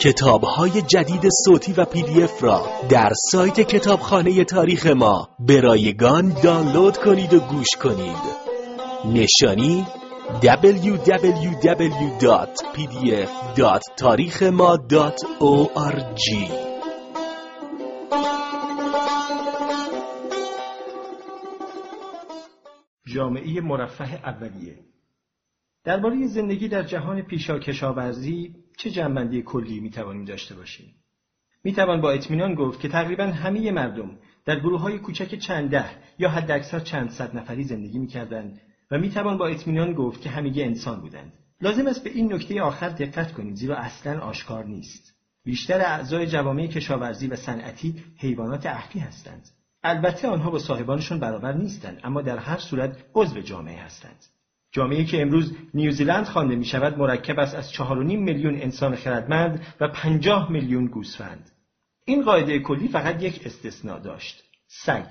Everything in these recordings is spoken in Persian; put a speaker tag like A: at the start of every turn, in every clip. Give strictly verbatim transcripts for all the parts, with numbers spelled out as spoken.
A: کتاب‌های جدید صوتی و پی دی اف را در سایت کتابخانه تاریخ ما به رایگان دانلود کنید و گوش کنید. نشانی دبلیو دبلیو دبلیو دات پی دی اف دات تاریخ ما دات او آر جی.
B: جامعه مرفه اولیه. درباره زندگی در جهان پیشا کشاورزی چه جنبندی کلی میتوانیم داشته باشیم؟ میتوان با اطمینان گفت که تقریبا همه مردم در گروه‌های کوچک چند ده یا حداکثر چند صد نفری زندگی میکردند و میتوان با اطمینان گفت که همگی انسان بودند. لازم است به این نکته آخر دقت کنید زیرا اصلاً آشکار نیست. بیشتر اعضای جوامع کشاورزی و صنعتی حیوانات اهلی هستند. البته آنها با صاحبانشون برابر نیستند، اما در هر صورت عضو جامعه هستند. جامعه‌ای که امروز نیوزیلند خوانده می‌شود مرکب است از چهار و نیم میلیون انسان خردمند و پنجاه میلیون گوسفند. این قاعده کلی فقط یک استثناء داشت: سگ.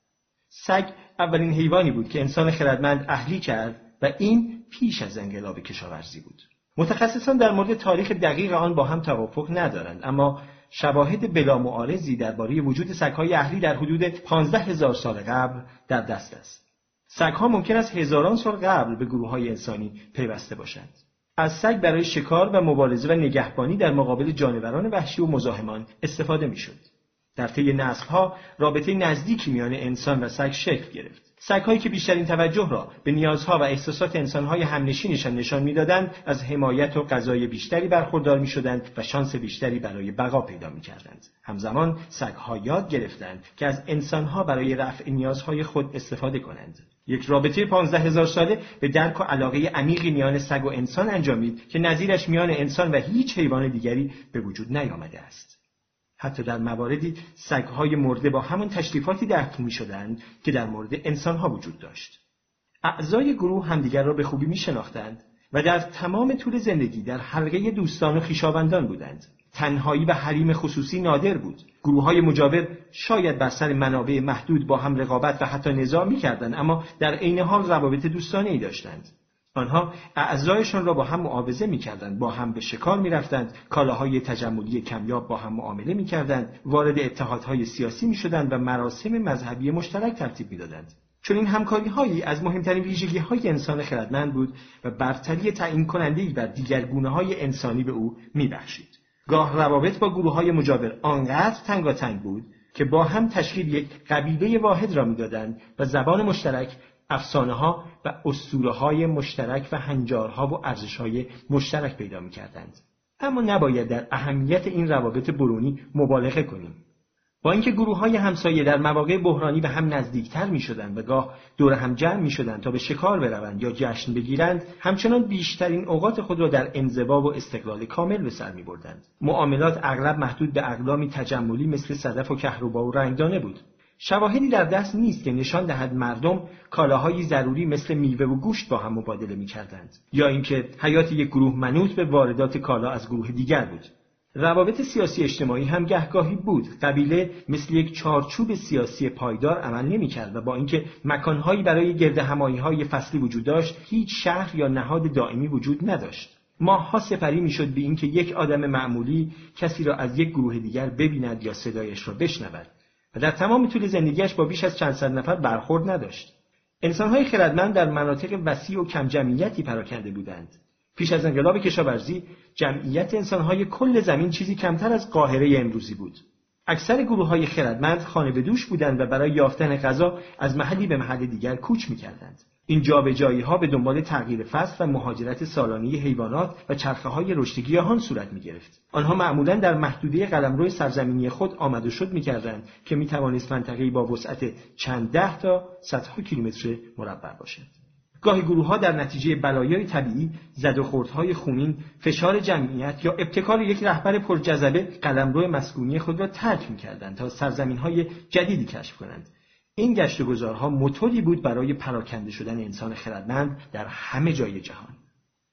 B: سگ اولین حیوانی بود که انسان خردمند اهلی کرد و این پیش از انقلاب کشاورزی بود. متخصصان در مورد تاریخ دقیق آن با هم توافق ندارند، اما شواهد بلا معارضی درباره وجود سگ‌های اهلی در حدود پانزده هزار سال قبل در دست است. سگ‌ها ممکن است هزاران سال قبل به گروه‌های انسانی پیوسته باشند. از سگ برای شکار و مبارزه و نگهبانی در مقابل جانوران وحشی و مزاحمان استفاده می‌شد. در طی نسل‌ها رابطه نزدیکی میان انسان و سگ شکل گرفت. سگ‌هایی که بیشترین توجه را به نیازها و احساسات انسان‌های همنشینشان نشان می‌دادند، از حمایت و غذای بیشتری برخوردار می‌شدند و شانس بیشتری برای بقا پیدا می‌کردند. همزمان سگ‌ها یاد گرفتند که از انسان‌ها برای رفع نیازهای خود استفاده کنند. یک رابطه پانزده هزار ساله به درک و علاقه عمیقی میان سگ و انسان انجامید که نظیرش میان انسان و هیچ حیوان دیگری به وجود نیامده است. حتی در مواردی سگ‌های مرده با همان تشریفاتی دفن می‌شدند که در مورد انسان‌ها وجود داشت. اعضای گروه همدیگر را به خوبی می‌شناختند و در تمام طول زندگی در حلقه دوستان و خویشاوندان بودند. تنهایی و حریم خصوصی نادر بود. گروه‌های مجاور شاید بر سر منابع محدود با هم رقابت و حتی نزاع می‌کردند، اما در عین حال روابط دوستانه‌ای داشتند. آنها اعضایشان را با هم معاوضه می‌کردند، با هم به شکار می‌رفتند، کالاهای تجملی کمیاب با هم معامله می‌کردند، وارد اتحادهای سیاسی می‌شدند و مراسم مذهبی مشترک ترتیب می‌دادند. چون این همکاری‌هایی از مهمترین ویژگی‌های انسان خردمند بود و برتری تعیین کننده‌ای بر دیگر گونه‌های انسانی به او می‌بخشید. گاه روابط با گروه‌های مجاور آنقدر تنگاتنگ بود که با هم تشکیل یک قبیله واحد را می‌دادند و زبان مشترک، افسانه‌ها و اسطوره‌های مشترک و هنجارها و ارزش‌های مشترک پیدا می‌کردند. اما نباید در اهمیت این روابط برونی مبالغه کنیم. با اینکه گروه‌های همسایه در مواقع بحرانی به هم نزدیکتر می‌شدند و گاه دور هم جمع می‌شدند تا به شکار بروند یا جشن بگیرند، همچنان بیشترین اوقات خود را در انزوا و استقلال کامل به سر می‌بردند. معاملات اغلب محدود به اقلامی تجملی مثل صدف و کهربا و رنگدانه بود. شواهدی در دست نیست که نشان دهد مردم کالاهای ضروری مثل میوه و گوشت با هم مبادله می‌کردند یا اینکه حیات یک گروه منوط به واردات کالا از گروه دیگر بود. روابط سیاسی اجتماعی هم گهگاهی بود. قبیله مثل یک چارچوب سیاسی پایدار عمل نمی‌کرد و با اینکه مکان‌هایی برای گردهمایی‌های فصلی وجود داشت، هیچ شهر یا نهاد دائمی وجود نداشت. ماه‌ها سپری می‌شد به اینکه یک آدم معمولی کسی را از یک گروه دیگر ببیند یا صدایش را بشنود و در تمام طول زندگیش با بیش از چند صد نفر برخورد نداشت. انسان‌های خردمند در مناطق وسیع و کم جمعیتی پراکنده بودند. پیش از انقلاب کشاورزی، جمعیت انسان‌های کل زمین چیزی کمتر از قاهره امروزی بود. اکثر گروه‌های خردمند خانه به دوش بودند و برای یافتن غذا از محلی به محل دیگر کوچ می‌کردند. این جابجایی‌ها به دنبال تغییر فصل و مهاجرت سالانه حیوانات و چرخه‌های رشد گیاهان صورت می‌گرفت. آنها معمولاً در محدوده قلمرو سرزمینی خود آمد و شد می‌کردند که می‌توانست منطقه‌ای با وسعت چند ده تا صدها کیلومتر مربع باشد. گاهی گروه‌ها در نتیجه بلایای طبیعی، زد و خوردهای خونین، فشار جمعیت یا ابتکار یک رهبر پرجذبه قلمرو مسکونی خود را ترک می‌کردند تا سرزمین‌های جدیدی کشف کنند. این گشت و گذارها موتوری بود برای پراکنده شدن انسان خردمند در همه جای جهان.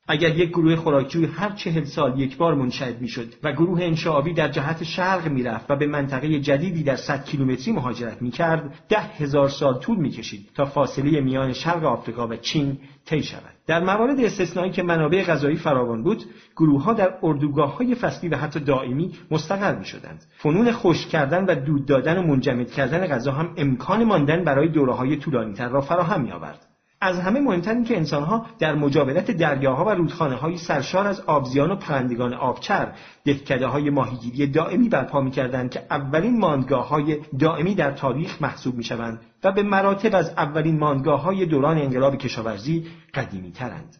B: اگر یک گروه خوراکجوی هر چهل سال یک بار منشعب میشد و گروه انشعابی در جهت شرق میرفت و به منطقه جدیدی در صد کیلومتری مهاجرت میکرد، ده هزار سال طول میکشید تا فاصله میان شرق آفریقا و چین طی شود. در موارد استثنایی که منابع غذایی فراوان بود، گروه‌ها در اردوگاه‌های فصلی و حتی دائمی مستقر می‌شدند. فنون خشک کردن و دود دادن و منجمد کردن غذا هم امکان ماندن برای دوره‌های طولانی‌تر را فراهم می‌آورد. از همه مهمتر این که انسان‌ها در مجاورت دریاها و رودخانه‌های سرشار از آبزیان و پرندگان آبچر دهکده‌های ماهیگیری دائمی برپا می‌کردند که اولین ماندگاه‌های دائمی در تاریخ محسوب می‌شوند و به مراتب از اولین ماندگاه‌های دوران انقلاب کشاورزی قدیمی‌ترند.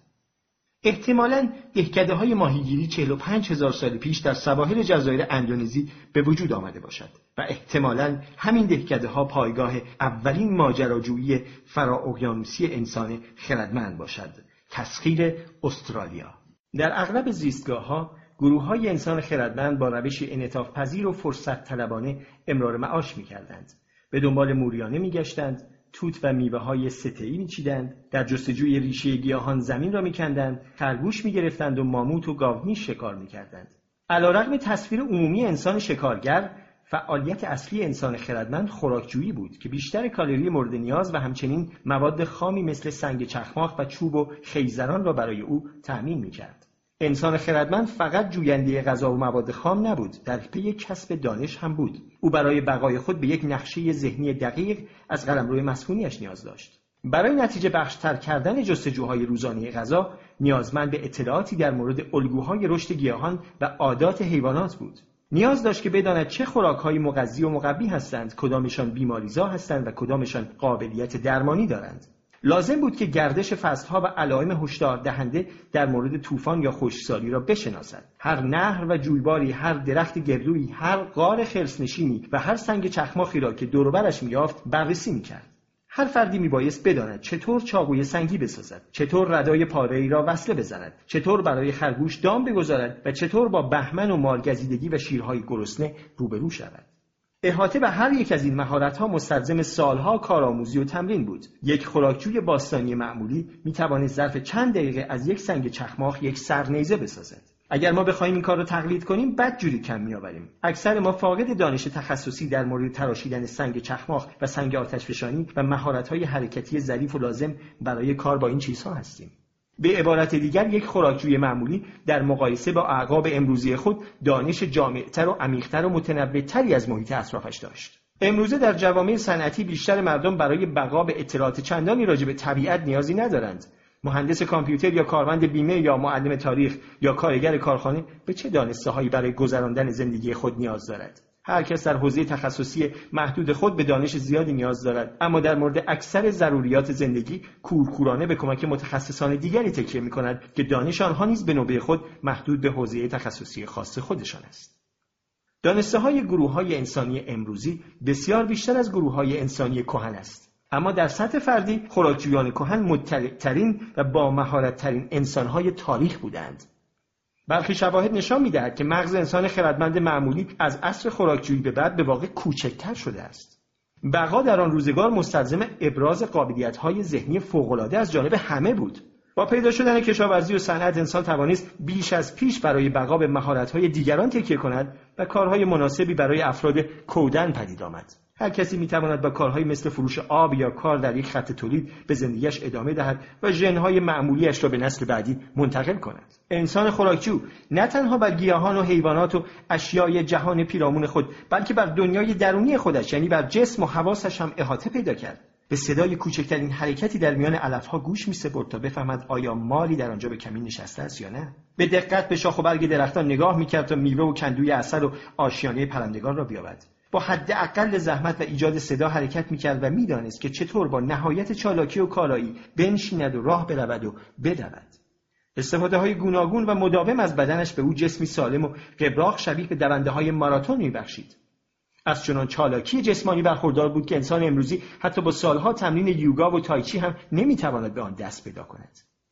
B: احتمالاً دهکده‌های ماهیگیری چهل و پنج هزار سال پیش در سواحل جزایر اندونزی به وجود آمده باشد و احتمالاً همین دهکده‌ها پایگاه اولین ماجراجویی فرااقیانوسی انسان خردمند باشد. تسخیر استرالیا. در اغلب زیستگاه‌ها گروه‌های انسان خردمند با روش انعطاف پذیر و فرصت طلبانه امرار معاش می‌کردند. به دنبال موریانه می‌گشتند، توت و میوه‌های سته‌ای می‌چیدند، در جستجوی ریشه گیاهان زمین را می‌کندند، خرگوش می‌گرفتند و ماموت و گاومیش شکار می‌کردند. علی‌رغم تصویر عمومی انسان شکارگر، فعالیت اصلی انسان خردمند خوراکجویی بود که بیشتر کالری مورد نیاز و همچنین مواد خامی مثل سنگ چخماق و چوب و خیزران را برای او تأمین می‌کرد. انسان خردمند فقط جوینده غذا و مواد خام نبود، در پی کسب دانش هم بود. او برای بقای خود به یک نقشه ذهنی دقیق از قلمرو مسکونیش نیاز داشت. برای نتیجه بخشتر کردن جستجوهای روزانه غذا، نیازمند به اطلاعاتی در مورد الگوهای رشد گیاهان و عادات حیوانات بود. نیاز داشت که بداند چه خوراک‌های مغذی و مقوی هستند، کدامشان بیماریزا هستند و کدامشان قابلیت درمانی دارند. لازم بود که گردش فصلها و علائم هشدار دهنده در مورد طوفان یا خشکسالی را بشناسد. هر نهر و جویباری، هر درخت گردویی، هر غار خرسنشینی و هر سنگ چخماقی را که دور و برش می‌یافت بررسی می‌کرد. هر فردی میبایست بداند چطور چاقوی سنگی بسازد، چطور ردای پاره‌ای را وصله بزند، چطور برای خرگوش دام بگذارد و چطور با بهمن و مارگزیدگی و شیرهای گرسنه روبرو شود. احاطه به هر یک از این مهارت‌ها مستلزم سالها کارآموزی و تمرین بود. یک خوراکجوی باستانی معمولی می‌توانست ظرف چند دقیقه از یک سنگ چخماق یک سرنیزه بسازد. اگر ما بخوایم این کار را تقلید کنیم، بدجوری کم می‌آوریم. اکثر ما فاقد دانش تخصصی در مورد تراشیدن سنگ چخماق و سنگ آتشفشانی و مهارت‌های حرکتی ظریف و لازم برای کار با این چیزها هستیم. به عبارت دیگر، یک خوراکجوی معمولی در مقایسه با اعقاب امروزی خود دانش جامع‌تر و عمیق‌تر و متنوع‌تری از محیط اطرافش داشت. امروزه در جوامع صنعتی بیشتر مردم برای بقا به اطلاعات چندانی راجع به طبیعت نیازی ندارند. مهندس کامپیوتر یا کارمند بیمه یا معلم تاریخ یا کارگر کارخانه به چه دانسته‌هایی برای گذراندن زندگی خود نیاز دارد؟ هر کس در حوزه تخصصی محدود خود به دانش زیادی نیاز دارد، اما در مورد اکثر ضروریات زندگی کورکورانه به کمک متخصصان دیگری تکیه می‌کند که دانش آنها نیز به نوبه خود محدود به حوزه تخصصی خاص خودشان است. دانسته‌های گروه‌های انسانی امروزی بسیار بیشتر از گروه‌های انسانی کهن است، اما در سطح فردی خوراکجویان کهن مطلع‌ترین و با مهارت‌ترین انسان‌های تاریخ بودند. برخی شواهد نشان می‌دهد که مغز انسان خردمند معمولی از عصر خوراکجویی به بعد به واقع کوچکتر شده است. بقا در آن روزگار مستلزم ابراز قابلیت‌های ذهنی فوق‌العاده از جانب همه بود. با پیدا شدن کشاورزی و صنعت، انسان توانست بیش از پیش برای بقا به مهارت‌های دیگران تکیه کند و کارهای مناسبی برای افراد کودن پدید آمد. هر کسی میتواند با کارهای مثل فروش آب یا کار در یک خط تولید به زندگیش ادامه دهد و ژن‌های معمولیش را به نسل بعدی منتقل کند. انسان خوراکجو نه تنها بر گیاهان و حیوانات و اشیای جهان پیرامون خود، بلکه بر دنیای درونی خودش، یعنی بر جسم و حواسش هم احاطه پیدا کرد. به صدای کوچکترین حرکتی در میان علف‌ها گوش می‌سپرد تا بفهمد آیا ماری در آنجا به کمین نشسته است یا نه. به دقت به شاخ و برگ درختان نگاه می‌کرد تا میوه و کندوی عسل و آشیانه پرندگان را بیابد. با حداقل زحمت و ایجاد صدا حرکت می‌کرد و می‌دانست که چطور با نهایت چالاکی و کارایی بنشیند و راه برود و بدود. استفاده‌های گوناگون و مداوم از بدنش به او جسمی سالم و قبراق شبیه به دونده‌های ماراتون می‌بخشید. از چنان چالاکی جسمانی برخوردار بود که انسان امروزی حتی با سالها تمرین یوگا و تایچی هم نمی‌تواند به آن دست پیدا کند.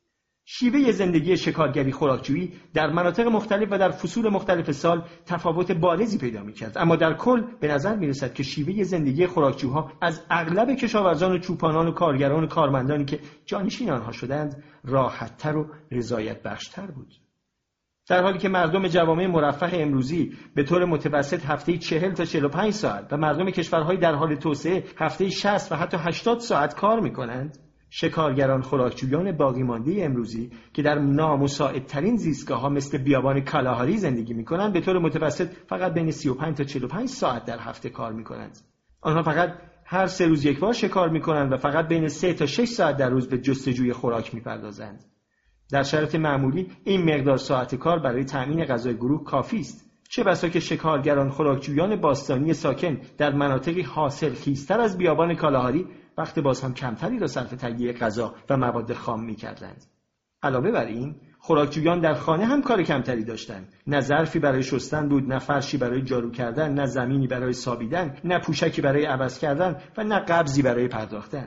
B: شیوه زندگی شکارگری خوراکجویی در مناطق مختلف و در فصول مختلف سال تفاوت بارزی پیدا می‌کرد، اما در کل به نظر می‌رسد که شیوه زندگی خوراکجوها از اغلب کشاورزان و چوپانان و کارگران و کارمندانی که جانشین آنها شدند راحت‌تر و رضایت بخش‌تر بود. در حالی که مردم جوامع مرفه امروزی به طور متوسط هفته‌ای چهل تا چهل و پنج ساعت و مردم کشورهای در حال توسعه هفته‌ای شصت و حتی هشتاد ساعت کار می‌کنند، شکارگران خوراکجویان باقی مانده امروزی که در نامساعدترین زیستگاه‌ها مثل بیابان کالاهاری زندگی می‌کنند به طور متوسط فقط بین سی و پنج تا چهل و پنج ساعت در هفته کار می‌کنند. آنها فقط هر سه روز یک بار شکار می‌کنند و فقط بین سه تا شش ساعت در روز به جستجوی خوراک می‌پردازند. در شرایط معمولی این مقدار ساعت کار برای تأمین غذای گروه کافی است. چه بسا که شکارگران خوراکجویان باستانی ساکن در مناطقی حاصلخیزتر از بیابان کالاهاری وقت باز هم کمتری را صرف تهیه غذا و مواد خام می‌کردند. علاوه بر این، خوراکجویان در خانه هم کار کمتری داشتند. نه ظرفی برای شستن بود، نه فرشی برای جارو کردن، نه زمینی برای سابیدن، نه پوشکی برای عوض کردن و نه قبضی برای پرداختن.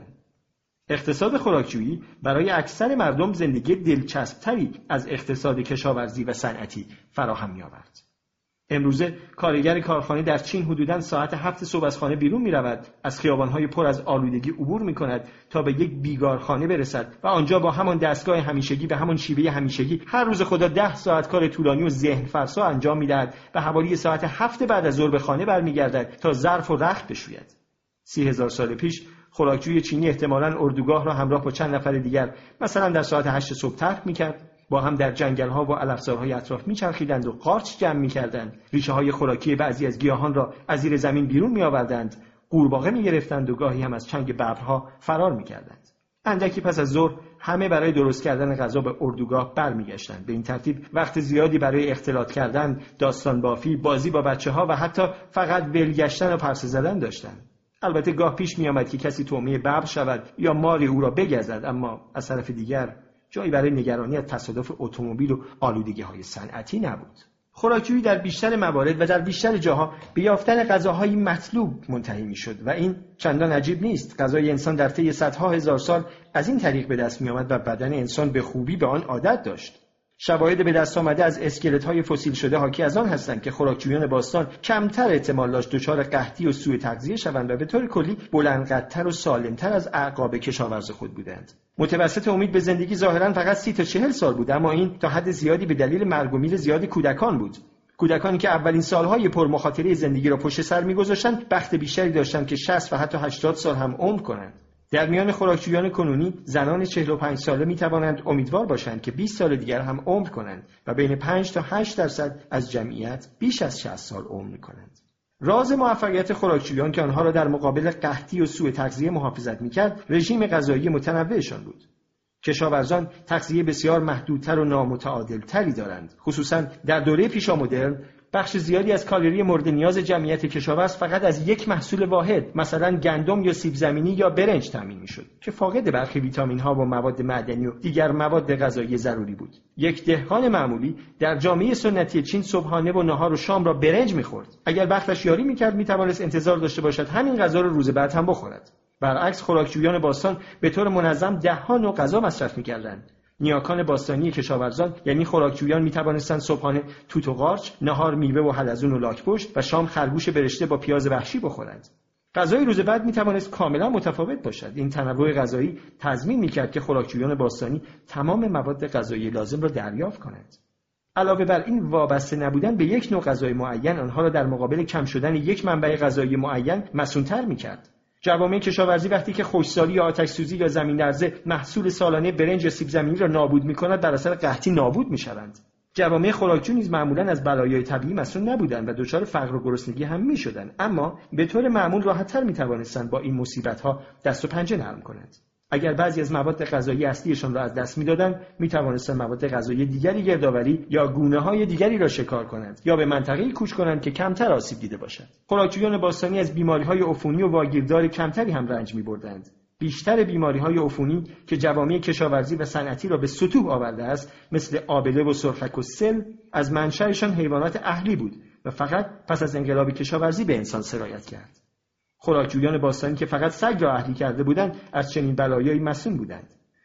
B: اقتصاد خوراکجویی برای اکثر مردم زندگی دلچسب‌تری از اقتصاد کشاورزی و صنعتی فراهم می‌آورد. امروزه کارگر کارخانه در چین حدوداً ساعت هفت صبح از خانه بیرون می‌رود، از خیابان‌های پر از آلودگی عبور می‌کند تا به یک بیگارخانه برسد و آنجا با همان دستگاه همیشگی به همان شیوه همیشگی هر روز خدا ده ساعت کار طولانی و ذهن فرسا انجام می‌دهد و حوالی ساعت هفت بعد از ظهر به خانه برمیگردد تا ظرف و رخت بشوید. سی هزار سال پیش خوراکجوی چینی احتمالاً اردوگاه را همراه با چند نفر دیگر مثلا در ساعت هشت صبح ترک می‌کرد، با هم در جنگل‌ها و علفزارهای اطراف می‌چرخیدند و قارچ جمع می‌کردند، ریشه‌های خوراکی بعضی از گیاهان را از زیر زمین بیرون می‌آوردند، قورباغه می‌گرفتند و گاهی هم از چنگ ببرها فرار می‌کردند. اندکی پس از ظهر همه برای درست کردن غذا به اردوگاه برمیگشتند. به این ترتیب وقت زیادی برای اختلاط کردن، داستان بافی، بازی با بچه‌ها و حتی فقط ولگشتن و پرسه زدن داشتند. البته گاه پیش می‌آمد که کسی طعمه ببر شود یا ماری او را بگزد، اما از طرف دیگر جایی برای نگرانی از تصادف اتومبیل و آلودگی‌های صنعتی نبود. خوراکجویی در بیشتر موارد و در بیشتر جاها به یافتن غذاهای مطلوب منتهی می‌شد و این چندان عجیب نیست. غذای انسان در طی صدها هزار سال از این طریق به دست می‌آمد و بدن انسان به خوبی به آن عادت داشت. شواهد به دست آمده از اسکلت‌های فسیل شده حاکی از آن هستند که خوراکجویان باستان کمتر احتمال داشت دچار قحطی و سوء تغذیه شوند و به طور کلی بلندقدتر و سالمتر از اعقاب کشاورز خود بودند. متوسط امید به زندگی ظاهراً فقط سی تا چهل سال بود، اما این تا حد زیادی به دلیل مرگ و میر زیاد کودکان بود. کودکانی که اولین سالهای پرمخاطره زندگی را پشت سر می‌گذاشتند، بخت بیشتری داشتند که شصت و حتی هشتاد سال هم عمر کنند. در میان خوراکجویان کنونی زنان چهل و پنج ساله می توانند امیدوار باشند که بیست سال دیگر هم عمر کنند و بین پنج تا هشت درصد از جمعیت بیش از شصت سال عمر می کنند. راز موفقیت خوراکجویان که آنها را در مقابل قحطی و سوء تغذیه محافظت می کرد رژیم غذایی متنوعشان بود. کشاورزان تغذیه بسیار محدودتر و نامتعادلتری دارند. خصوصا در دوره پیشامدرن بخش زیادی از کالری مورد نیاز جمعیت کشاورز فقط از یک محصول واحد، مثلا گندم یا سیب زمینی یا برنج تامین میشد که فاقد برخی ویتامین ها و مواد معدنی و دیگر مواد غذایی ضروری بود. یک دهقان معمولی در جامعه سنتی چین صبحانه و نهار و شام را برنج میخورد. اگر بختش یاری میکرد میتوانست انتظار داشته باشد همین غذا را روز بعد هم بخورد. برعکس خوراکجویان باستان به طور منظم ده ها نوع غذا مصرف میکردند. نیاکان باستانی کشاورزان یعنی خوراکجویان می توانستند صبحانه توت و قارچ، نهار میوه و حلزون و لاک‌پشت و شام خرگوش برشته با پیاز وحشی بخورند. غذای روز بعد می توانست کاملا متفاوت باشد. این تنوع غذایی تضمین می کرد که خوراکجویان باستانی تمام مواد غذایی لازم را دریافت کنند. علاوه بر این وابسته نبودن به یک نوع غذای معین آنها را در مقابل کم شدن یک منبع غذایی معین مسئول‌تر می کرد. جوامع کشاورزی وقتی که خشکسالی یا آتش‌سوزی یا زمین لرزه محصول سالانه برنج یا سیب زمینی را نابود می‌کند، در اثر قحطی نابود می‌شوند. جوامع خوراکجو نیز معمولاً از بلایای طبیعی مسئول نبودند و دچار فقر و گرسنگی هم می‌شدند، اما به طور معمول راحت‌تر می‌توانستند با این مصیبت‌ها دست و پنجه نرم کنند. اگر بعضی از مواد غذایی اصلیشان را از دست می‌دادند، می‌توانستند مواد غذایی دیگری گردآوری یا گونه‌های دیگری را شکار کنند یا به منطقه‌ای کوچ کنند که کمتر آسیب دیده باشد. خوراکجویان باستانی از بیماری‌های عفونی و واگیردار کمتری هم رنج می‌بردند. بیشتر بیماری‌های عفونی که جوامع کشاورزی و صنعتی را به ستوه آورده است، مثل آبله و سرخک و سل، از منشأشان حیوانات اهلی بود و فقط پس از انقلاب کشاورزی به انسان سرایت کرد. خوراکجویان باستانی که فقط سگ را اهلی کرده بودند از چنین بلایایی مسئول بودند.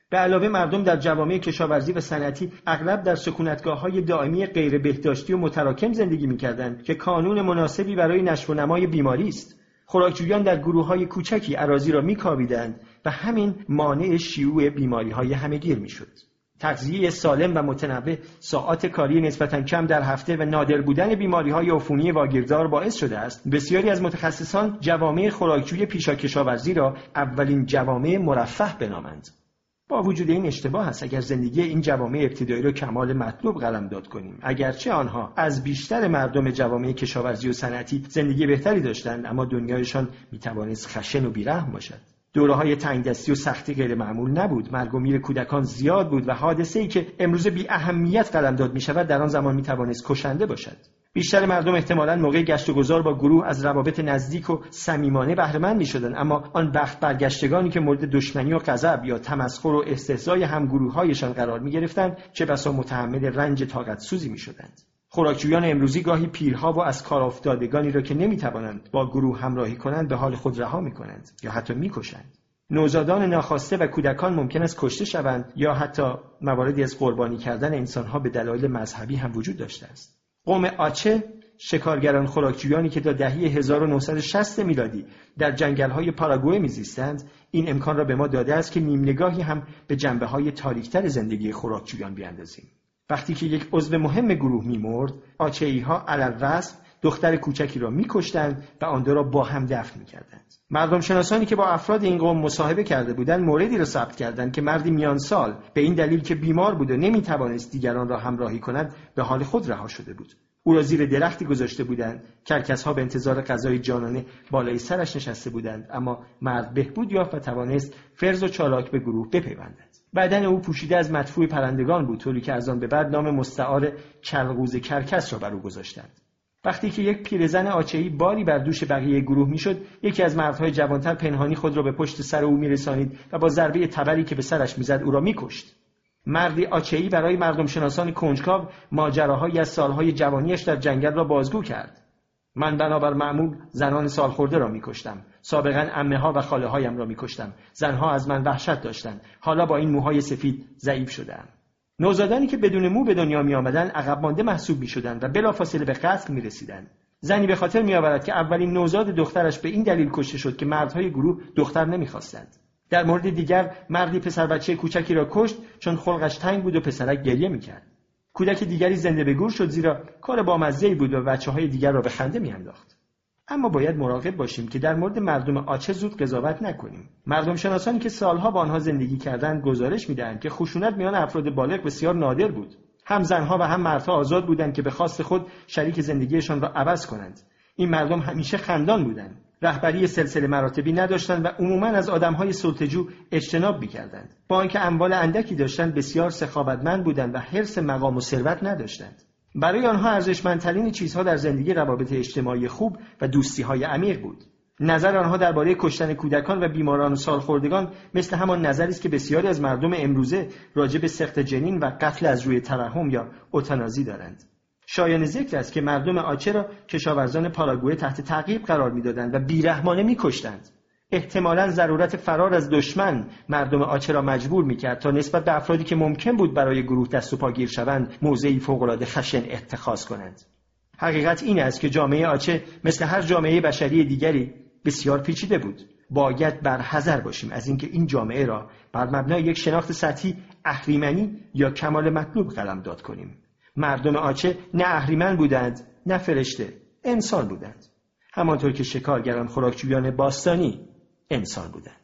B: به علاوه مردم در جوامع کشاورزی و صنعتی اغلب در سکونتگاه‌های دائمی غیر بهداشتی و متراکم زندگی می‌کردند که کانون مناسبی برای نشو و نمای بیماری است. خوراکجویان در گروه‌های کوچکی اراضی را می‌کاویدند و همین مانع شیوع بیماری‌های همه‌گیر می‌شد. تغذیه سالم و متنوع، ساعات کاری نسبتاً کم در هفته و نادر بودن بیماری‌های عفونی واگیردار باعث شده است بسیاری از متخصصان جوامع خوراکجوی پیشاکشاورزی را اولین جوامع مرفه بنامند. با وجود این اشتباه است اگر زندگی این جوامع ابتدایی را کمال مطلوب قلمداد کنیم. اگرچه آنها از بیشتر مردم جوامع کشاورزی و صنعتی زندگی بهتری داشتند، اما دنیایشان میتوانست خشن و بیرحم باشد. دوره‌های تنگدستی و سختی غیر معمول نبود. مرگ و میر کودکان زیاد بود و حادثه‌ای که امروز بی اهمیت قلمداد می‌شود در آن زمان می‌توانست کشنده باشد. بیشتر مردم احتمالاً موقع گشت و گذار با گروه از روابط نزدیک و صمیمانه بهره مند می‌شدند، اما آن بخت برگشتگانی که مورد دشمنی و غضب یا تمسخر و استهزای همگروه‌هایشان قرار می‌گرفتند چه بسا متحمل رنج طاقت سوزی می‌شدند. خوراکجویان امروزی گاهی پیرها و از کار افتادگانی را که نمی‌توانند با گروه همراهی کنند به حال خود رها می‌کنند یا حتی می‌کشند. نوزادان ناخواسته و کودکان ممکن است کشته شوند یا حتی مواردی از قربانی کردن انسان‌ها به دلایل مذهبی هم وجود داشته است. قوم آچه، شکارگران خوراکجویانی که تا دهه هزار و نهصد و شصت میلادی در جنگل‌های پاراگوئه می‌زیستند، این امکان را به ما داده است که نیم نگاهی هم به جنبه‌های تاریک‌تر زندگی خوراکجویان بیاندازیم. وقتی که یک عضو مهم گروه می‌مرد، آچه‌ای‌ها علالرسم دختر کوچکی را می‌کشتند و آن دو را با هم دفن می‌کردند. مردم شناسانی که با افراد این قوم مصاحبه کرده بودند موردی را ثبت کردند که مردی میان سال به این دلیل که بیمار بود و نمی‌توانست دیگران را همراهی کند به حال خود رها شده بود. او را زیر درختی گذاشته بودند. کرکس‌ها به انتظار غذای جانانه بالای سرش نشسته بودند، اما مرد بهبود یافت و توانست فرز و چالاک به گروه بپیوندد. بدن او پوشیده از مدفوع پرندگان بود، طوری که از آن به بعد نام مستعار چلغوز کرکس را بر او گذاشتند. وقتی که یک پیرزن آچه‌ای باری بر دوش بقیه گروه میشد، یکی از مردهای جوانتر پنهانی خود را به پشت سر او میرسانید و با ضربه تبری که به سرش میزد او را میکشت. مردی آچه‌ای برای مردم شناسان کنجکاو ماجراهایی از سالهای جوانیش در جنگل را بازگو کرد. من بنابر معمول زنان سالخورده را میکشتم. سابقاً عمه‌ها و خاله‌هایم را میکشتم. زنها از من وحشت داشتند. حالا با این موهای سفید ضعیف شده‌ام. نوزادانی که بدون مو به دنیا می آمدند عقب مانده محسوب می شدند و بلافاصله به قتل می رسیدند. زنی به خاطر می آورد که اولین نوزاد دخترش به این دلیل کشته شد که مردهای گروه دختر نمی خواستند. در مورد دیگر مردی پسر بچه کوچکی را کشت چون خلقش تنگ بود و پسرک گریه می کرد. کودک دیگری زنده به گور شد زیرا کار بامزه‌ای بود و بچه‌های دیگر را به خنده می انداخت. اما باید مراقب باشیم که در مورد مردم آچه زود قضاوت نکنیم. مردم شناسانی که سالها با آنها زندگی کردند گزارش می‌دهند که خشونت میان افراد بالغ بسیار نادر بود. هم زنها و هم مردها آزاد بودند که به خواست خود شریک زندگیشان را عوض کنند. این مردم همیشه خندان بودند. رهبری سلسله مراتبی نداشتند و عموماً از آدم‌های سلطه‌جو اجتناب می‌کردند. با آنکه اموال اندکی داشتند بسیار سخاوتمند بودند و حرص مقام و ثروت نداشتند. برای آنها ارزشمندترین چیزها در زندگی روابط اجتماعی خوب و دوستی‌های عمیق بود. نظر آنها درباره کشتن کودکان و بیماران و سالخوردگان مثل همان نظری است که بسیاری از مردم امروزه راجع به سقط جنین و قتل از روی ترحم یا اوتانازی دارند. شایان ذکر است که مردم آچه را کشاورزان پاراگوئه تحت تعقیب قرار می‌دادند و بیرحمانه می‌کشتند. احتمالاً ضرورت فرار از دشمن مردم آچه را مجبور می‌کرد تا نسبت به افرادی که ممکن بود برای گروه دست و پا گیر شوند موضعی فوق‌العاده خشن اتخاذ کنند. حقیقت این است که جامعه آچه مثل هر جامعه بشری دیگری بسیار پیچیده بود. باید بر حذر باشیم از اینکه این جامعه را بر مبنای یک شناخت سطحی اهریمنی یا کمال مطلوب قلمداد کنیم. مردم آچه نه اهریمن بودند نه فرشته، انسان بودند. همانطور که شکارگران خوراکجویان باستانی انسان بودند.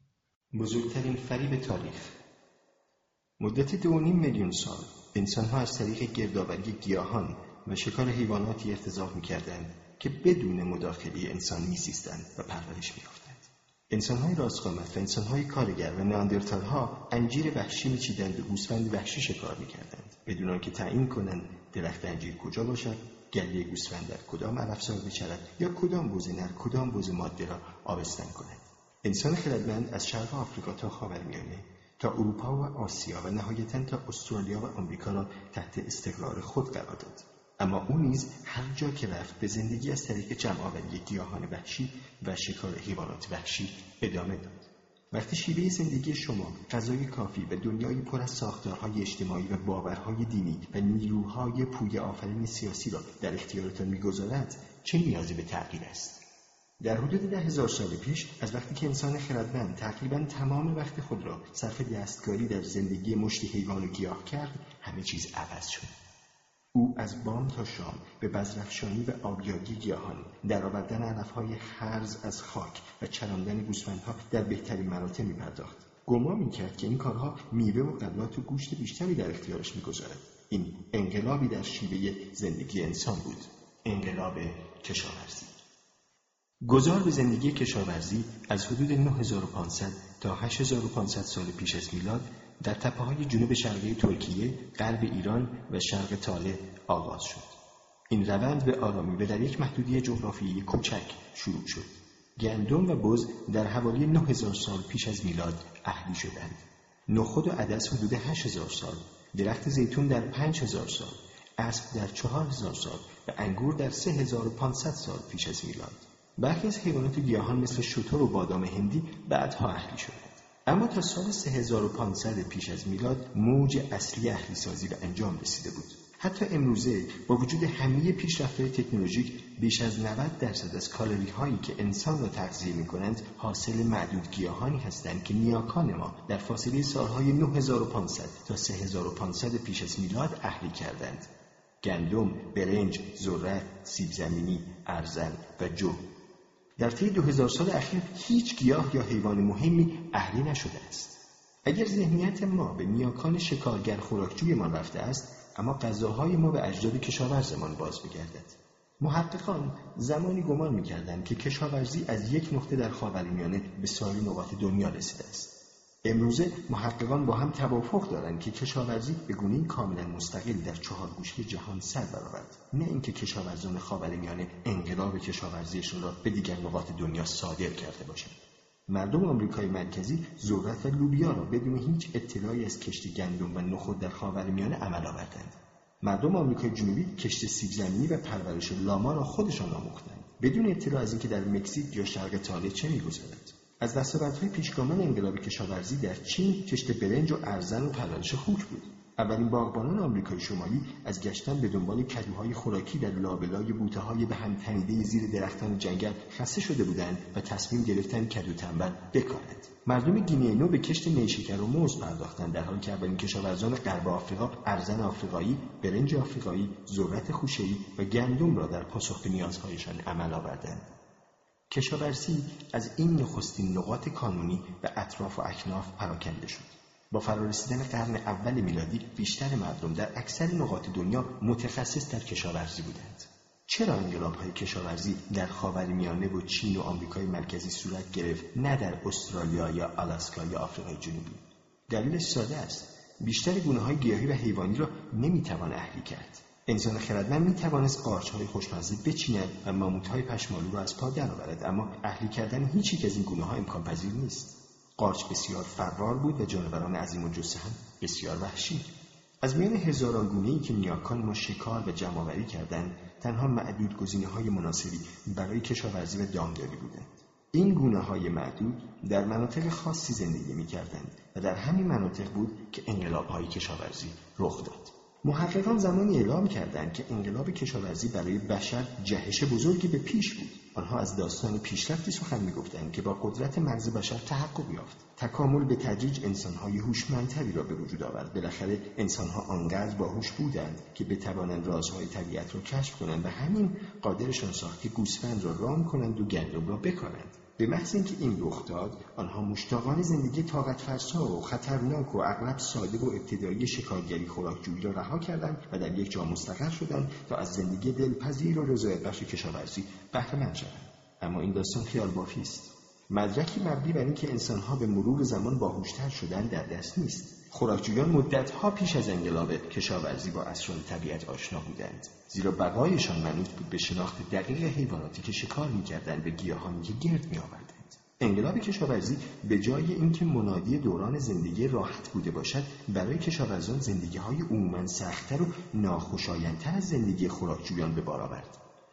C: بزرگترین فریب تاریخ. مدت دو و نیم میلیون سال انسان‌ها از طریق گردآوری گیاهان و شکار حیواناتی ارتزاق می‌کردند که بدون مداخله انسان می‌زیستند و پرورش می‌یافتند. انسان‌های راستقامت و انسان‌های کارگر و نئاندرتال‌ها انجیر وحشی می‌چیدند و گوسفند وحشی شکار می‌کردند بدون آنکه تعیین کنند درخت انجیر کجا باشد، گله گوسفند در کدام علفزار بچرد یا کدام بز نر کدام بز ماده را آبستن کند. انسان خردمند از شرق آفریقا تا خاورمیانه تا اروپا و آسیا و نهایتاً تا استرالیا و آمریکا را تحت استقرار خود قرار داد. اما او نیز هر جا که رفت به زندگی از طریق جمع‌آوری گیاهان وحشی و شکار حیوانات وحشی ادامه داد. وقتی شیوه زندگی شما، غذای کافی و دنیایی پر از ساختارهای اجتماعی و باورهای دینی و نیروهای پویه آفرین سیاسی را در اختیارتان می‌گذارد، چه نیازی به تغییر است؟ در حدود ده هزار سال پیش، از وقتی که انسان خردمند تقریباً تمام وقت خود را صرف دستکاری در زندگی مشت حیوان و گیاه کرد، همه چیز عوض شد. او از بام تا شام به بذرافشانی و آبیاری گیاهان، درآوردن علف‌های خرز از خاک و چراندن گوسفندها در بهترین مراتب می‌پرداخت. گمان می‌کرد که این کارها میوه و غلات و گوشت بیشتری در اختیارش می‌گذارد. این انقلابی در شیوه زندگی انسان بود. انقلاب کشاورزی. گذار به زندگی کشاورزی از حدود نه هزار و پانصد تا هشت هزار و پانصد سال پیش از میلاد در تپه‌های جنوب شرقی ترکیه، غرب ایران و شرق طالع آغاز شد. این روند به آرامی و در یک محدودیت جغرافیایی کوچک شروع شد. گندم و بز در حوالی نه هزار سال پیش از میلاد اهلی شدند. نخود و عدس حدود هشت هزار سال، درخت زیتون در پنج هزار سال، اسب در چهار هزار سال و انگور در سه هزار و پانصد سال پیش از میلاد. برخی از حیوانات و گیاهان مثل شتر و بادام هندی بعدها اهلی شدند. اما تا سال سه هزار و پانصد پیش از میلاد موج اصلی اهلی سازی به انجام رسیده بود. حتی امروزه با وجود همه پیشرفت‌های تکنولوژیک، بیش از نود درصد از کالری هایی که انسان را تغذیه می‌کنند حاصل معدود گیاهانی هستند که نیاکان ما در فاصله سالهای نه هزار و پانصد تا سه هزار و پانصد پیش از میلاد اهلی کردند. گندم، برنج، ذره، سیب زمینی، ارزن و جو. در طی دو هزار سال اخیر هیچ گیاه یا حیوان مهمی اهلی نشده است. اگر ذهنیت ما به نیاکان شکارگر خوراکجویمان رفته است، اما غذاهای ما به اجداد کشاورزمان باز می‌گردد. محققان زمانی گمان می‌کردند که کشاورزی از یک نقطه در خاورمیانه به سایر نقاط دنیا رسیده است. امروزه محققان با هم توافق دارند که کشاورزی به گونه‌ای کاملا مستقل در چهار گوشه جهان سر برآورد، نه اینکه کشاورزان خاورمیانه انقلاب کشاورزیشون را به دیگر نقاط دنیا صادر کرده باشند. مردم آمریکای مرکزی ذرت و لوبیا را بدون هیچ اطلاعی از کشت گندم و نخود در خاورمیانه عمل آوردند. مردم آمریکای جنوبی کشت سیب زمینی و پرورش لاما را خودشان آموختند، بدون اطلاع از اینکه در مکزیک یا شرق طالع چه می‌گذرد. از دستاوردهای پیشگامان انقلاب کشاورزی در چین کشت برنج و ارزن و پرورش خوک بود. اولین باغبانان آمریکای شمالی از گشتن به دنبال کدوهای خوراکی در لابلای بوته‌های به هم تنیده زیر درختان جنگل خسته شده بودند و تصمیم گرفتند کدو تنبل بکارند. مردم گینه نو به کشت نیشکر و موز پرداختند، در حالی که اولین کشاورزان غرب آفریقا ارزن آفریقایی، برنج آفریقایی، ذرت خوشه‌ای و گندم را در پاسخ به نیازهایشان عمل آوردند. کشاورزی از این نخستین نقاط کانونی و اطراف و اکناف پراکنده شد. با فرارسیدن قرن اول میلادی بیشتر مردم در اکثر نقاط دنیا متخصص در کشاورزی بودند. چرا انقلاب‌های کشاورزی در خاورمیانه و چین و آمریکای مرکزی صورت گرفت، نه در استرالیا یا آلاسکا یا آفریقای جنوبی؟ دلیلش ساده است. بیشتر گونه‌های گیاهی و حیوانی را نمی‌توان اهلی کرد. انسان خردمند می‌توانست قارچ‌های خوشمزه بچیند و ماموت‌های پشمالو را از پا درآورد، اما اهلی کردن هیچ یک از این گونه‌ها امکان پذیر نیست. قارچ بسیار فرار بود و جانوران عظیم الجثه هم بسیار وحشی. از میان هزاران گونه‌ای که نیاکان ما شکار و جمع‌آوری کردند، تنها معدود گزینه‌های مناسبی برای کشاورزی و دامداری بودند. این گونه‌های معدود در مناطق خاصی زندگی می‌کردند و در همین مناطق بود که انقلاب‌های کشاورزی رخ داد. محققان زمانی اعلام کردند که انقلاب کشاورزی برای بشر جهش بزرگی به پیش بود. آنها از داستان پیشرفتی سخن می‌گفتند که با قدرت مغز بشر تحقق یافت. تکامل به تدریج انسان‌های هوشمندتری را به وجود آورد. بالاخره انسان‌ها آنقدر باهوش بودند که بتوانند رازهای طبیعت را کشف کنند و همین قادرشان ساخت که گوسفند را رام کنند و گندم را بکارند. به محض اینکه این رخ داد، آنها مشتاقانه زندگی طاقت فرسا و خطرناک و اغلب ساده و ابتدایی شکارگری خوراکجویی را رها کردند و در یک جا مستقر شدند تا از زندگی دلپذیر و رضایت بخش کشاورزی بهره مند شوند. اما این داستان خیال بافی است. مدرکی مبنی بر اینکه انسان‌ها به مرور زمان باهوشتر شدند در دست نیست. خوراکجویان مدت‌ها پیش از انقلاب کشاورزی با اسرار طبیعت آشنا بودند، زیرا بقایشان منوط بود به شناخت دقیق حیواناتی که شکار می‌کردند و گیاهانی که گرد می‌آوردند. انقلاب کشاورزی به جای اینکه منادی دوران زندگی راحت بوده باشد، برای کشاورزان زندگی‌های عموماً سخت‌تر و ناخوشایندتر از زندگی خوراکجویان به بار آورد.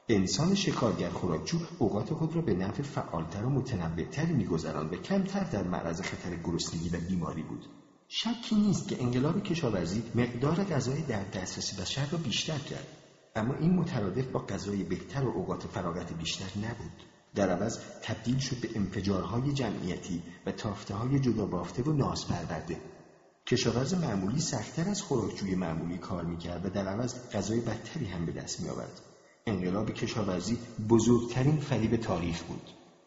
C: انسان شکارگر خوراکجو اوقات خود را به نحو فعالتر و متنوع‌تری می‌گذراند و کمتر در معرض خطر گرسنگی و بیماری بود. شکی نیست که انقلاب کشاورزی مقدار غذای در دسترس بشر را بیشتر کرد، اما این مترادف با غذای بهتر و اوقات فراغت بیشتر نبود. در عوض تبدیل شد به انفجارهای جمعیتی و تافته‌های جدا بافته و ناسپرورده. کشاورز معمولی سخت‌تر از خوراکجوی معمولی کار می‌کرد و در عوض غذای بدتری هم به دست می‌آورد. انقلاب کشاورزی بزرگترین فریب تاریخ بود.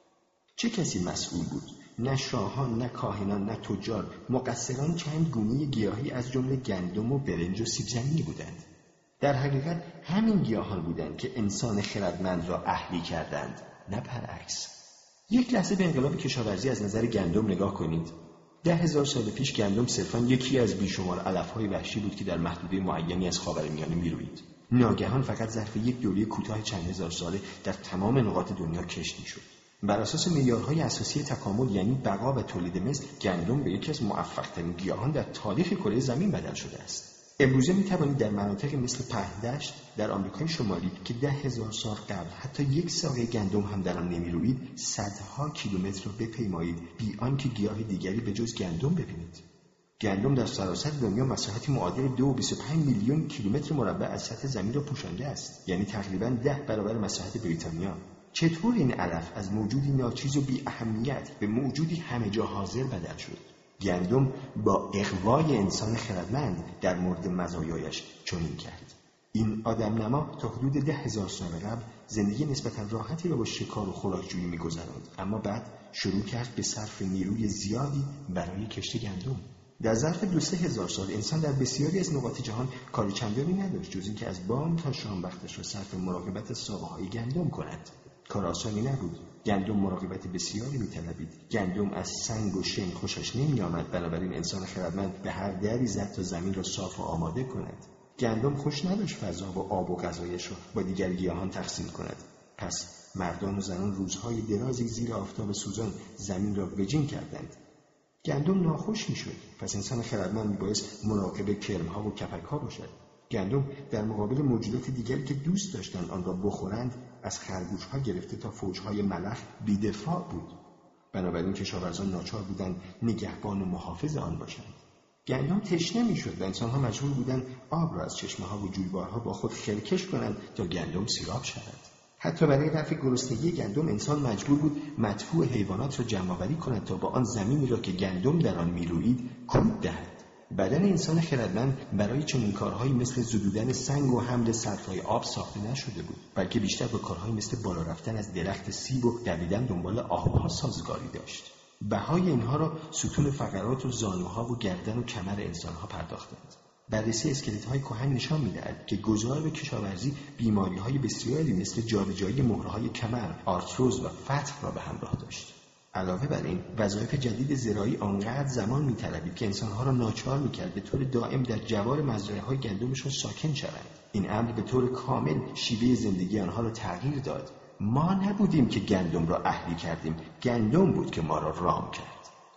C: چه کسی مسئول بود؟ نه شاهان، نه کاهنان، نه تجار. مقصران چند گونه گیاهی از جمله گندم و برنج و سیب زمینی بودند. در حقیقت همین گیاهان بودند که انسان خردمند را اهلی کردند، نه برعکس. یک لحظه به انقلاب کشاورزی از نظر گندم نگاه کنید. ده هزار سال پیش گندم صرفاً یکی از بیشمار علف‌های وحشی بود که در محدوده معینی از خاورمیانه می‌روید. ناگهان فقط ظرف یک دوره کوتاه چند هزار ساله در تمام نقاط دنیا کشت می‌شد. بر اساس معیارهای اساسی تکامل یعنی بقا و تولید مثل، گندم به یکی از موفق‌ترین گیاهان در تاریخ کره زمین بدل شده است. امروزه می‌توانید در مناطقی مثل پهندشت در آمریکای شمالی که ده هزار سال قبل حتی یک ساقه گندم هم در آن نمی‌روید، صدها کیلومتر را بپیمایید بی آنکه گیاه دیگری به جز گندم ببینید. گندم در سراسر دنیا مساحتی معادل دو و بیست و پنج میلیون کیلومتر مربع از سطح زمین را پوشانده است، یعنی تقریباً ده برابر مساحت بریتانیا. چطور این علف از موجودی ناچیز و بی اهمیت به موجودی همه جا حاضر بدل شد؟ گندم با اغوای انسان خردمند در مورد مزایایش چنین کرد. این آدم نما تا حدود ده هزار سال قبل زندگی نسبتاً راحتی را با شکار و خوراکجویی می‌گذراند، اما بعد شروع کرد به صرف نیروی زیادی برای کشت گندم. در ظرف دو سه هزار سال انسان در بسیاری از نقاط جهان کار چندانی نداشت جز اینکه از بام تا شام وقتش را صرف مراقبت ساقه‌های گندم کند. کار آسانی نبود. گندم مراقبت بسیاری می‌طلبید. گندم از سنگ و شن خوشش نمی‌آمد، بنابراین انسان خردمند به هر دری زد تا زمین را صاف و آماده کند. گندم خوش نداشت فضا و آب و غذایش را با دیگر گیاهان تقسیم کند. پس مردان و زنان روزهای درازی زیر آفتاب سوزان زمین را وجین کردند. گندم ناخوش می‌شد، پس انسان خردمند می‌بایست مراقب کرم‌ها و کپک‌ها باشد. گندم در مقابل موجودات دیگری که دوست داشتند آن را بخورند، از خرگوش‌ها گرفته تا فوج‌های ملخ بی‌دفاع بود. بنابراین کشاورزان ناچار بودند نگهبان و محافظ آن باشند. گندم تشنه می‌شد و انسان‌ها مجبور بودند آب را از چشمه‌ها و جویبارها با خود خلکش کنند تا گندم سیراب شود. حتی برای رفع گرسنگی گندم انسان مجبور بود مدفوع حیوانات را جمع‌آوری کند تا با آن زمینی را که گندم در آن می‌روید کود دهد. بدن انسان خردمند برای چنین کارهایی مثل زدودن سنگ و حمل سطل‌های آب ساخته نشده بود، بلکه بیشتر با کارهایی مثل بالا رفتن از درخت سیب و دویدن دنبال آب‌ها سازگاری داشت. بهای اینها را ستون فقرات و زانوها و گردن و کمر انسان‌ها پرداختند. بررسی اسکلت‌های کهن نشان می‌دهد که گذار به کشاورزی بیماری‌های بسیاری مثل جابجایی مهره‌های کمر، آرتروز و فتق را به همراه داشت. علاوه بر این، وظایف جدید زراعی آنقدر زمان می‌طلبید که انسان‌ها را ناچار می‌کرد به طور دائم در جوار مزرعه‌های گندمشان ساکن شوند. این امر به طور کامل شیوه زندگی آنها را تغییر داد. ما نبودیم که گندم را اهلی کردیم، گندم بود که ما را رام کرد.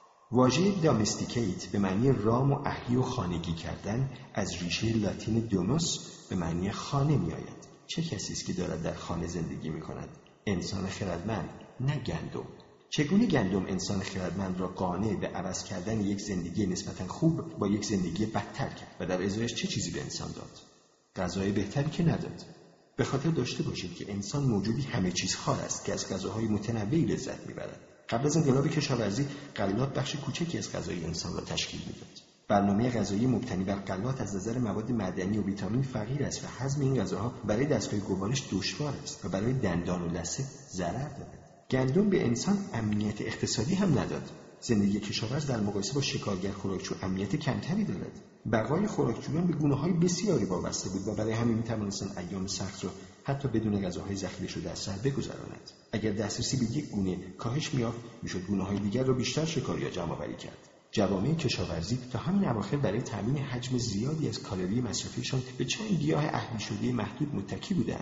C: واژه دامستیکیت به معنی رام و اهلی و خانگی کردن از ریشه لاتین دوموس به معنی خانه می‌آید. چه کسی است که دارد در خانه زندگی می‌کند؟ انسان خردمند، نه گندم. چگونه گندم انسان خردمند را قانع به عوض کردن یک زندگی نسبتاً خوب با یک زندگی بدتر کرد و در ازایش چه چیزی به انسان داد؟ غذای بهتری که نداد. به خاطر داشته باشید که انسان موجودی همه چیز خوار است که از غذاهای متنوعی لذت می‌برد. قبل از انقلاب کشاورزی غلات بخش کوچکی از غذای انسان را تشکیل می‌داد. برنامه غذایی مبتنی بر غلات از نظر مواد معدنی و ویتامین فقیر است و هضم این غذاها برای دستگاه گوارش دشوار است و برای دندان و لثه ضرر دارد. گندم به انسان امنیت اقتصادی هم نداد. زندگی کشاورز در مقایسه با شکارگر خوراکجو امنیت کمتری دارد. بقای خوراکجویان به گونه‌های بسیاری وابسته بود و برای همین می‌توانستند ایام سخت را حتی بدون غذاهای ذخیره شده از سر بگذرانند. اگر دسترسی به یک گونه کاهش می‌یافت، میشد گونه‌های دیگر را بیشتر شکار یا جمع‌آوری کرد. جوامع کشاورزی تا همین اواخر برای تامین حجم زیادی از کالری مصرفیشان به چند گیاه اهلی شده محدود متکی بودند.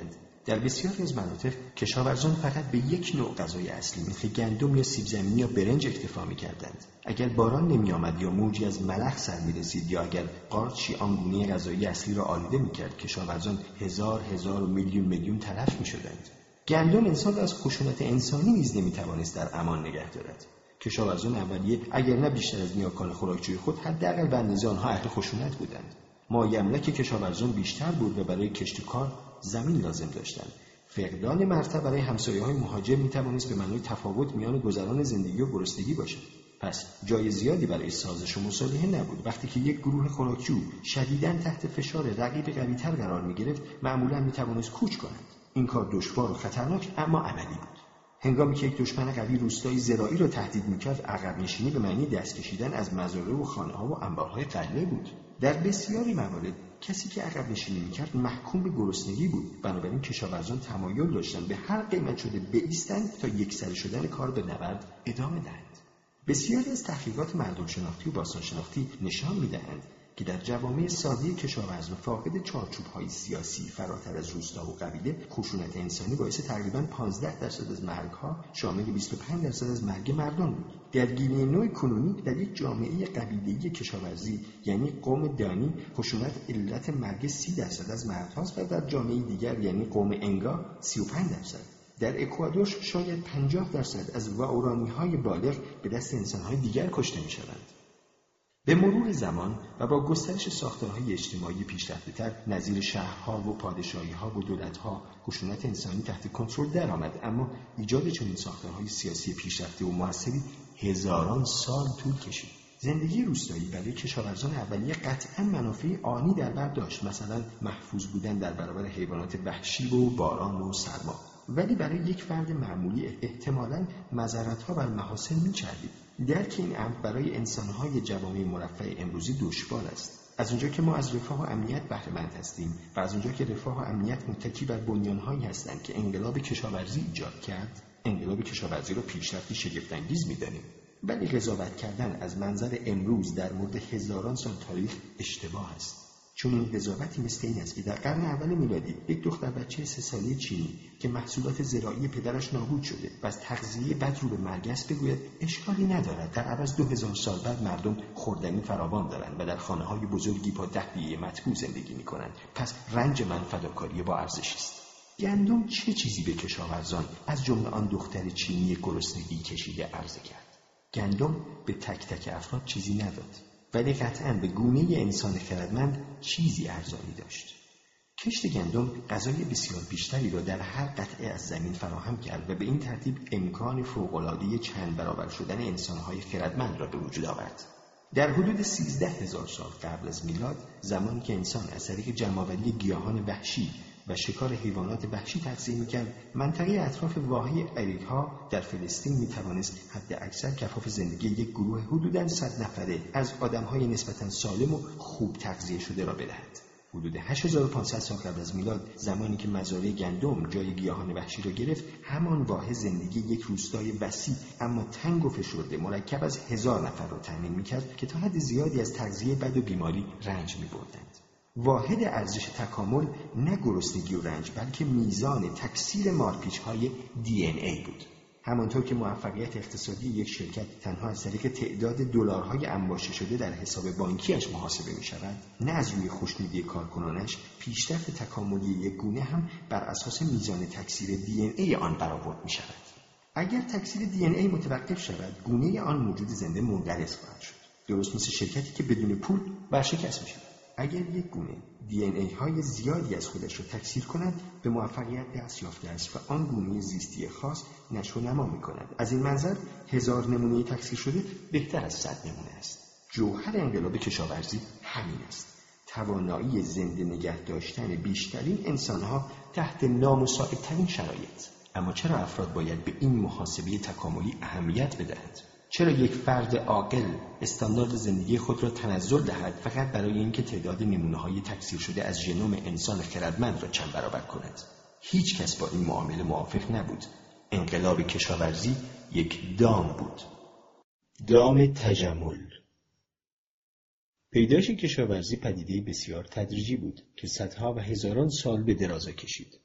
C: در بسیاری از مناطق کشاورزان فقط به یک نوع غذای اصلی مثل گندم یا سیب زمینی یا برنج اکتفا می‌کردند. اگر باران نمی‌آمد یا موجی از ملخ سر می‌رسید یا اگر قارچی آنگونه غذایی اصلی را آلوده می‌کرد، کشاورزان هزار هزار و میلیون میلیون تلف می‌شدند. گندم انسان را از خشونت انسانی نیز نمی‌توانست در امان نگه دارد. کشاورزان اولیه اگر نه بیشتر از نیاکان خوراکجوی خود حداقل به اندازه آنها اهل خشونت بودند. مایملک کشاورزان بیشتر بود و برای کشت و کار زمین لازم داشتند. فقدان مرتع برای همسایه‌های مهاجر می‌توانست به معنای تفاوت میان گذران زندگی و گرسنگی باشد. پس جای زیادی برای سازش و مصالحه نبود. وقتی که یک گروه خوراکجو شدیداً تحت فشار رقیب قوی‌تر قرار می‌گرفت، معمولاً می‌توانست کوچ کند. این کار دشوار و خطرناک اما عملی بود. هنگامی که یک دشمن قوی روستای زراعی را تهدید می‌کرد، عقب نشینی به معنی دست کشیدن از مزارع و خانه‌ها و انبارهای غله بود. در بسیاری موارد کسی که عقب نشینی می‌کرد محکوم به گرسنگی بود. بنابراین کشاورزان تمایل داشتند به هر قیمت شده بایستند تا یکسره شدن کار به نبرد ادامه دهند. بسیاری از تحقیقات مردم‌شناختی و باستان‌شناختی نشان می‌دهند که در جوامع ساده کشاورز و فاقد چارچوب‌های سیاسی فراتر از روستا و قبیله، خشونت انسانی باعث تقریباً پانزده درصد از مرگ‌ها شامل بیست و پنج درصد از مرگ مردم بود. در گینه نو کنونی در یک جامعه قبیله‌ای کشاورزی یعنی قوم دانی، خشونت علت مرگ سی درصد از مردهاست و در جامعه دیگر یعنی قوم انگا سی و پنج درصد. در اکوادور شاید پنجاه درصد از واورانی‌های بالغ به دست انسان‌های دیگر کشته می‌شوند. به مرور زمان و با گسترش ساختارهای اجتماعی پیشرفته‌تر نظیر شهرها و پادشاهی‌ها و دولت‌ها، خشونت انسانی تحت کنترل درآمد، اما ایجاد چنین ساختارهای سیاسی پیشرفته و موثری هزاران سال طول کشید. زندگی روستایی برای کشاورزان اولیه قطعاً منافع آنی در بر داشت، مثلا محفوظ بودن در برابر حیوانات وحشی و باران و سرما. ولی برای یک فرد معمولی احتمالاً مضرت‌ها بر محاسن می‌چربید. درک این امر برای انسان‌های جوامع مرفه امروزی دشوار است. از اونجا که ما از رفاه و امنیت بهره مند هستیم و از اونجا که رفاه و امنیت متکی بر بنیان‌هایی هستند که انقلاب کشاورزی ایجاد کرد، انقلاب کشاورزی را پیشرفتی شگفت‌انگیز می‌دانیم. ولی قضاوت کردن از منظر امروز در مورد هزاران سال تاریخ اشتباه است. چون این قضاوتی مثل این است که در قرن اول میلادی یک دختر بچه سه ساله چینی که محصولات زراعی پدرش نابود شده و از تغذیه بد رو به مرگ است بگوید اشکالی ندارد، در عوض دو هزار سال بعد مردم خوردنی فراوان دارند و در خانه‌های بزرگی با تهویه مطبوع زندگی می‌کنند، پس رنج من فداکاری با ارزشی است. گندم چه چیزی به کشاورزان از جمله آن دختر چینی گرسنگی کشیده عرضه کرد؟ گندم به تک تک افراد چیزی نداد، ولی قطعاً به گونه انسان خردمند چیزی ارزانی داشت. کشت گندم غذای بسیار بیشتری را در هر قطعه از زمین فراهم کرد و به این ترتیب امکان فوق‌العاده چند برابر شدن انسان‌های خردمند را به وجود آورد. در حدود سیزده هزار سال قبل از میلاد، زمانی که انسان از طریق جمع‌آوری گیاهان وحشی و شکار حیوانات وحشی تغذیه می‌کرد، منطقه اطراف واحه اریک‌ها در فلسطین می‌توانست حد اکثر کفاف زندگی یک گروه حدوداً صد نفره از آدم‌های نسبتاً سالم و خوب تغذیه شده را بدهد. حدود هشت هزار و پانصد سال قبل از میلاد، زمانی که مزارع گندم جای گیاهان وحشی را گرفت، همان واحه زندگی یک روستای وسیع اما تنگ و فشرده مرکب از هزار نفر را تامین می‌کرد که تا حد زیادی از تغذیه بد و بیماری رنج می‌بردند. واحد ارزش تکامل نه گرسنگی و رنج، بلکه میزان تکثیر مارپیچ‌های دی ان ای بود. همانطور که موفقیت اقتصادی یک شرکت تنها از طریق تعداد دلارهای انباشته شده در حساب بانکیش محاسبه می شود، نه از روی خوشنودی کارکنانش، پیشرفت تکاملی یک گونه هم بر اساس میزان تکثیر دی ان ای آن برآورد می شود. اگر تکثیر دی ان ای متوقف شود، گونه آن موجود زنده منقرض خواهد شد. درست مثل شرکتی که بدون پول ورشکست می شود. اگر یک گونه دی ان ای های زیادی از خودش را تکثیر کند، به موفقیت دست یافته است و آن گونه زیستی خاص نشو و نما می کند. از این منظر هزار نمونه تکثیر شده بهتر از صد نمونه است. جوهر انقلاب کشاورزی همین است. توانایی زنده نگه داشتن بیشترین انسانها تحت نامساعدترین شرایط. اما چرا افراد باید به این محاسبه تکاملی اهمیت بدهند؟ چرا یک فرد عاقل استاندارد زندگی خود را تنزل دهد فقط برای اینکه تعداد نمونه‌های تکثیر شده از ژنوم انسان خردمند را چند برابر کند؟ هیچ کس با این معامله موافق نبود. انقلاب کشاورزی یک دام بود. دام تجمل. پیدایش کشاورزی پدیده بسیار تدریجی بود که صدها و هزاران سال به درازا کشید.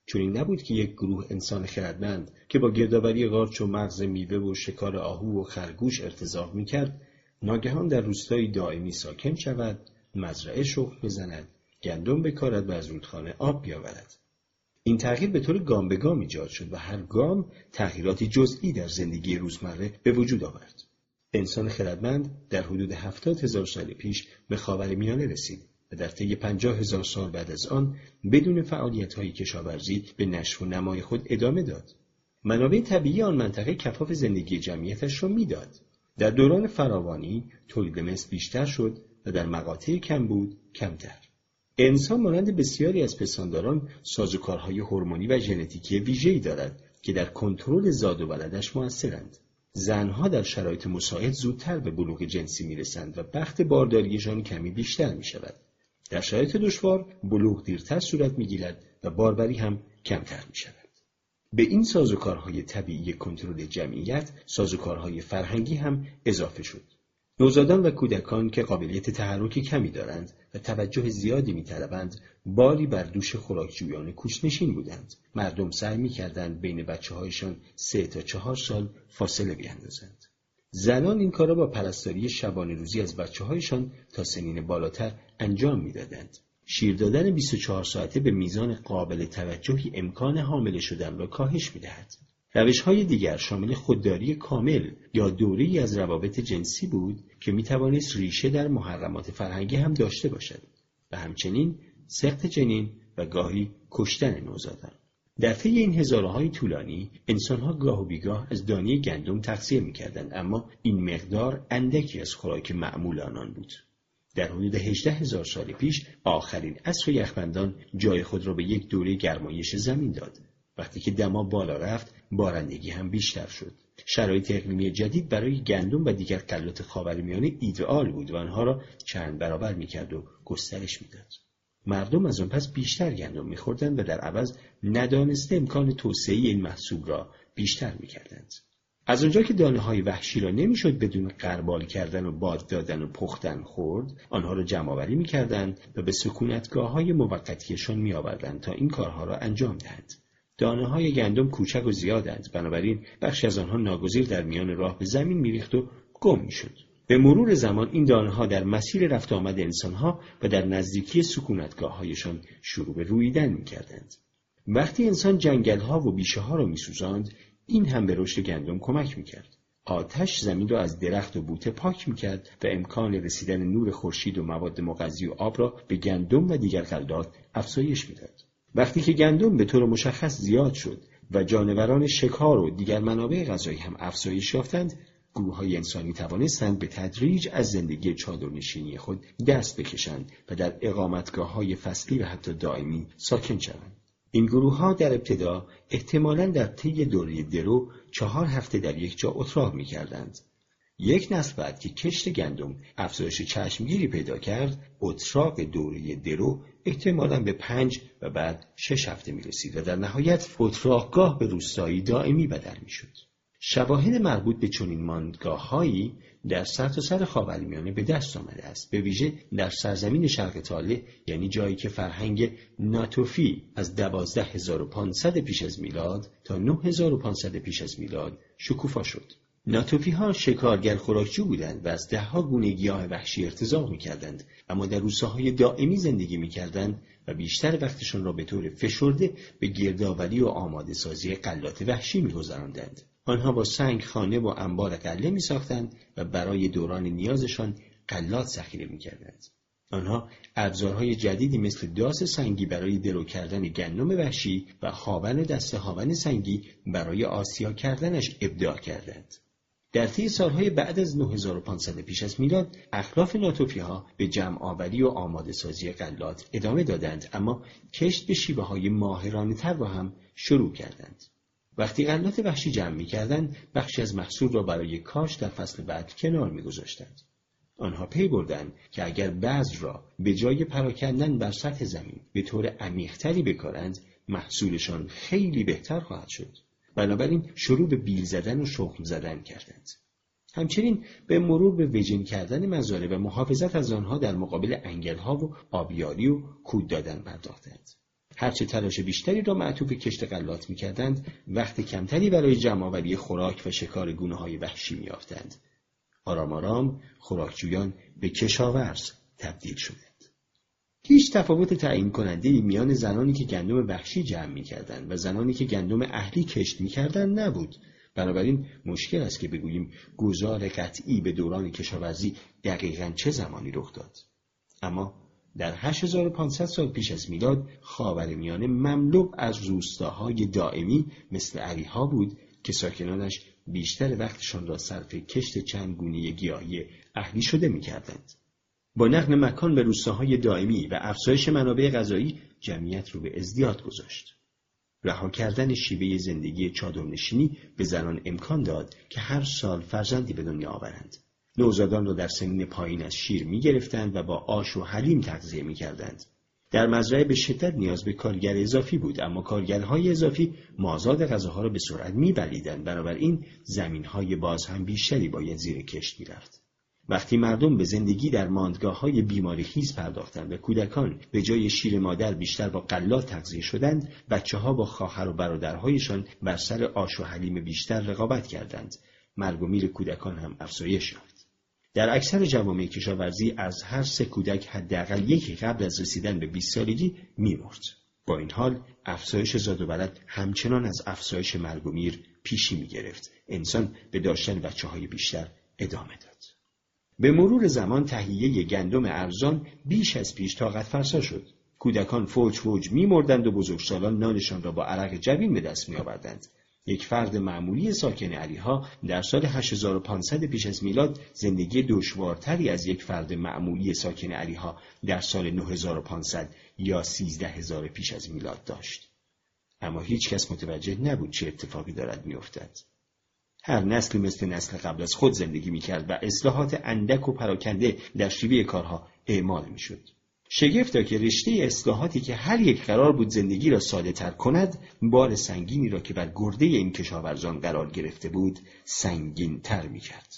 C: چون این نبود که یک گروه انسان خردمند که با گردآوری قارچ و مغز میوه و شکار آهو و خرگوش ارتزاق میکرد، ناگهان در روستایی دائمی ساکن شود، مزرعه شخم بزند، گندم بکارد و از رودخانه آب بیاورد. این تغییر به طور گام به گام ایجاد شد و هر گام تغییراتی جزئی در زندگی روزمره به وجود آورد. انسان خردمند در حدود هفتاد هزار سال پیش به خاورمیانه رسید و در طی پنجاه هزار سال بعد از آن بدون فعالیت‌های کشاورزی به نشو و نمای خود ادامه داد. منابع طبیعی آن منطقه کفاف زندگی جمعیتش را میداد. در دوران فراوانی تولید مثل بیشتر شد و در مقاطع کمبود کمتر. انسان مانند بسیاری از پستانداران سازوکارهای هورمونی و ژنتیکی ویژه‌ای دارد که در کنترل زاد و ولدش مؤثرند. زنها در شرایط مساعد زودتر به بلوغ جنسی میرسند و بخت بارداریشان کمی بیشتر می شود. در شرایط دشوار بلوغ دیرتر صورت می گیرد و باروری هم کمتر می شود. به این سازوکارهای طبیعی کنترل جمعیت سازوکارهای فرهنگی هم اضافه شد. نوزادان و کودکان که قابلیت تحرک کمی دارند و توجه زیادی می‌طلبند، باری بر دوش خوراکجویان کوچ‌نشین بودند. مردم سعی می‌کردند بین بچه‌هایشان سه تا چهار سال فاصله بیاندازند. زنان این کار را با پرستاری شبانه روزی از بچه‌هایشان تا سنین بالاتر انجام می‌دادند. شیر دادن بیست و چهار ساعته به میزان قابل توجهی امکان حامله شدن را کاهش می‌دهد. روش‌های دیگر شامل خودداری کامل یا دوره‌ای از روابط جنسی بود که می‌توانست ریشه در محرمات فرهنگی هم داشته باشد و همچنین سقط جنین و گاهی کشتن نوزادان. در طی این هزاره‌های طولانی انسان‌ها گاه و بیگاه از دانه گندم تغذیه می‌کردند، اما این مقدار اندکی از خوراک معمول آنان بود. در حدود هجده هزار سال پیش آخرین عصر یخبندان جای خود را به یک دوره گرمایش زمین داد. وقتی که دما بالا رفت، بارندگی هم بیشتر شد. شرایط اقلیمی جدید برای گندم و دیگر غلات خاورمیانه ایدئال بود و آنها را چند برابر می‌کرد و گسترش می‌داد. مردم از آن پس بیشتر گندم می‌خوردند و در عوض ندانسته امکان توسعه این محصول را بیشتر می‌کردند. از آنجا که دانه‌های وحشی را نمی‌شد بدون غربال کردن و باد دادن و پختن خورد، آنها را جمع‌آوری می‌کردند و به سکونتگاه‌های موقتیشان می‌آوردند تا این کارها را انجام دهند. دانه‌های گندم کوچک و زیادند، بنابراین بخشی از آنها ناگزیر در میان راه به زمین می‌ریخت و گم می‌شد. به مرور زمان این دانه‌ها در مسیر رفت آمد انسان‌ها و در نزدیکی سکونتگاه‌هایشان شروع به روییدن می‌کردند. وقتی انسان جنگل‌ها و بیشه‌ها را می‌سوزاند، این هم به رشد گندم کمک می‌کرد. آتش زمین را از درخت و بوته پاک می‌کرد و امکان رسیدن نور خورشید و مواد مغذی و آب را به گندم و دیگر غلات افزایش می‌داد. وقتی که گندم به طور مشخص زیاد شد و جانوران شکار و دیگر منابع غذایی هم افزایش یافتند، گروه‌های انسانی توانستند به تدریج از زندگی چادرنشینی خود دست بکشند و در اقامتگاه‌های فصلی و حتی دائمی ساکن شوند. این گروه‌ها در ابتدا احتمالاً در طی دوره درو چهار هفته در یک جا اتراق می‌کردند. یک نسل بعد که کشت گندم افزایش چشمگیری پیدا کرد، اتراق دوره درو احتمالاً به پنج و بعد شش هفته می رسید و در نهایت اتراقگاه به روستایی دائمی بدل می شد. شواهد مربوط به چنین ماندگاه‌هایی در سرتاسر خاورمیانه به دست آمده است، به ویژه در سرزمین شرق طالع، یعنی جایی که فرهنگ ناتوفی از دوازده هزار و پانصد پیش از میلاد تا نه هزار و پانصد پیش از میلاد شکوفا شد. ناتوفی‌ها شکارگر خوراکجو بودند و از ده‌ها گونه گیاه وحشی ارتزاق می‌کردند، اما در روستاهای دائمی زندگی می‌کردند و بیشتر وقتشان را به طور فشرده به گردآوری و آماده سازی غلات وحشی می‌گذراندند. آنها با سنگ خانه و انبار غله می‌ساختند و برای دوران نیازشان غلات ذخیره می‌کردند. آنها ابزارهای جدیدی مثل داس سنگی برای درو کردن گندم وحشی و هاون دسته هاون سنگی برای آسیا کردنش ابداع کردند. در طی سالهای بعد از نه هزار و پانصد پیش از میلاد، اخلاف ناتوفی‌ها به جمع آوری و آماده سازی غلات ادامه دادند، اما کشت به شیوه‌های ماهرانه‌تر را هم شروع کردند. وقتی غلات وحشی جمع می‌کردند، بخشی از محصول را برای کاش در فصل بعد کنار می‌گذاشتند. آنها پی بردند که اگر بذر را به جای پراکندن بر سطح زمین به طور عمیق‌تری بکارند، محصولشان خیلی بهتر خواهد شد. بنابراین شروع به بیل زدن و شخم زدن کردند. همچنین به مرور به وجین کردن مزارع و محافظت از آنها در مقابل انگل‌ها و آبیاری و کود دادن پرداختند.
D: هرچه تلاش بیشتری را معطوف کشت غلات می‌کردند، وقت کمتری برای جمع‌آوری خوراک و شکار گونه‌های وحشی می‌یافتند. آرام آرام خوراکجویان به کشاورز تبدیل شدند. هیچ تفاوت تعیین کننده‌ای میان زنانی که گندم وحشی جمع می‌کردند و زنانی که گندم اهلی کشت می‌کردند نبود. بنابراین مشکل است که بگوییم گذار قطعی به دوران کشاورزی دقیقاً چه زمانی رخ داد. اما در هشت هزار و پانصد سال پیش از میلاد خاورمیانه مملو از روستاهای دائمی مثل اریحا بود که ساکنانش بیشتر وقتشان را صرف کشت چند گونه گیاهی اهلی شده می‌کردند. با نقل مکان به روستاهای دائمی و افزایش منابع غذایی جمعیت رو به ازدیاد گذاشت. رها کردن شیوه زندگی چادرنشینی به زنان امکان داد که هر سال فرزندی به دنیا آورند. نوزادان را در سنین پایین از شیر می گرفتند و با آش و حلیم تغذیه می کردند. در مزرعه به شدت نیاز به کارگر اضافی بود، اما کارگرهای اضافی مازاد غذاها را به سرعت می بلیدند، بنابراین زمینهای باز هم بیشتری باید زیر کشت می رفت. وقتی مردم به زندگی در ماندگاه‌های بیماریخیز پرداختند و کودکان به جای شیر مادر بیشتر با غلات تغذیه شدند، بچه‌ها با خواهر و برادرهایشان بر سر آش و حلیم بیشتر رقابت کردند. مرگ و میر کودکان هم افزایش یافت. در اکثر جوامع کشاورزی از هر سه کودک حداقل یکی قبل از رسیدن به بیست سالگی می‌مرد. با این حال افزایش زاد و ولد همچنان از افزایش مرگ و میر پیشی می‌گرفت. انسان به داشتن بچه‌های بیشتر ادامه داد. به مرور زمان تهیه گندم ارزان بیش از پیش طاقت فرسا شد. کودکان فوج فوج می‌مردند و بزرگسالان نانشان را با عرق جبین به دست می‌آوردند. یک فرد معمولی ساکن اریحا در سال هشت هزار و پانصد پیش از میلاد زندگی دشوارتری از یک فرد معمولی ساکن اریحا در سال نه هزار و پانصد یا سیزده هزار پیش از میلاد داشت. اما هیچ کس متوجه نبود چه اتفاقی دارد می‌افتد. هر نسل مثل نسل قبل از خود زندگی می‌کرد و اصلاحات اندک و پراکنده در شیوه کارها اعمال می‌شد. شگفتا که رشته اصلاحاتی که هر یک قرار بود زندگی را ساده‌تر کند، بار سنگینی را که بر گرده این کشاورزان قرار گرفته بود، سنگین‌تر می‌کرد.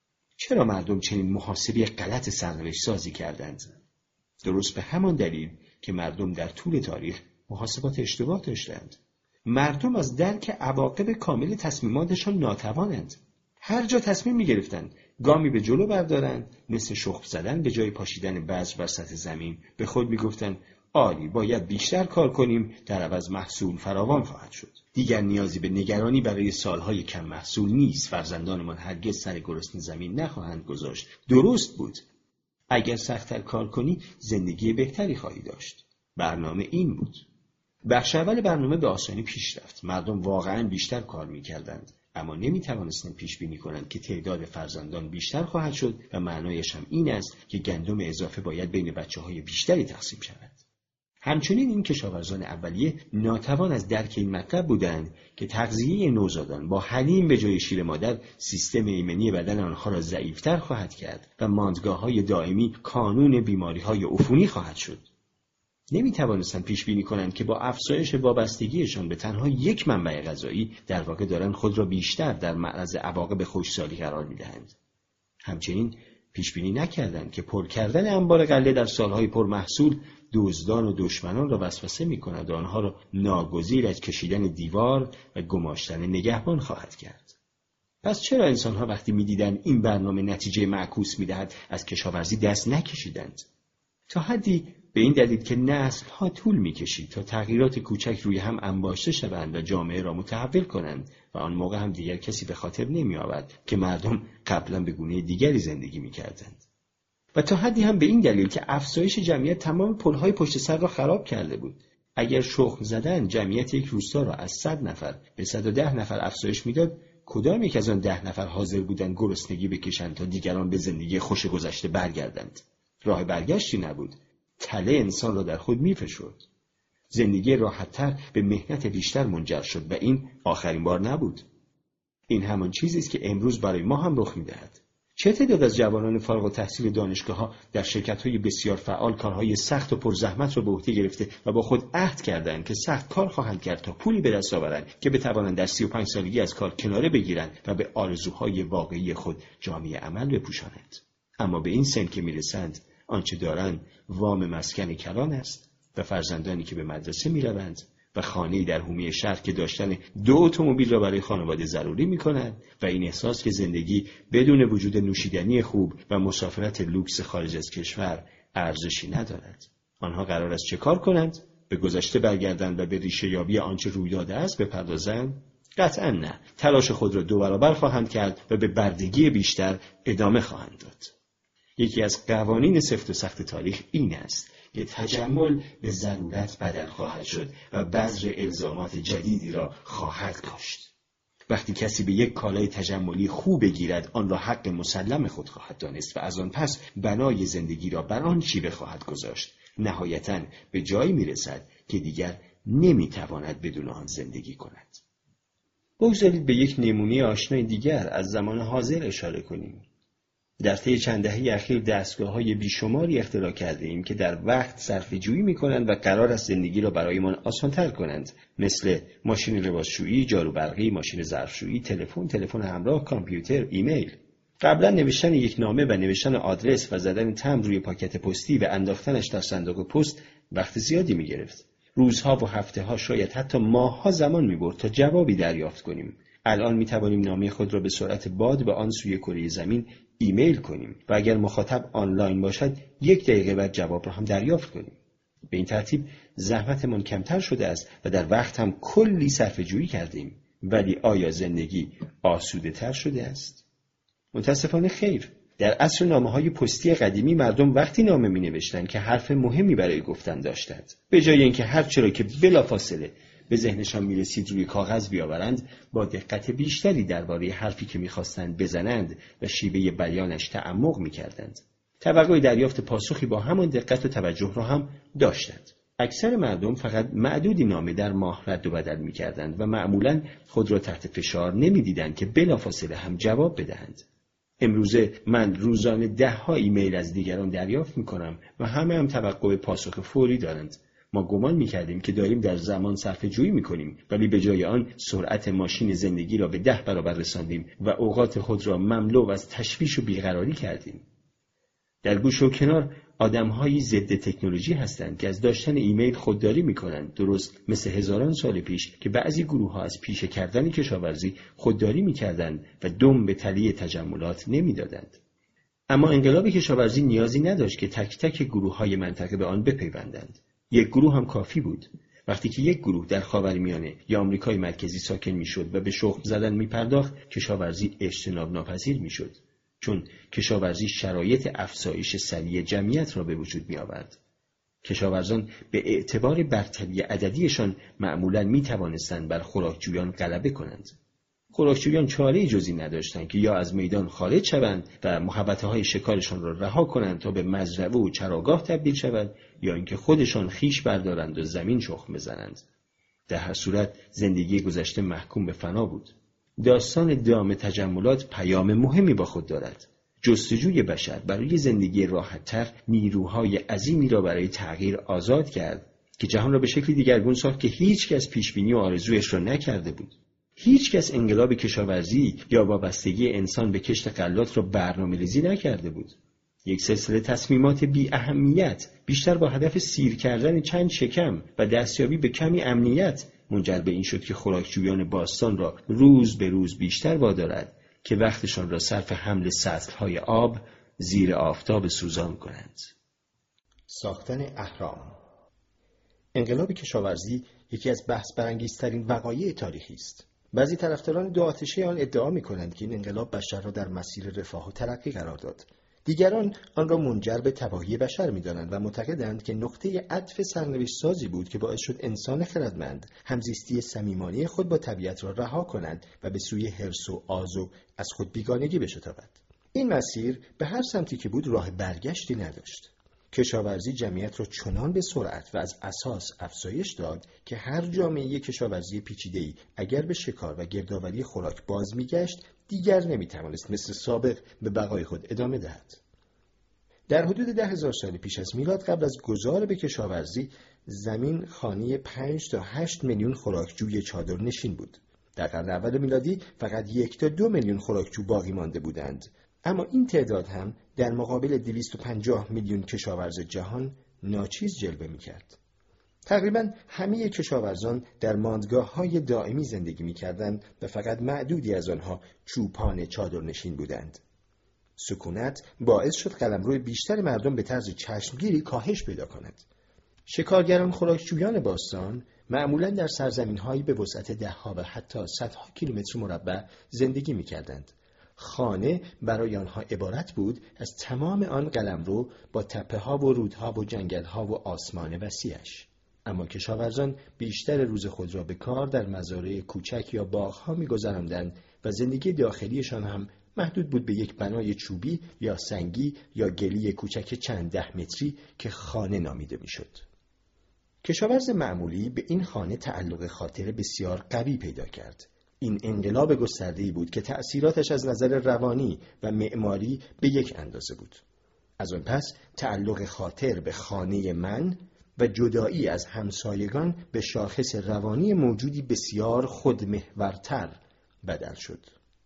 D: چرا مردم چنین محاسبه غلط سرنوشت سازی کردند؟ درست به همان دلیل که مردم در طول تاریخ محاسبات اشتباه داشتند. مردم از درک عواقب کامل تصمیماتشان ناتوانند. هر جا تصمیم می‌گرفتند گامی به جلو بردارند، مثل شخم زدن به جای پاشیدن بذر بر سطح زمین، به خود می‌گفتند عالی، باید بیشتر کار کنیم، در عوض محصول فراوان خواهد شد. دیگر نیازی به نگرانی برای سالهای کم محصول نیست. فرزندانمان هرگز سر گرسنه زمین نخواهند گذاشت. درست بود. اگر سخت‌تر کار کنی زندگی بهتری خواهی داشت. برنامه این بود. بخش اول برنامه به آسانی پیش رفت. مردم واقعاً بیشتر کار می‌کردند، اما نمی‌توانستند پیش بینی کنند که تعداد فرزندان بیشتر خواهد شد و معنایش هم این است که گندم اضافه باید بین بچه‌های بیشتری تقسیم شود. همچنین این کشاورزان اولیه ناتوان از درک این مطلب بودند که تغذیه نوزادان با حلیم به جای شیر مادر سیستم ایمنی بدن آنها را ضعیف‌تر خواهد کرد و ماندگاه‌های دائمی کانون بیماری‌های عفونی خواهد شد. نمی توانستند پیش بینی کنند که با افزایش وابستگیشان به تنها یک منبع غذایی در واقع دارند خود را بیشتر در معرض عواقب خشکسالی قرار می‌دهند. همچنین پیش بینی نکردند که پر کردن انبار غله در سالهای پرمحصول دزدان و دشمنان را وسوسه می‌کند و آنها را ناگزیر از کشیدن دیوار و گماشتن نگهبان خواهد کرد. پس چرا انسان‌ها وقتی می‌دیدند این برنامه نتیجه معکوس می‌دهد از کشاورزی دست نکشیدند؟ تا حدی به این دلیل که نسل‌ها طول می‌کشید تا تغییرات کوچک روی هم انباشته شوند و جامعه را متحول کنند و آن موقع هم دیگر کسی به خاطر نمی‌آورد که مردم قبلا به گونه دیگری زندگی می‌کردند. و تا حدی هم به این دلیل که افزایش جمعیت تمام پل‌های پشت سر را خراب کرده بود. اگر شخم زدن جمعیت یک روستا را از صد نفر به صد و ده نفر افزایش می‌داد، کدام یک از آن ده نفر حاضر بودند گرسنگی بکشند تا دیگران به زندگی خوش گذشته برگردند؟ راه برگشتی نبود. تله انسان را در خود می‌فشرد. زندگی راحت‌تر به مهنت بیشتر منجر شد و این آخرین بار نبود. این همان چیزی است که امروز برای ما هم رخ می‌دهد. چه تعداد از جوانان فارغ التحصیل دانشگاه‌ها در شرکت‌های بسیار فعال کارهای سخت و پرزحمت را به عهده گرفته و با خود عهد کردند که سخت کار خواهند کرد تا پولی به دست آورند که بتوانند در سی و پنج سالگی از کار کناره بگیرند و به آرزوهای واقعی خود جامه عمل بپوشانند. اما به این سن که می‌رسند، آنچه دارند وام مسکن کلان است و فرزندانی که به مدرسه میروند و خانه‌ای در حومه شهر که داشتن دو اتومبیل را برای خانواده ضروری می‌کنند و این احساس که زندگی بدون وجود نوشیدنی خوب و مسافرت لوکس خارج از کشور ارزشی ندارد. آنها قرار است چه کار کنند؟ به گذشته برگردند و به ریشه یابی آنچه روی داده است بپردازند؟ قطعاً نه. تلاش خود را دو برابر خواهند کرد و به بردگی بیشتر ادامه خواهند داد. یکی از قوانین سفت و سخت تاریخ این است که تجمل به ضرورت بدل خواهد شد و بذر الزامات جدیدی را خواهد کاشت. وقتی کسی به یک کالای تجملی خوب بگیرد، آن را حق مسلم خود خواهد دانست و از آن پس بنای زندگی را بر آن شیوه خواهد گذاشت. نهایتاً به جایی میرسد که دیگر نمیتواند بدون آن زندگی کند. بگذارید به یک نمونه آشنای دیگر از زمان حاضر اشاره کنیم. در طی چند دهه اخیر دستگاه‌های بیشماری اختراع کرده ایم که در وقت صرفه‌جویی می‌کنند و قرار است زندگی را برایمان آسان‌تر کنند، مثل ماشین لباسشویی، جارو برقی، ماشین ظرفشویی، تلفن، تلفن همراه، کامپیوتر، ایمیل. قبلا نوشتن یک نامه و نوشتن آدرس و زدن تمبر روی پاکت پستی و انداختنش در صندوق پست وقت زیادی می‌گرفت. روزها و هفته‌ها، شاید حتی ماه‌ها زمان می‌برد تا جوابی دریافت کنیم. الان می‌توانیم نامه خود را به سرعت باد به آن سوی کره زمین ایمیل کنیم و اگر مخاطب آنلاین باشد یک دقیقه بعد جواب را هم دریافت کنیم. به این ترتیب زحمتمان کمتر شده است و در وقت هم کلی صرفه‌جویی کردیم. ولی آیا زندگی آسوده تر شده است؟ متاسفانه خیر. در عصر نامه‌های پستی قدیمی مردم وقتی نامه می‌نوشتند که حرف مهمی برای گفتن داشتند، به جای اینکه هر چرا که بلافاصله به ذهنشان میرسید روی کاغذ بیاورند، با دقت بیشتری درباره حرفی که میخواستند بزنند و شیوه بیانش تعمق میکردند. توقع دریافت پاسخی با همان دقت و توجه را هم داشتند. اکثر مردم فقط معدودی نامه در ماه رد و بدل میکردند و معمولاً خود را تحت فشار نمیدیدند که بلافاصله هم جواب بدهند. امروزه من روزانه ده ها ایمیل از دیگران دریافت میکنم و همه هم توقع پاسخ فوری دارند. ما گمان می‌کردیم که داریم در زمان صرفه‌جویی می‌کنیم، ولی به جای آن سرعت ماشین زندگی را به ده برابر رساندیم و اوقات خود را مملو از تشویش و بیقراری کردیم. در گوش و کنار آدم‌هایی ضد تکنولوژی هستند که از داشتن ایمیل خودداری می‌کنند، درست مثل هزاران سال پیش که بعضی گروه‌ها از پیشه کردن کشاورزی خودداری می‌کردند و دم به تلی تجملات نمی‌دادند. اما انقلاب کشاورزی نیازی نداشت که تک تک گروه‌های منطقه به آن بپیوندند. یک گروه هم کافی بود. وقتی که یک گروه در خاورمیانه یا آمریکای مرکزی ساکن میشد و به شخم زدن میپرداخت، کشاورزی اجتناب ناپذیر میشد، چون کشاورزی شرایط افزایش سریع جمعیت را به وجود می آورد. کشاورزان به اعتبار برتری عددیشان معمولاً می توانستند بر خوراکجویان غلبه کنند. خوراکجویان چاره‌ای جزی نداشتند که یا از میدان خارج شوند و محبته‌های شکارشان را رها کنند تا به مزرعه و چراگاه تبدیل شوند، یا اینکه خودشان خیش بردارند و زمین شخم بزنند. در هر صورت زندگی گذشته محکوم به فنا بود. داستان ادامه تجملات پیام مهمی با خود دارد. جستجوی بشر برای زندگی راحت‌تر نیروهای عظیمی را برای تغییر آزاد کرد که جهان را به شکلی دیگرگون ساخت که هیچ کس پیشبینی و آرزویش را نکرده بود. هیچ کس انقلاب کشاورزی یا وابستگی انسان به کشت غلات را برنامه‌ریزی نکرده بود. یک سلسله تصمیمات بی اهمیت بیشتر با هدف سیر کردن چند شکم و دستیابی به کمی امنیت منجر به این شد که خوراکجویان باستان را روز به روز بیشتر وادارد که وقتشان را صرف حمل سطل‌های آب زیر آفتاب سوزان کنند.
C: ساختن اهرام. انقلاب کشاورزی یکی از بحث برانگیزترین وقایع تاریخی است. بعضی طرفداران دو آتشه آن ادعا می‌کنند که این انقلاب بشر را در مسیر رفاه و ترقی قرار داد. دیگران آن را منجر به تباهی بشر می‌دانند و معتقدند که نقطه عطف سرنوشت سازی بود که باعث شد انسان خردمند همزیستی صمیمانه خود با طبیعت را رها کند و به سوی حرص و آز و از خود بیگانگی بشتابد. این مسیر به هر سمتی که بود راه برگشتی نداشت. کشاورزی جمعیت را چنان به سرعت و از اساس افزایش داد که هر جامعه کشاورزی پیچیده‌ای اگر به شکار و گردآوری خوراک باز می‌گشت، دیگر نمی‌توانست مثل سابق به بقای خود ادامه دهد. در حدود ده هزار سال پیش از میلاد قبل از گذار به کشاورزی، زمین خانه پنج تا هشت میلیون خوراکجوی چادر نشین بود. در قرن اول میلادی فقط یک تا دو میلیون خوراکجو باقی مانده بودند. اما این تعداد هم در مقابل دویست و پنجاه میلیون کشاورز جهان ناچیز جلوه می‌کرد.
D: تقریبا همه کشاورزان در ماندگاه‌های دائمی زندگی می‌کردند و فقط معدودی از آنها چوپان چادرنشین بودند. سکونت باعث شد قلمرو بیشتر مردم به طرز چشمگیری کاهش پیدا کند. شکارگران خوراکجویان باستان معمولاً در سرزمین‌هایی به وسعت ده‌ها و حتی صدها کیلومتر مربع زندگی می‌کردند. خانه برای آنها عبارت بود از تمام آن قلمرو با تپه‌ها و رودها و جنگل‌ها و آسمان وسیعش. اما کشاورزان بیشتر روز خود را به کار در مزارع کوچک یا باغ‌ها می‌گذراندند و زندگی داخلیشان هم محدود بود به یک بنای چوبی یا سنگی یا گلی کوچک چند ده متری که خانه نامیده می‌شد. کشاورز معمولی به این خانه تعلق خاطر بسیار قوی پیدا کرد. این انقلاب گسترده‌ای بود که تأثیراتش از نظر روانی و معماری به یک اندازه بود. از آن پس تعلق خاطر به خانه من و جدایی از همسایگان به شاخص روانی موجودی بسیار خودمحورتر بدل شد.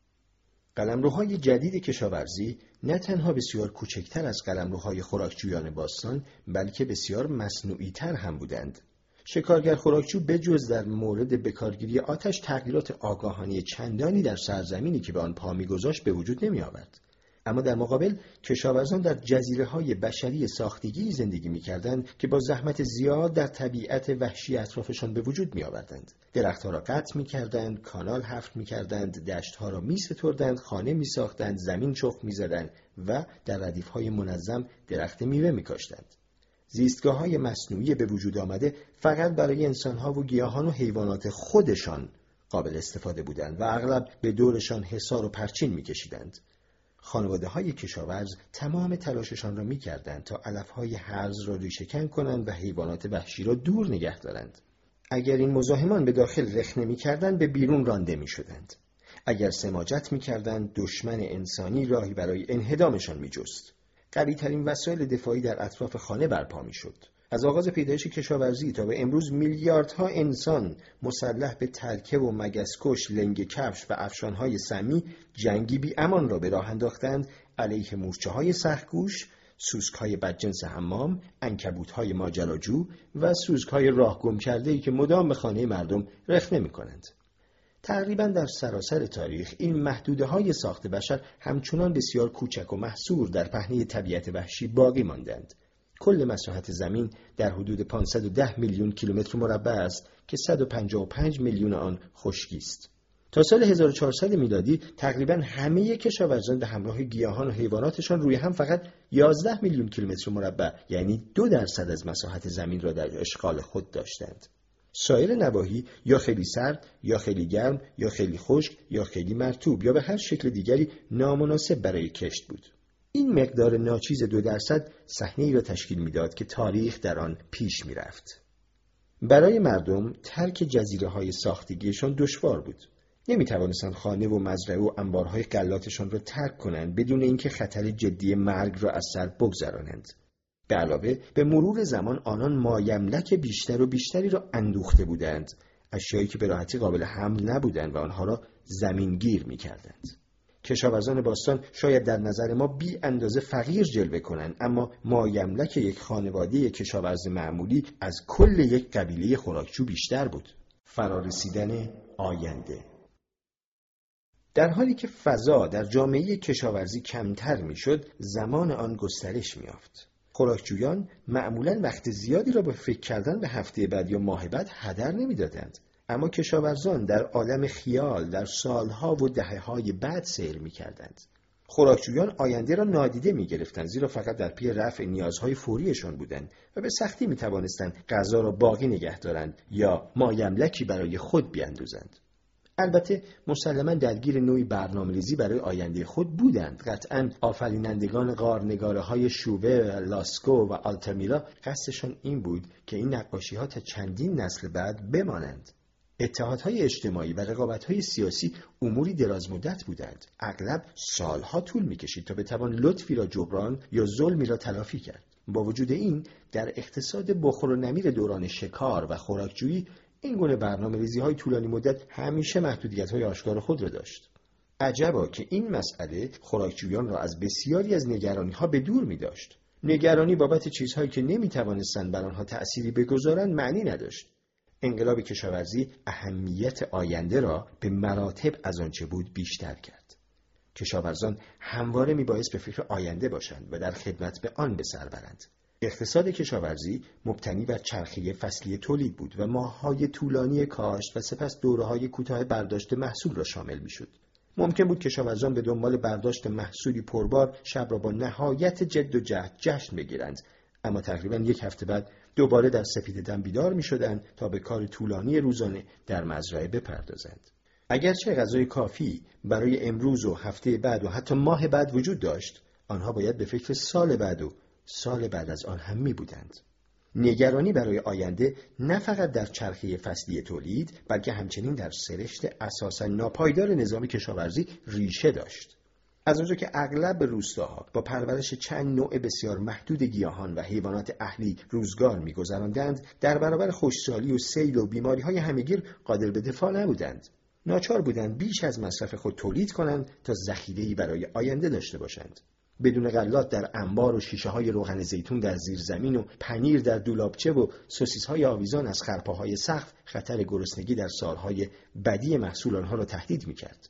D: قلمروهای جدید کشاورزی نه تنها بسیار کوچکتر از قلمروهای خوراکجویان باستان بلکه بسیار مصنوعی‌تر هم بودند. شکارگر خوراکجو به جز در مورد بکارگیری آتش تغییرات آگاهانه چندانی در سرزمینی که به آن پا می‌گذاشت به وجود نمی‌آورد. اما در مقابل کشاورزان در جزیره‌های بشری ساختگی زندگی می‌کردند که با زحمت زیاد در طبیعت وحشی اطرافشان به وجود می‌آوردند. درخت‌ها را قطع می‌کردند، کانال حفر می‌کردند، دشت‌ها را می‌ستردند، خانه می‌ساختند، زمین چخ می‌زدند و در ردیف‌های منظم درخت میوه می‌کاشتند. زیستگاه‌های مصنوعی به وجود آمده فقط برای انسان‌ها و گیاهان و حیوانات خودشان قابل استفاده بودند و اغلب به دورشان حصار و پرچین می‌کشیدند. خانواده‌های کشاورز تمام تلاششان را می‌کردند تا علف‌های هرز را ریشه‌کن کنند و حیوانات وحشی را دور نگه دارند. اگر این مزاحمان به داخل رخ نمی‌کردند به بیرون رانده می‌شدند. اگر سماجت می‌کردند دشمن انسانی راهی برای انهدامشان می‌جست. قوی‌ترین وسایل دفاعی در اطراف خانه برپا می‌شد. از آغاز پیدایش کشاورزی تا به امروز میلیاردها انسان مسلح به ترکه و مگسکش، لنگ کفش و افشانهای سمی جنگی بی امان را به راه انداختند علیه مورچه‌های سخت‌گوش، سوسک‌های بدجنس حمام، عنکبوت‌های ماجراجو و سوسک‌های راه گم کرده‌ای که مدام به خانه مردم رخنه می‌کنند. تقریباً در سراسر تاریخ این محدوده‌های ساخت بشر همچنان بسیار کوچک و محصور در پهنه طبیعت وحشی باقی ماندند. کل مساحت زمین در حدود پانصد و ده میلیون کیلومتر مربع است که صد و پنجاه و پنج میلیون آن خشکی است. تا سال هزار و چهارصد میلادی تقریباً همه کشاورزان به همراه گیاهان و حیواناتشان روی هم فقط یازده میلیون کیلومتر مربع یعنی دو درصد از مساحت زمین را در اشغال خود داشتند. سایر نواحی یا خیلی سرد یا خیلی گرم یا خیلی خشک یا خیلی مرطوب یا به هر شکل دیگری نامناسب برای کشت بود. این مقدار ناچیز دو درصد صحنه‌ای را تشکیل می‌داد که تاریخ در آن پیش می‌رفت. برای مردم ترک جزیره‌های ساختگیشان دشوار بود. نمی‌توانستند خانه و مزرعه و انبارهای غلاتشان را ترک کنند بدون اینکه خطر جدی مرگ را از سر بگذرانند. به علاوه به مرور زمان آنان مایملک بیشتر و بیشتری را اندوخته بودند، اشیایی که به راحتی قابل حمل نبودند و آنها را زمینگیر می‌کردند. کشاورزان باستان شاید در نظر ما بی اندازه فقیر جلوه کنند، اما مایملک یک خانواده کشاورز معمولی از کل یک قبیله خوراکجو بیشتر بود. فرارسیدن آینده. در حالی که فضا در جامعه کشاورزی کمتر میشد، زمان آن گسترش میافت. خوراکجویان معمولاً وقت زیادی را به فکر کردن به هفته بعد یا ماه بعد هدر نمیدادند. اما کشاورزان در عالم خیال در سالها و دهه‌های بعد سیر می‌کردند. خوراکجویان آینده را نادیده می‌گرفتند زیرا فقط در پی رفع نیازهای فوریشان بودند و به سختی می‌توانستند غذا را باقی نگه دارند یا مایملکی برای خود بیاندازند. البته مسلماً درگیر نوعی برنامه‌ریزی برای آینده خود بودند. قطعاً آفرینندگان غارنگاره‌های شوبه، لاسکو و آلتامیرا قصدشان این بود که این نقاشی‌ها تا چندین نسل بعد بمانند. اتحادهای اجتماعی و رقابت‌های سیاسی اموری درازمدت بودند. اغلب سالها طول می‌کشید تا بتوان لطفی را جبران یا ظلمی را تلافی کرد. با وجود این در اقتصاد بخور و نمیر دوران شکار و خوراکجویی این گونه برنامه‌ریزی‌های طولانی مدت همیشه محدودیت‌های آشکار خود را داشت. عجبا که این مسئله خوراکجویان را از بسیاری از نگرانی‌ها به دور می‌داشت. نگرانی بابت چیزهایی که نمیتوانستند بر آنها تأثیری بگذارند معنی نداشت. انقلاب کشاورزی اهمیت آینده را به مراتب از آنچه بود بیشتر کرد. کشاورزان همواره میبایست به فکر آینده باشند و در خدمت به آن به سر برند. اقتصاد کشاورزی مبتنی بر چرخه فصلی تولید بود و ماه‌های طولانی کاشت و سپس دوره‌های کوتاه برداشت محصول را شامل می‌شد. ممکن بود کشاورزان به دنبال برداشت محصولی پربار شب را با نهایت جد و جهد جشن بگیرند، اما تقریباً یک هفته بعد دوباره در سپیده‌دم بیدار می‌شدند تا به کار طولانی روزانه در مزرعه بپردازند. اگرچه غذای کافی برای امروز و هفته بعد و حتی ماه بعد وجود داشت، آنها باید به فکر سال بعد و سال بعد از آن هم می بودند. نگرانی برای آینده نه فقط در چرخه فصلی تولید، بلکه همچنین در سرشت اساساً ناپایدار نظام کشاورزی ریشه داشت. از آنجا که اغلب روستاها با پرورش چند نوع بسیار محدود گیاهان و حیوانات اهلی روزگار می‌گذراندند، در برابر خشکسالی و سیل و بیماری‌های همه‌گیر قادر به دفاع نبودند. ناچار بودند بیش از مصرف خود تولید کنند تا ذخیره‌ای برای آینده داشته باشند. بدون غلات در انبار و شیشه‌های روغن زیتون در زیر زمین و پنیر در دولابچه و سوسیس‌های آویزان از خرپاهای سقف خطر گرسنگی در سالهای بدی محصول آنها را تهدید می‌کرد.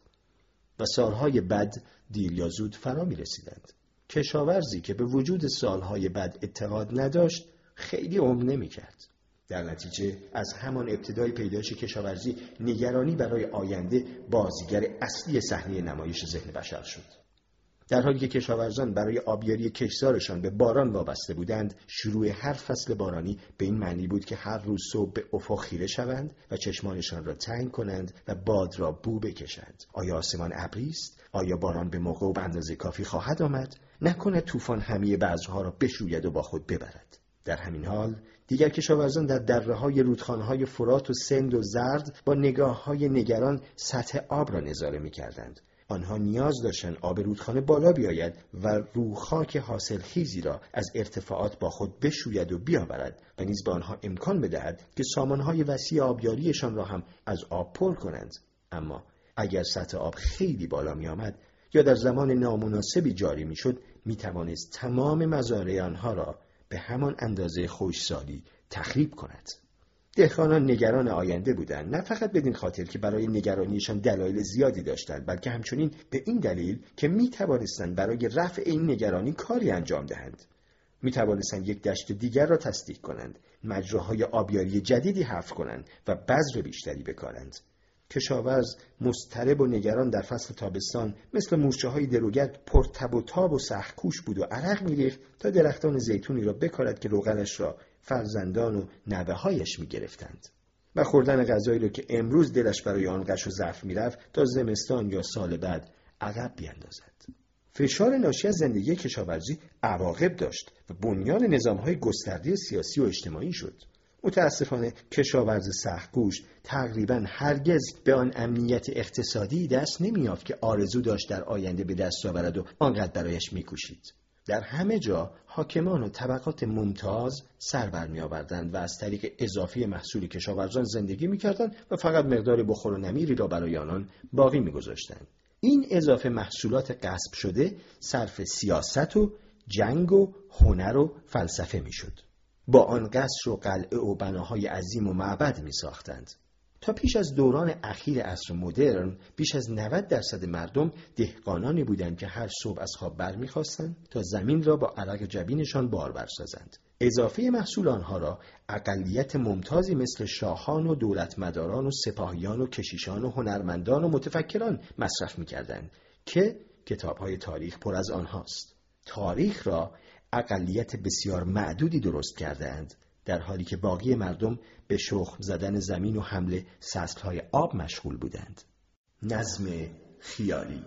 D: و سالهای بد دیر یا زود فرا می‌رسیدند. کشاورزی که به وجود سالهای بد اعتقاد نداشت خیلی عمر نمی‌کرد. در نتیجه از همان ابتدای پیدایش کشاورزی نگرانی برای آینده بازیگر اصلی صحنه نمایش ذهن بشر شد. در حالی که کشاورزان برای آبیاری کشتزارشان به باران وابسته بودند، شروع هر فصل بارانی به این معنی بود که هر روز صبح به افق خیره شوند و چشمانشان را تنگ کنند و باد را بو بکشند. آیا آسمان ابری است؟ آیا باران به موقع و به اندازه کافی خواهد آمد؟ نکنه طوفان همه بذرها را بشوید و با خود ببرد. در همین حال دیگر کشاورزان در دره‌های رودخانه‌های فرات و سند و زرد با نگاه‌های نگران سطح آب را نظاره می‌کردند. آنها نیاز داشتند آب رودخانه بالا بیاید و روخاک حاصلخیزی را از ارتفاعات با خود بشوید و بیاورد و نیز به آنها امکان بدهد که سامانهای وسیع آبیاریشان را هم از آب پر کنند. اما اگر سطح آب خیلی بالا می آمد یا در زمان نامناسبی جاری می شد، می توانست تمام مزارع آنها را به همان اندازه خشکسالی تخریب کند. دهقانان نگران آینده بودند، نه فقط بدین خاطر که برای نگرانیشان دلایل زیادی داشتند، بلکه همچنین به این دلیل که می توانستند برای رفع این نگرانی کاری انجام دهند. می توانستند یک دشت دیگر را تصدیق کنند، مجراهای آبیاری جدیدی حفر کنند و بذر بیشتری بکارند. کشاورز مضطرب و نگران در فصل تابستان مثل مورچه‌های دروگر پرتب و تاب و سخت‌کوش بود و عرق می‌ریخت تا درختان زیتونی را بکارد که روغنش را فرزندان و نوه‌هایش می‌گرفتند و خوردن غذایی را که امروز دلش برای آن غش و ضعف می‌رفت تا زمستان یا سال بعد عقب بیاندازد. فشار ناشی از زندگی کشاورزی عواقب داشت و بنیان نظام‌های گسترده سیاسی و اجتماعی شد. متاسفانه کشاورز سخت‌کوش تقریباً هرگز به آن امنیت اقتصادی دست نمی‌یافت که آرزو داشت در آینده به دست آورد و آنقدر برایش می‌کوشید. در همه جا حاکمان و طبقات ممتاز سر برمی‌آوردند و از طریق اضافی محصول کشاورزان زندگی می‌کردند و فقط مقدار بخور و نمیری را برای آنان باقی می‌گذاشتند. این اضافه محصولات غصب شده صرف سیاست و جنگ و هنر و فلسفه می‌شد. با آن قصر و قلعه و بناهای عظیم و معبد می ساختند. تا پیش از دوران اخیر عصر مدرن بیش از نود درصد مردم دهقانانی بودند که هر صبح از خواب برمیخواستند تا زمین را با عرق جبینشان بارور سازند. اضافه محصول آنها را اقلیت ممتازی مثل شاهان و دولتمداران و سپاهیان و کشیشان و هنرمندان و متفکران مصرف می‌کردند که کتاب‌های تاریخ پر از آنهاست. تاریخ را اقلیت بسیار معدودی درست کردند، در حالی که باقی مردم به شخم زدن زمین و حمل سطل‌های آب مشغول بودند. نظم خیالی.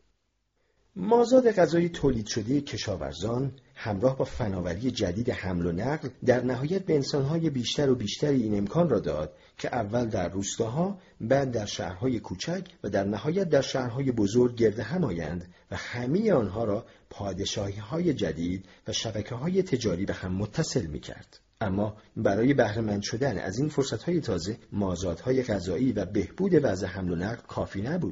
D: مازاد غذای تولید شده کشاورزان همراه با فناوری جدید حمل و نقل در نهایت به انسان‌های بیشتر و بیشتری این امکان را داد که اول در روستاها، بعد در شهرهای کوچک و در نهایت در شهرهای بزرگ گرد هم آیند و همه آنها را پادشاهی‌های جدید و شبکه‌های تجاری به هم متصل می‌کرد. اما برای بهره‌مند شدن از این فرصت‌های تازه، مازادهای غذایی و بهبود وضع حمل و نقل کافی نبود.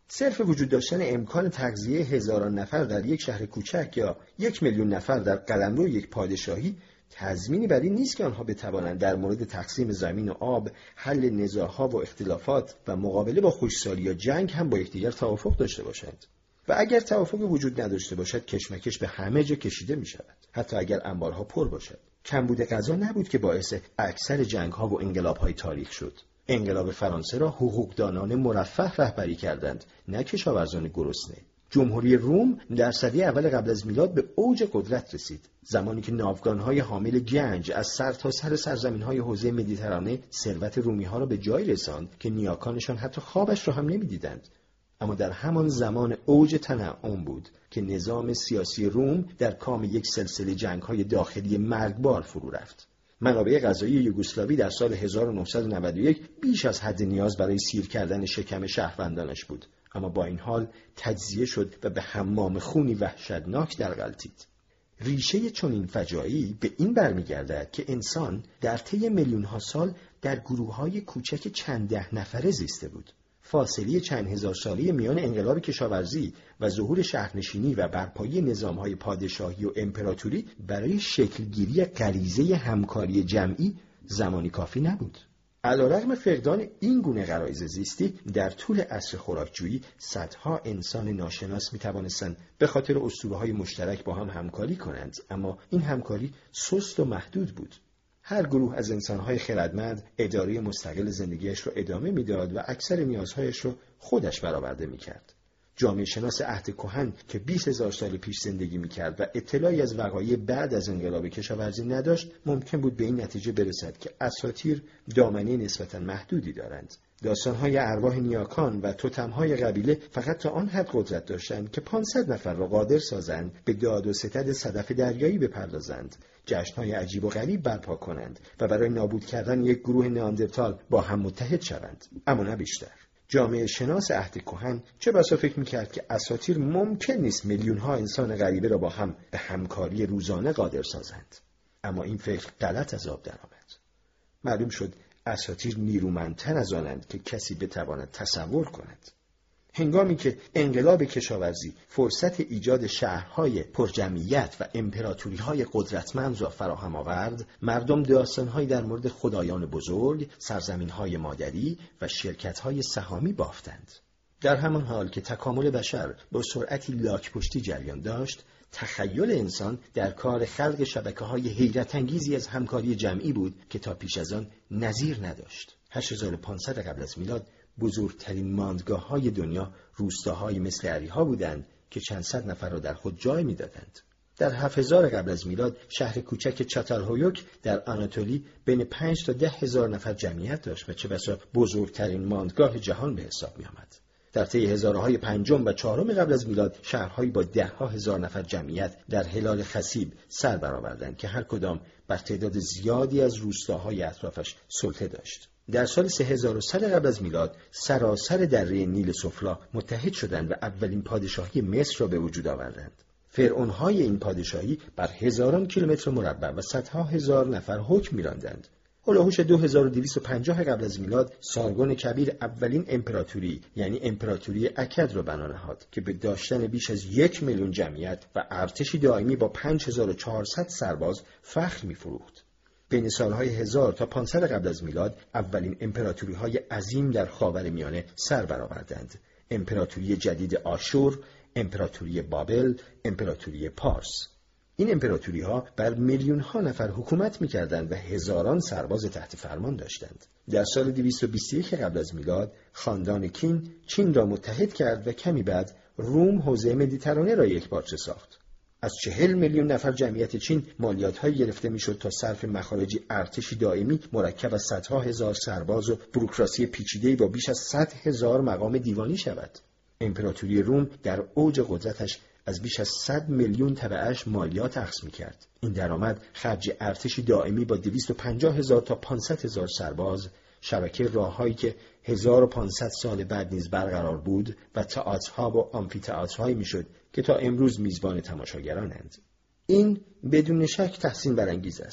D: صرف وجود داشتن امکان تغذیه هزاران نفر در یک شهر کوچک یا یک میلیون نفر در قلمرو یک پادشاهی تضمینی بر این نیست که آنها بتوانند در مورد تقسیم زمین و آب، حل نزاع‌ها و اختلافات و مقابله با خشکسالی یا جنگ هم با یکدیگر توافق داشته باشند. و اگر توافق وجود نداشته باشد، کشمکش به همه جا کشیده می شود، حتی اگر انبارها پر باشد. کمبود غذا نبود که باعث اکثر جنگ‌ها و انقلاب‌های تاریخ شد. انقلاب فرانسه را حقوقدانان مرفه رهبری کردند، نه کشاورزان گرسنه. جمهوری روم در سده اول قبل از میلاد به اوج قدرت رسید، زمانی که ناوگان‌های حامل گنج از سر تا سر سرزمین‌های حوزه مدیترانه ثروت رومی‌ها را به جای رساند که نیاکانشان حتی خوابش را هم نمی‌دیدند. اما در همان زمان اوج تنعم بود که نظام سیاسی روم در کام یک سلسله جنگ‌های داخلی مرگبار فرو رفت. منابع غذایی یوگسلاوی در سال هزار و نهصد و نود و یک بیش از حد نیاز برای سیر کردن شکم شهروندانش بود، اما با این حال تجزیه شد و به حمام خونی وحشتناک درغلتید. ریشه چنین فجایعی به این برمیگردد که انسان در طی میلیون‌ها سال در گروه‌های کوچک چند ده نفره زیسته بود. فاصله چند هزار ساله میان انقلاب کشاورزی و ظهور شهرنشینی و برپایی نظام‌های پادشاهی و امپراتوری برای شکلگیری غریزه همکاری جمعی زمانی کافی نبود. علیرغم فقدان این گونه غرایز زیستی، در طول عصر خوراکجویی صدها انسان ناشناس می‌توانستند به خاطر اسطوره‌های مشترک با هم همکاری کنند، اما این همکاری سست و محدود بود. هر گروه از انسان‌های خردمند اداره مستقل زندگیش را ادامه می‌داد و اکثر نیازهایش را خودش برآورده می‌کرد. جامعه شناس عهد کهن که بیست هزار سال پیش زندگی می‌کرد و اطلاعی از وقایع بعد از انقلاب کشاورزی نداشت، ممکن بود به این نتیجه برسد که اساطیر دامنه نسبتاً محدودی دارند. داستان‌های ارواح نیاکان و توتم‌های قبیله فقط تا آن حد قدرت داشتند که پانصد نفر را قادر سازند به داد و ستد صدف دریایی بپردازند، جشن‌های عجیب و غریب برپا کنند و برای نابود کردن یک گروه نئاندرتال با هم متحد شوند، اما نه بیشتر. جامعه شناس عهد کهن چه بسا فکر می‌کرد که اساطیر ممکن نیست میلیون‌ها انسان غریبه را با هم به همکاری روزانه قادر سازند، اما این فکر غلط از آب درآمد. معلوم شد اساطیر نیرومندتر از آنند که کسی بتواند تصور کند. هنگامی که انقلاب کشاورزی فرصت ایجاد شهرهای پرجمعیت و امپراتوری‌های قدرتمند را فراهم آورد، مردم داستان‌هایی در مورد خدایان بزرگ، سرزمین‌های مادری و شرکت‌های سهامی بافتند. در همان حال که تکامل بشر با سرعتی لاک‌پشتی جریان داشت، تخیل انسان در کار خلق شبکه‌های حیرت انگیزی از همکاری جمعی بود که تا پیش از آن نظیر نداشت. هشت هزار و پانصد قبل از میلاد بزرگترین ماندگاه‌های دنیا روستاهایی مثل اریها بودند که چند صد نفر را در خود جای می‌دادند. در هفت هزار قبل از میلاد شهر کوچک چاتالهویوک در آناتولی بین پنج تا ده هزار نفر جمعیت داشت و چه بسا بزرگترین ماندگاه جهان به حساب می‌آمد. در طی هزاره‌های پنجم و چهارم قبل از میلاد شهرهایی با ده‌ها هزار نفر جمعیت در هلال خصیب سر برآوردند که هر کدام بر تعداد زیادی از روستاهای اطرافش سلطه داشت. در سال سه هزار و صد قبل از میلاد سراسر دره نیل سفلا متحد شدند و اولین پادشاهی مصر را به وجود آوردند. فرعون‌های این پادشاهی بر هزاران کیلومتر مربع و صدها هزار نفر حکم می‌راندند. هولوحش دو هزار و دویست و پنجاه قبل از میلاد سارگون کبیر اولین امپراتوری یعنی امپراتوری اکد را بنا نهاد که به داشتن بیش از یک میلیون جمعیت و ارتشی دائمی با پنج هزار و چهارصد سرباز فخر می‌فروخت. بین سالهای هزار تا پانصد قبل از میلاد اولین امپراتوری‌های عظیم در خاورمیانه سر برآوردند. امپراتوری جدید آشور، امپراتوری بابل، امپراتوری پارس. این امپراتوری‌ها بر میلیون‌ها نفر حکومت می‌کردند و هزاران سرباز تحت فرمان داشتند. در سال دویست و بیست و یک قبل از میلاد خاندان کین چین را متحد کرد و کمی بعد روم حوزه مدیترانه را یکپارچه ساخت. از چهل میلیون نفر جمعیت چین مالیات‌هایی گرفته می‌شد تا صرف مخارجی ارتشی دائمی مرکب از صدها هزار سرباز و بوروکراسی پیچیده‌ای با بیش از صد هزار مقام دیوانی شود. امپراتوری روم در اوج قدرتش از بیش از صد میلیون تبعش مالیات اخذ می‌کرد. این درآمد خرج ارتشی دائمی با دویست و پنجاه هزار تا پانصد هزار سرباز، شبکه راه‌هایی که هزار و پانصد سال بعد نیز برقرار بود و تئاترها و آمفی‌تئاترهایی میشد که تا امروز میزبان تماشاگرانند. این بدون شک تحسین برانگیز است،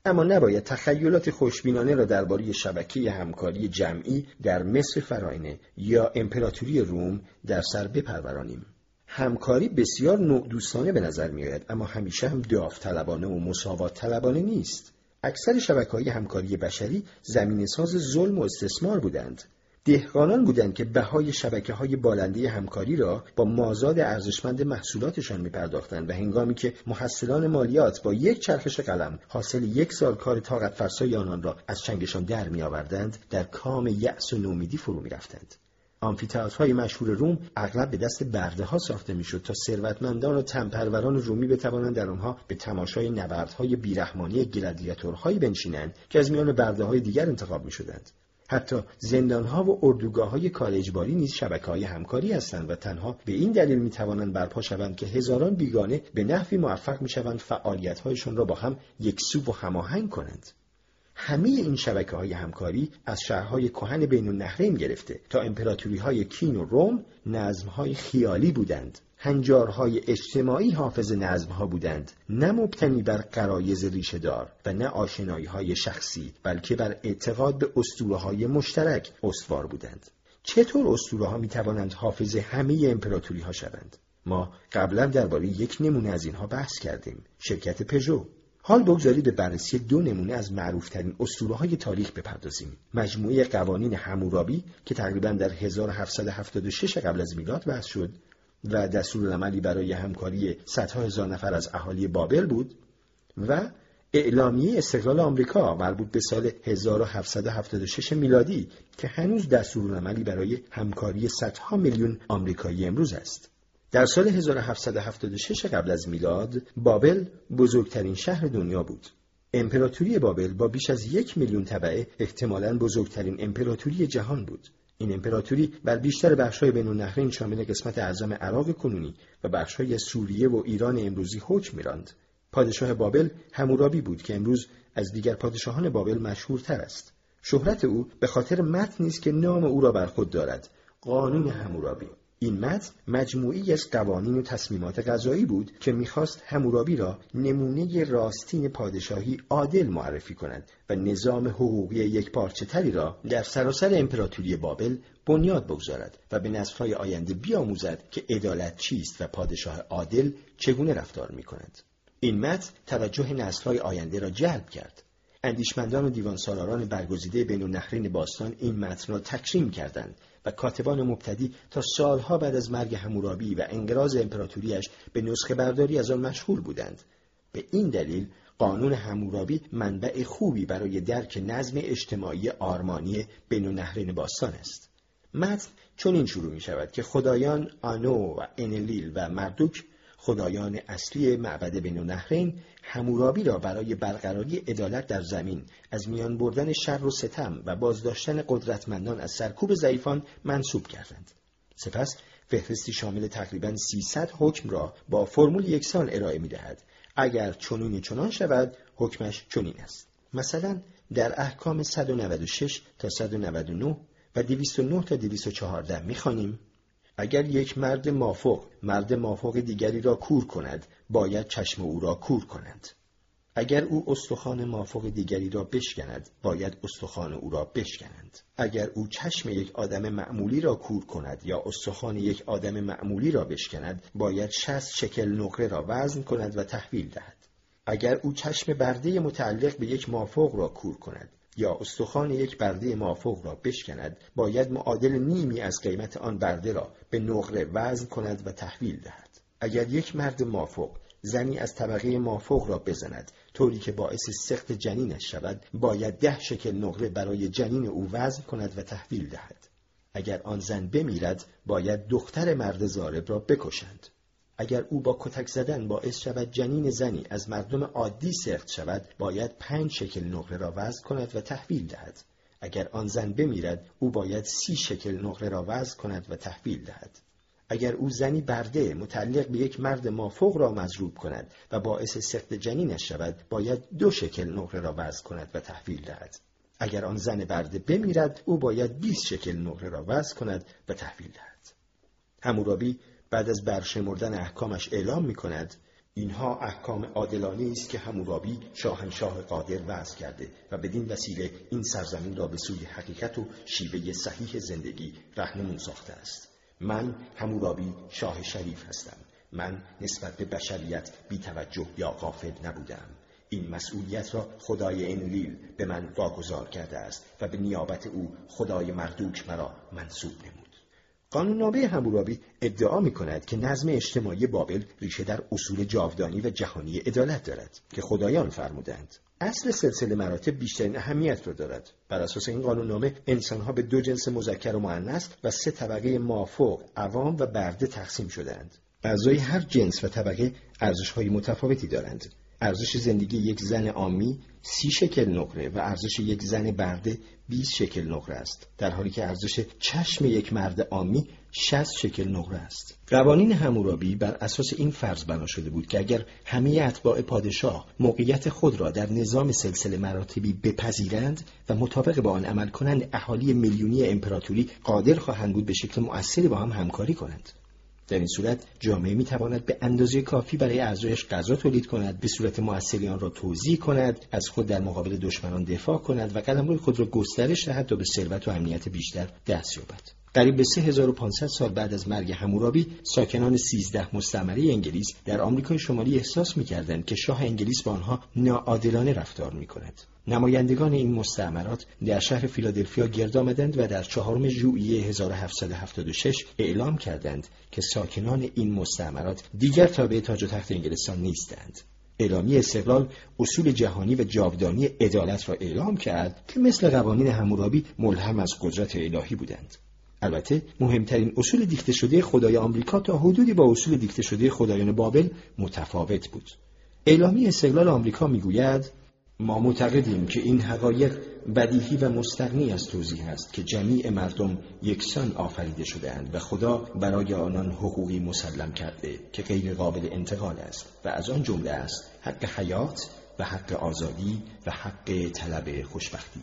D: اما نباید تخیلات خوشبینانه را درباره شبکه همکاری جمعی در مصر فرعونی یا امپراتوری روم در سر بپرورانیم. همکاری بسیار نوع دوستانه به نظر می‌آید، اما همیشه هم داوطلبانه و مساوات طلبانه نیست. اکثر شبکه‌های همکاری بشری زمینه‌ساز ظلم و استثمار بودند. دهقانان بودند که بهای شبکه‌های بالنده همکاری را با مازاد ارزشمند محصولاتشان می‌پرداختند و هنگامی که محصلان مالیات با یک چرخش قلم حاصل یک سال کار طاقت فرسای آنان را از چنگشان در می‌آوردند، در کام یأس و نومیدی فرو می‌رفتند. آمفی‌تئاترهای مشهور روم اغلب به دست برده‌ها ساخته می‌شد تا ثروتمندان و تن‌پروران رومی بتوانند در آنها به تماشای نبردهای بیرحمانه گلادیاتورهایی بنشینند که از میان برده‌های دیگر انتخاب می‌شدند. حتی زندان‌ها و اردوگاه‌های کار اجباری نیز شبکه‌های همکاری هستند و تنها به این دلیل می‌توانند برپا شوند که هزاران بیگانه به نحوی موفق می‌شوند فعالیت‌هایشان را با هم یکسو و هماهنگ کنند. همه این شبکه‌های همکاری از شهرهای کهن بین النهرین گرفته تا امپراتوری‌های کین و روم نظم‌های خیالی بودند. هنجارهای اجتماعی حافظ نظم‌ها بودند، نه مبتنی بر غرایز ریشه‌دار و نه آشنایی‌های شخصی، بلکه بر اعتقاد به اسطوره‌های مشترک استوار بودند. چطور اسطوره‌ها می‌توانند حافظ همه امپراتوری‌ها شوند؟ ما قبلا درباره یک نمونه از اینها بحث کردیم، شرکت پژو. حال بگذارید به بررسی دو نمونه از معروفترین اسطوره‌های تاریخ بپردازیم. مجموعه قوانین حمورابی که تقریباً در هزار و هفتصد و هفتاد و شش قبل از میلاد وضع شد و دستورالعملی برای همکاری صدها هزار نفر از اهالی بابل بود، و اعلامیه استقلال آمریکا مربوط به سال هزار و هفتصد و هفتاد و شش میلادی که هنوز دستورالعملی برای همکاری صدها میلیون آمریکایی امروز است. در سال هزار و هفتصد و هفتاد و شش قبل از میلاد بابل بزرگترین شهر دنیا بود. امپراتوری بابل با بیش از یک میلیون تبعه احتمالاً بزرگترین امپراتوری جهان بود. این امپراتوری بر بیشتر بخش‌های بین النهرین شامل قسمت اعظم عراق کنونی و بخش‌های سوریه و ایران امروزی حکم می‌راند. پادشاه بابل حمورابی بود که امروز از دیگر پادشاهان بابل مشهورتر است. شهرت او به خاطر متنی است که نام او را بر خود دارد، قانون حمورابی. این متن مجموعی از قوانین و تصمیمات قضایی بود که می‌خواست حمورابی را نمونه راستین پادشاهی عادل معرفی کند و نظام حقوقی یکپارچه‌تری را در سراسر امپراتوری بابل بنیاد بگذارد و به نسل‌های آینده بیاموزد که عدالت چیست و پادشاه عادل چگونه رفتار می‌کند. این متن توجه نسل‌های آینده را جلب کرد. اندیشمندان و دیوانسالاران برگزیده بین النهرین باستان این متن را تکریم کردند و کاتبان مبتدی تا سالها بعد از مرگ حمورابی و انقراض امپراتوریش به نسخه برداری از آن مشغول بودند. به این دلیل قانون حمورابی منبع خوبی برای درک نظم اجتماعی آرمانی بین النهرین باستان است. متن چنین شروع می شود که خدایان آنو و انلیل و مردوک، خدایان اصلی معبد بین النهرین، حمورابی را برای برقراری عدالت در زمین، از میان بردن شر و ستم و بازداشتن قدرتمندان از سرکوب ضعیفان منصوب کردند. سپس فهرستی شامل تقریباً سیصد حکم را با فرمول یکسان ارائه می‌دهد. اگر چنین چنان شود، حکمش چنین است. مثلا در احکام صد و نود و شش تا صد و نود و نه و دویست و نه تا دویست و چهارده می‌خوانیم: اگر یک مرد مافوق مرد مافوق دیگری را کور کند، باید چشم او را کور کنند. اگر او استخوان مافوق دیگری را بشکند، باید استخوان او را بشکنند. اگر او چشم یک آدم معمولی را کور کند یا استخوان یک آدم معمولی را بشکند، باید شصت شکل نقره را وزن کند و تحویل دهد. اگر او چشم برده متعلق به یک مافوق را کور کند یا استخوان یک برده مافوق را بشکند، باید معادل نیمی از قیمت آن برده را به نقره وزن کند و تحویل دهد. اگر یک مرد مافوق زنی از طبقه مافوق را بزند طوری که باعث سقط جنینش شود، باید ده شکل نقره برای جنین او وزن کند و تحویل دهد. اگر آن زن بمیرد، باید دختر مرد ضارب را بکشند. اگر او با کتک زدن باعث شود جنین زنی از مردم عادی سقط شود، باید پنج شکل نقره را وزن کند و تحویل دهد. اگر آن زن بمیرد، او باید سی شکل نقره را وزن کند و تحویل دهد. اگر او زنی برده متعلق به یک مرد مافوق را مضروب کند و باعث سقط جنینش شود، باید دو شکل نقره را وزن کند و تحویل دهد. اگر آن زن برده بمیرد، او باید بیست شکل نقره را وزن کند و تحویل دهد. حمورابی بعد از برشمردن احکامش اعلام می کند: اینها احکام عادلانه است که حمورابی شاهنشاه قادر وضع کرده و بدین وسیله این سرزمین را به سوی حقیقت و شیوه صحیح زندگی راهنمون ساخته است. من حمورابی شاه شریف هستم. من نسبت به بشریت بی توجه یا غافل نبودم. این مسئولیت را خدای انلیل به من واگذار کرده است و به نیابت او خدای مردوک مرا منصوب نمود. قانوننامه حمورابی ادعا می کند که نظم اجتماعی بابل ریشه در اصول جاودانی و جهانی عدالت دارد که خدایان فرمودند. اصل سلسله مراتب بیشترین اهمیت را دارد. بر اساس این قانوننامه انسانها به دو جنس مذکر و مؤنث و سه طبقه مافوق، عوام و برده تقسیم شدند. اعضای هر جنس و طبقه ارزش‌های متفاوتی دارند. ارزش زندگی یک زن عامی سی شکل نقره و ارزش یک زن برده بیست شکل نقره است، در حالی که ارزش چشم یک مرد عامی شصت شکل نقره است. قوانین حمورابی بر اساس این فرض بنا شده بود که اگر همه اتباع پادشاه موقعیت خود را در نظام سلسله مراتبی بپذیرند و مطابق با آن عمل کنند، اهالی میلیونی امپراتوری قادر خواهند بود به شکل مؤثری با هم همکاری کنند. در این صورت جامعه میتواند به اندازه کافی برای اعضایش غذا تولید کند، به صورت مؤثری آن را توزیع کند، از خود در مقابل دشمنان دفاع کند و قلمرو خود را گسترش دهد تا به ثروت و امنیت بیشتر دست یابد. قریب به سه هزار و پانصد سال بعد از مرگ حمورابی، ساکنان سیزده مستعمره انگلیس در آمریکای شمالی احساس می‌کردند که شاه انگلیس با آنها ناعادلانه رفتار می‌کند. نمایندگان این مستعمرات در شهر فیلادلفیا گرد آمدند و در چهارم ژوئیه هزار و هفتصد و هفتاد و شش اعلام کردند که ساکنان این مستعمرات دیگر تابع تاج و تخت انگلستان نیستند. اعلامیه استقلال اصول جهانی و جاودانی عدالت را اعلام کرد که مثل قوانین حمورابی ملهم از قدرت الهی بودند. البته مهمترین اصول دیکته شده خدای آمریکا تا حدودی با اصول دیکته شده خدایان بابل متفاوت بود. اعلامیه استقلال آمریکا میگوید: ما معتقدیم که این حقایق بدیهی و مستغنی از توضیح است که جمیع مردم یکسان آفریده شده‌اند و خدا برای آنان حقوقی مسلم کرده که غیر قابل انتقال است و از آن جمله است حق حیات و حق آزادی و حق طلب خوشبختی.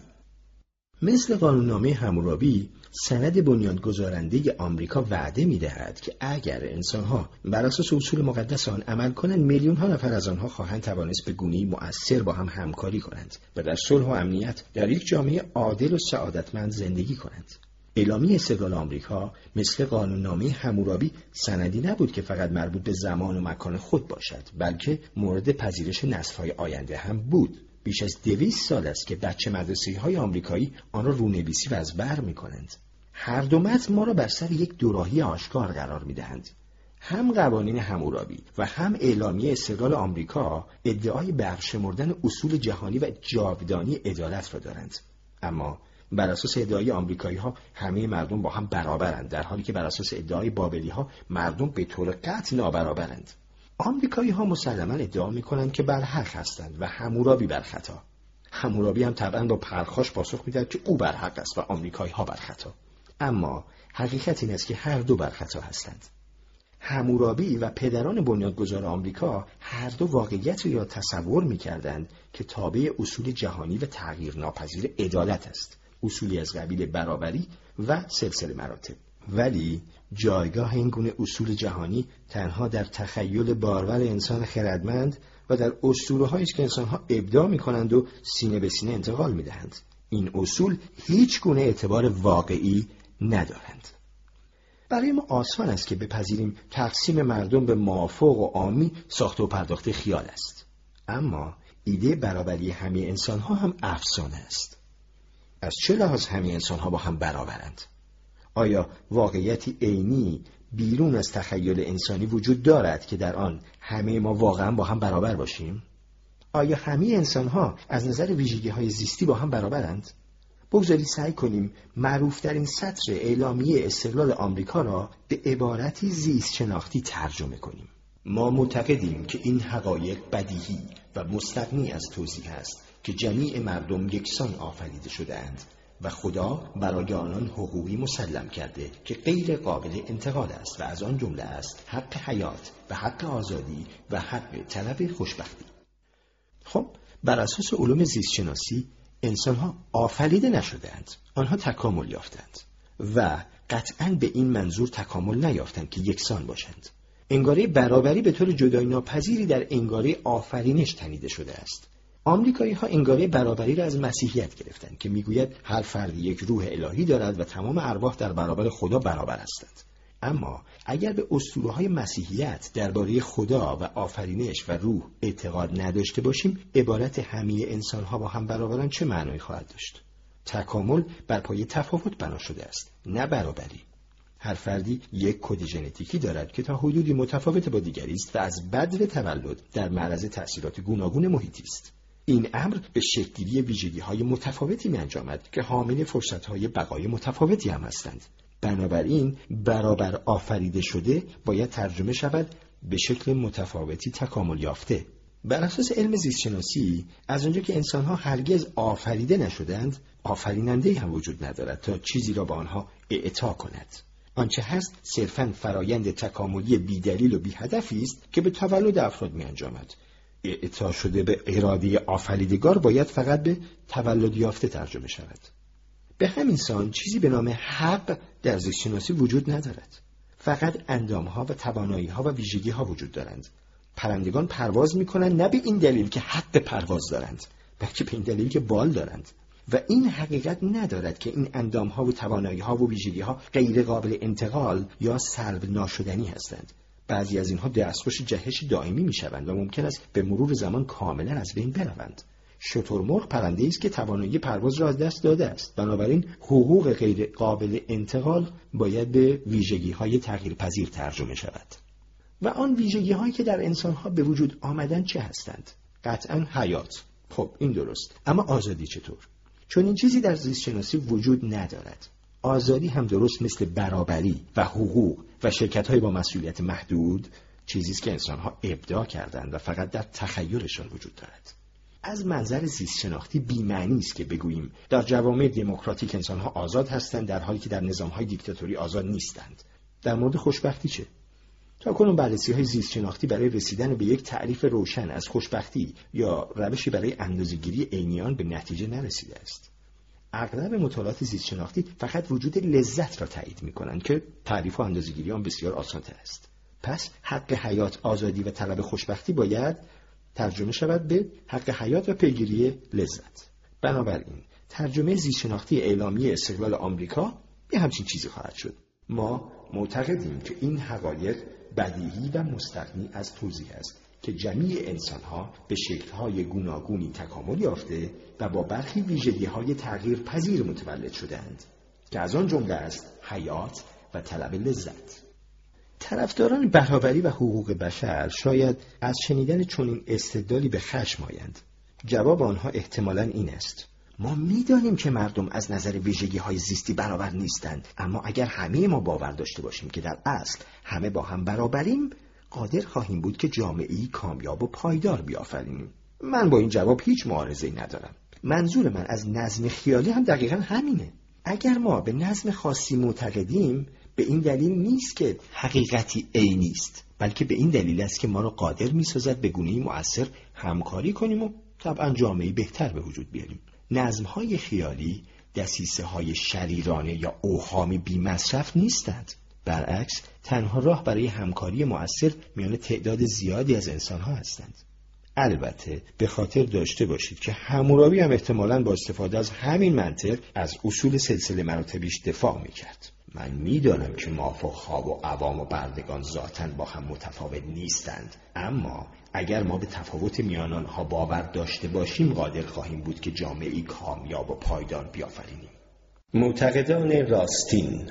D: مثل قانوننامه حمورابی، سند بنیانگذارنده آمریکا وعده می‌دهد که اگر انسان‌ها بر اساس اصول مقدس آن عمل کنند، میلیون‌ها نفر از آنها خواهند توانست به گونه‌ای مؤثر با هم همکاری کنند و در صلح و امنیت در یک جامعه عادل و سعادتمند زندگی کنند. اعلامیه استقلال آمریکا مثل قانوننامه حمورابی سندی نبود که فقط مربوط به زمان و مکان خود باشد، بلکه مورد پذیرش نسل‌های آینده هم بود. بیش از دویست سال است که بچه مدرسه‌های آمریکایی آن را رونویسی و از بر می‌کنند. هر دو متن ما را بر سر یک دوراهی آشکار قرار می‌دهند. هم قوانین حمورابی و هم اعلامیه استقلال آمریکا ادعای برشمردن اصول جهانی و جاودانی عدالت را دارند. اما بر اساس ادعای آمریکایی‌ها همه مردم با هم برابرند، در حالی که بر اساس ادعای بابلی‌ها مردم به طور قطع نابرابرند. آمریکایی‌ها مسلماً ادعا می‌کنند که بر حق هستند و حمورابی بر خطا. حمورابی هم طبعاً با پرخاش پاسخ می‌دهد که او بر حق است و آمریکایی‌ها بر خطا. اما حقیقت این است که هر دو بر خطا هستند. حمورابی و پدران بنیانگذار آمریکا هر دو واقعیت را تصور می‌کردند که تابع اصول جهانی و تغییرناپذیر عدالت است، اصولی از قبیل برابری و سلسله مراتب. ولی جایگاه این گونه اصول جهانی تنها در تخیل بارور انسان خردمند و در اسطوره‌هایی است که انسان‌ها ابداع می‌کنند و سینه به سینه انتقال می‌دهند. این اصول هیچ گونه اعتبار واقعی ندارند. برای ما آسان است که بپذیریم تقسیم مردم به مافوق و عامی ساخته و پرداخته خیال است. اما ایده برابری همه انسان‌ها هم افسانه است. از چه لحاظ همه انسان‌ها با هم برابرند؟ آیا واقعیتی عینی بیرون از تخیل انسانی وجود دارد که در آن همه ما واقعا با هم برابر باشیم؟ آیا همه انسان‌ها از نظر ویژگی‌های زیستی با هم برابرند؟ بگذارید سعی کنیم معروف‌ترین سطر اعلامیه استقلال آمریکا را به عبارتی زیست شناختی ترجمه کنیم. ما معتقدیم که این حقایق بدیهی و مستغنی از توضیح است که جمیع مردم یکسان آفریده شده‌اند و خدا برای آنان حقوقی مسلم کرده که غیر قابل انتقال است و از آن جمله است حق حیات و حق آزادی و حق طلب خوشبختی. خب بر اساس علوم زیست شناسی انسان‌ها آفریده نشدند، آنها تکامل یافتند و قطعاً به این منظور تکامل نیافتند که یکسان باشند. انگاره برابری به طور جدایی ناپذیری در انگاره آفرینش تنیده شده است. آمریکایی‌ها انگاره برابری را از مسیحیت گرفتند که میگوید هر فرد یک روح الهی دارد و تمام ارواح در برابر خدا برابر هستند. اما اگر به اسطوره‌های مسیحیت درباره خدا و آفرینش و روح اعتقاد نداشته باشیم، عبارت همه انسان‌ها با هم برابرند چه معنایی خواهد داشت؟ تکامل بر پایه تفاوت بنا شده است، نه برابری. هر فردی یک کد ژنتیکی دارد که تا حدودی متفاوت با دیگری است و از بدو تولد در معرض تأثیرات گوناگون محیطی است. این امر به شکل‌گیری ویژگی‌های متفاوتی می‌انجامد که حامل فرصت‌های بقای متفاوتی هم هستند. بنابراین برابر آفریده شده باید ترجمه شود به شکل متفاوتی تکامل یافته. بر اساس علم زیستشناسی، از اونجا که انسان‌ها هرگز آفریده نشدند، آفریننده‌ای هم وجود ندارد تا چیزی را به آنها اعطا کند. آنچه هست صرفاً فرایند تکاملی بی‌دلیل و بی‌هدفی است که به تولد افراد می‌انجامد. اعطا شده به اراده آفریدگار باید فقط به تولد یافته ترجمه شود. به همین سان چیزی به نام حق در زیستشناسی وجود ندارد. فقط اندام‌ها و توانایی‌ها و ویژگی‌ها وجود دارند. پرندگان پرواز می‌کنند نه به این دلیل که حق پرواز دارند، بلکه به این دلیل که بال دارند. و این حقیقت ندارد که این اندام‌ها و توانایی‌ها و ویژگی‌ها غیر قابل انتقال یا سلب ناشدنی هستند. بعضی از اینها دستخوش جهش دائمی می‌شوند و ممکن است به مرور زمان کاملاً از بین بروند. شترمرغ پرنده‌ای است که توانایی پرواز را از دست داده است. بنابراین حقوق غیر قابل انتقال باید به ویژگی‌های تغییرپذیر ترجمه شود. و آن ویژگی‌هایی که در انسان‌ها به وجود آمدن چه هستند؟ قطعاً حیات. خب این درست. اما آزادی چطور؟ چون این چیزی در زیست شناسی وجود ندارد. آزادی هم درست مثل برابری و حقوق و شرکت‌های با مسئولیت محدود چیزی است که انسان‌ها ابداع کردند و فقط در تخیلشان وجود دارد. از منظر زیست شناختی بی‌معنی است که بگوییم در جوامع دموکراتیک انسان‌ها آزاد هستند در حالی که در نظام‌های دیکتاتوری آزاد نیستند. در مورد خوشبختی چه؟ تاکنون بررسی‌های زیست شناختی برای رسیدن به یک تعریف روشن از خوشبختی یا روشی برای اندازه‌گیری عینی آن به نتیجه نرسیده است. اغلب مطالعات زیست شناختی فقط وجود لذت را تایید می‌کنند که تعریف و اندازه‌گیری آن بسیار آسان‌تر است. پس حق حیات، آزادی و طلب خوشبختی باید ترجمه شود به حق حیات و پیگیری لذت. بنابراین ترجمه زیست شناختی اعلامیه استقلال آمریکا به همچین چیزی خواهد شد. ما معتقدیم که این حقایق بدیهی و مستغنی از توضیح است که جمیع انسان‌ها به شکل‌های گوناگونی تکامل یافته و با برخی ویژگی‌های تغییر پذیر متولد شدند که از آن جمله است حیات و طلب لذت. طرفداران برابری و حقوق بشر شاید از شنیدن چنین استدلالی به خشم آیند. جواب آنها احتمالاً این است: ما می‌دانیم که مردم از نظر ویژگی‌های زیستی برابر نیستند، اما اگر همه ما باور داشته باشیم که در اصل همه با هم برابریم، قادر خواهیم بود که جامعه‌ای کامیاب و پایدار بیافرینیم. من با این جواب هیچ معارضه‌ای ندارم. منظور من از نظم خیالی هم دقیقاً همینه. اگر ما به نظم خاصی معتقدیم، به این دلیل نیست که حقیقتی عینی است، بلکه به این دلیل است که ما را قادر می‌سازد به گونه‌ای مؤثر همکاری کنیم و طبعاً جامعه‌ای بهتر به وجود بیاریم. نظم‌های خیالی دسیسه‌های شریرانه یا اوهامی بی‌مصرف نیستند. برعکس، تنها راه برای همکاری مؤثر میان تعداد زیادی از انسان‌ها هستند. البته به خاطر داشته باشید که حمورابی هم احتمالاً با استفاده از همین منطق از اصول سلسله مراتبیش دفاع می‌کرد. من می‌دانم که مافوق‌ها و عوام و بردگان ذاتاً با هم متفاوت نیستند، اما اگر ما به تفاوت میان آنها باور داشته باشیم، قادر خواهیم بود که جامعه‌ای کامیاب و پایدار بیافرینیم. معتقدان راستین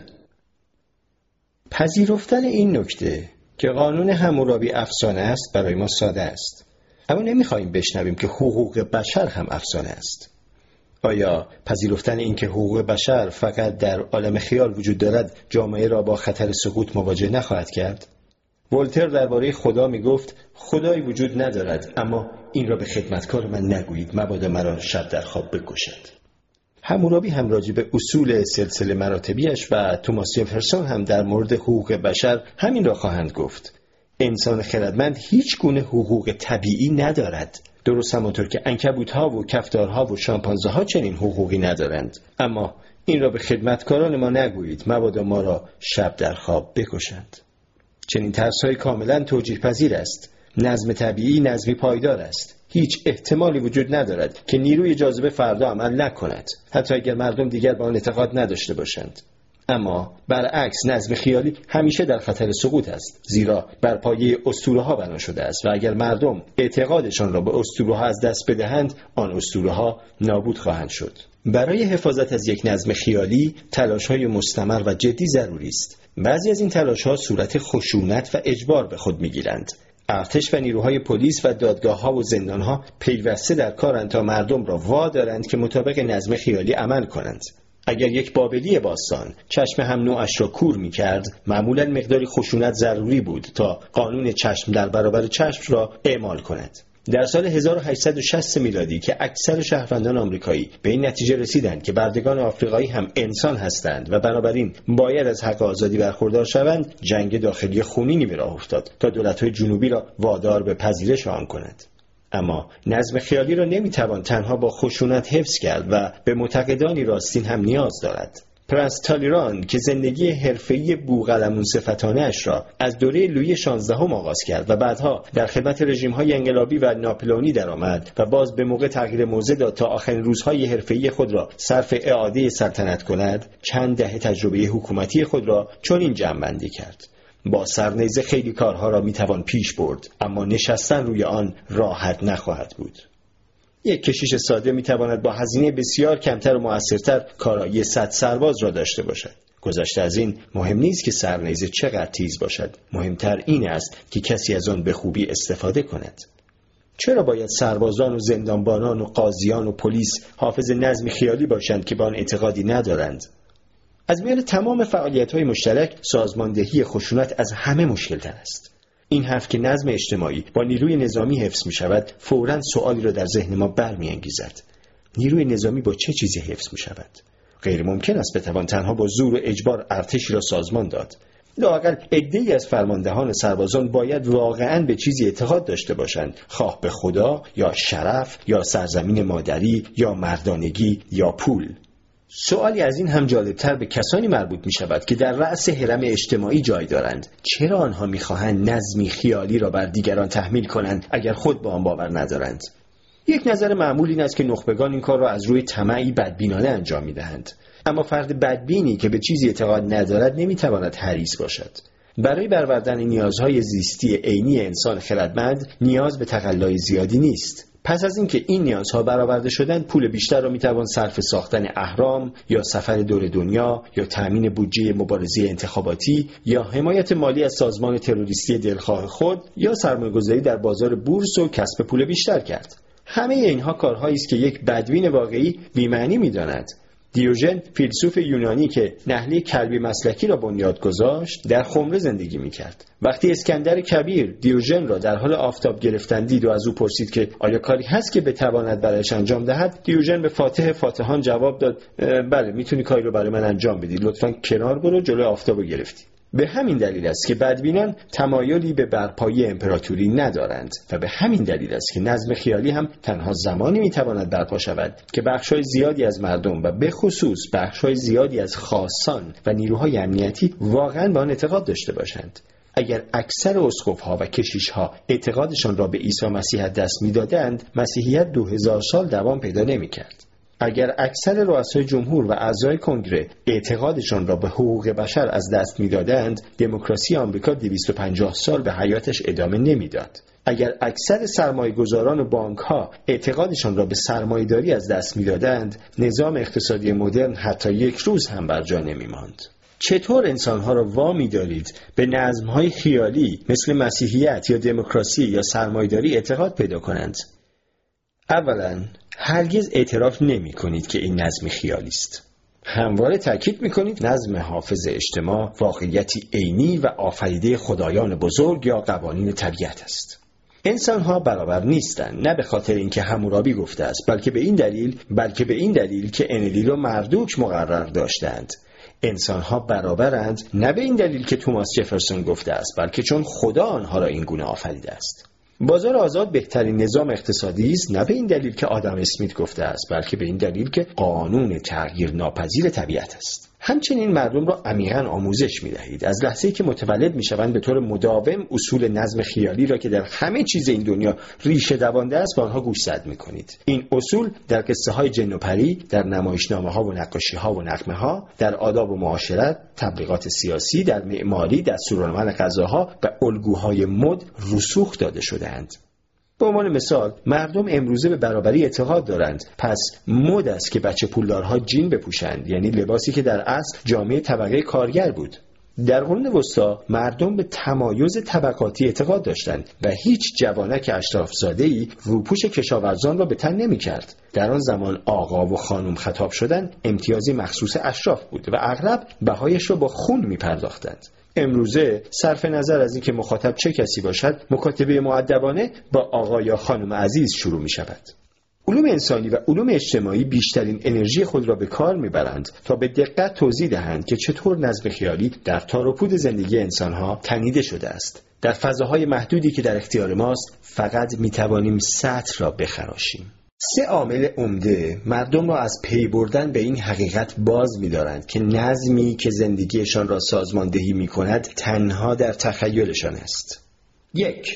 D: پذیرفتن این نکته که قانون حمورابی افسانه است برای ما ساده است، اما نمی‌خواهیم بشنویم که حقوق بشر هم افسانه است. آیا پذیرفتن این که حقوق بشر فقط در عالم خیال وجود دارد جامعه را با خطر سقوط مواجه نخواهد کرد؟ ولتر درباره خدا می گفت خدایی وجود ندارد، اما این را به خدمتکار من نگویید مبادا مرا شب در خواب بکشد. حمورابی هم راجع به اصول سلسله مراتبیش و توماس جفرسون هم در مورد حقوق بشر همین را خواهند گفت. انسان خردمند هیچ گونه حقوق طبیعی ندارد، درست همانطور که عنکبوت‌ها و کفتارها و شامپانزه‌ها چنین حقوقی ندارند. اما این را به خدمتکاران ما نگویید مبادا ما را شب در خواب بکشند. چنین ترس‌های کاملا توجیه پذیر است. نظم طبیعی نظمی پایدار است. هیچ احتمالی وجود ندارد که نیروی جاذبه فردا عمل نکند، حتی اگر مردم دیگر به آن اعتقاد نداشته باشند. اما برعکس نظم خیالی همیشه در خطر سقوط است، زیرا بر پایه اسطوره‌ها بنا شده است و اگر مردم اعتقادشان را به اسطوره‌ها از دست بدهند، آن اسطوره‌ها نابود خواهند شد. برای حفاظت از یک نظم خیالی تلاش‌های مستمر و جدی ضروری است. بعضی از این تلاش‌ها صورت خشونت و اجبار به خود می‌گیرند. ارتش و نیروهای پلیس و دادگاه‌ها و زندان‌ها پیوسته در کارند تا مردم را وادارند که مطابق نظم خیالی عمل کنند. اگر یک بابلی باستان چشم هم نوعش را کور می‌کرد، معمولاً مقداری خشونت ضروری بود تا قانون چشم در برابر چشم را اعمال کند. در سال هزار و هشتصد و شصت میلادی که اکثر شهروندان آمریکایی به این نتیجه رسیدند که بردگان آفریقایی هم انسان هستند و بنابراین باید از حق آزادی برخوردار شوند، جنگ داخلی خونینی به راه افتاد تا دولت‌های جنوبی را وادار به پذیرش آن کند. اما نظم خیالی را نمیتوان تنها با خشونت حفظ کرد و به معتقدانی راستین هم نیاز دارد. پرنس تالیران که زندگی حرفه‌ای بوقلمون صفتانه‌اش را از دوره لویی شانزدهم آغاز کرد و بعدها در خدمت رژیم‌های انقلابی و ناپلئونی درآمد و باز به موقع تغییر موضع داد تا آخرین روزهای حرفه‌ای خود را صرف اعاده سلطنت کند، چند دهه تجربه حکومتی خود را چنین جمع‌بندی کرد: با سرنیزه خیلی کارها را میتوان پیش برد، اما نشستن روی آن راحت نخواهد بود. یک کشیش ساده میتواند با هزینه بسیار کمتر و مؤثرتر کارایی صد سرباز را داشته باشد. گذشته از این مهم نیست که سرنیزه چقدر تیز باشد، مهمتر این است که کسی از آن به خوبی استفاده کند. چرا باید سربازان و زندانبانان و قاضیان و پلیس حافظ نظم خیالی باشند که با آن اعتقادی ندارند؟ از میان تمام فعالیت‌های مشترک، سازماندهی خشونت از همه مشکل‌تر است. این حرف که نظم اجتماعی با نیروی نظامی حفظ می‌شود، فوراً سؤالی را در ذهن ما برمی‌انگیزد: نیروی نظامی با چه چیزی حفظ می‌شود؟ غیر ممکن است بتوان تنها با زور و اجبار ارتشی را سازمان داد. لااقل عده‌ای از فرماندهان سربازان باید واقعاً به چیزی اعتقاد داشته باشند، خواه به خدا یا شرف یا سرزمین مادری یا مردانگی یا پول. سوالی از این هم جالبتر به کسانی مربوط می شود که در رأس هرم اجتماعی جای دارند. چرا آنها می خواهند نظمی خیالی را بر دیگران تحمیل کنند اگر خود با آن باور ندارند؟ یک نظر معمول این است که نخبگان این کار را از روی طمعی بدبینانه انجام می دهند. اما فرد بدبینی که به چیزی اعتقاد ندارد نمی تواند حریص باشد. برای برآوردن نیازهای زیستی عینی انسان خردمند نیاز به تقلای زیادی نیست. پس از اینکه این نیازها برآورده شدند، پول بیشتر را میتوان صرف ساختن اهرام یا سفر دور دنیا یا تامین بودجه مبارزه انتخاباتی یا حمایت مالی از سازمان تروریستی دلخواه خود یا سرمایه‌گذاری در بازار بورس و کسب پول بیشتر کرد. همه اینها کارهایی است که یک بدبین واقعی بی‌معنی می‌داند. دیوژن، فیلسوف یونانی که نحله کلبی مسلکی را بنیاد گذاشت، در خمره زندگی می‌کرد. وقتی اسکندر کبیر دیوژن را در حال آفتاب گرفتن دید و از او پرسید که آیا کاری هست که بتواند برایش انجام دهد، دیوژن به فاتح فاتحان جواب داد: بله، میتونی کاری رو برای من انجام بدی، لطفاً کنار برو، جلوی آفتابو گرفتی. به همین دلیل است که بدبینان تمایلی به برپایی امپراتوری ندارند و به همین دلیل است که نظم خیالی هم تنها زمانی میتواند برپا شود که بخش‌های زیادی از مردم و به خصوص بخش‌های زیادی از خاصان و نیروهای امنیتی واقعاً به آن اعتقاد داشته باشند. اگر اکثر اسقف‌ها و کشیش‌ها اعتقادشان را به عیسی مسیح دست می‌دادند، مسیحیت دو هزار سال دوام پیدا نمی‌کرد. اگر اکثر رؤسای جمهور و اعضای کنگره اعتقادشان را به حقوق بشر از دست می‌دادند، دموکراسی آمریکا دویست و پنجاه سال به حیاتش ادامه نمی‌داد. اگر اکثر سرمایه‌گذاران و بانک‌ها اعتقادشان را به سرمایه‌داری از دست می‌دادند، نظام اقتصادی مدرن حتی یک روز هم بر جا نمی‌ماند. چطور انسانها را وامی دارید به نظم‌های خیالی مثل مسیحیت یا دموکراسی یا سرمایه‌داری اعتقاد پیدا کنند؟ اولاً، هرگز اعتراف نمی کنید که این نظم خیالی است. همواره تاکید می کنید نظم حافظ اجتماع واقعیتی عینی و آفریده خدایان بزرگ یا قوانین طبیعت است. انسان‌ها برابر نیستند، نه به خاطر اینکه حمورابی گفته است، بلکه به این دلیل بلکه به این دلیل که انلیل و مردوک مقرر داشتند. انسان‌ها برابرند نه به این دلیل که توماس جفرسون گفته است، بلکه چون خدا آنها را این گونه آفریده است. بازار آزاد بهترین نظام اقتصادی است، نه به این دلیل که آدم اسمیت گفته است، بلکه به این دلیل که قانون تغییر ناپذیر طبیعت است. همچنین مردم را عمیقاً آموزش می‌دهید. از لحظه‌ای که متولد می‌شوند به طور مداوم اصول نظم خیالی را که در همه چیز این دنیا ریشه دوانده است به آنها گوشزد می‌کنید. این اصول در قصه‌های جن و پری، در نمایشنامه‌ها و نقاشی‌ها و نغمه‌ها، در آداب و معاشرت، تبلیغات سیاسی، در معماری، دستورالعمل غذاها و الگوهای مد رسوخ داده شده‌اند. به عنوان مثال مردم امروزه به برابری اعتقاد دارند، پس مد است که بچه پولدارها جین بپوشند، یعنی لباسی که در اصل جامعه طبقه کارگر بود. در قرون وسطا مردم به تمایز طبقاتی اعتقاد داشتند و هیچ جوانک اشراف‌زاده‌ای روپوش کشاورزان را به تن نمی‌کرد. در آن زمان آقا و خانم خطاب شدن امتیازی مخصوص اشراف بود و اغلب بهایش را با خون می‌پرداختند. امروزه صرف نظر از اینکه مخاطب چه کسی باشد، مکاتبه مؤدبانه با آقا یا خانم عزیز شروع می شود. علوم انسانی و علوم اجتماعی بیشترین انرژی خود را به کار میبرند تا به دقت توضیح دهند که چطور نظم خیالی در تار و پود زندگی انسانها تنیده شده است. در فضاهای محدودی که در اختیار ماست فقط میتوانیم سطر را بخراشیم. سه عامل عمده مردم را از پی بردن به این حقیقت باز می‌دارند که نظمی که زندگیشان را سازماندهی می‌کند تنها در تخیلشان است. یک،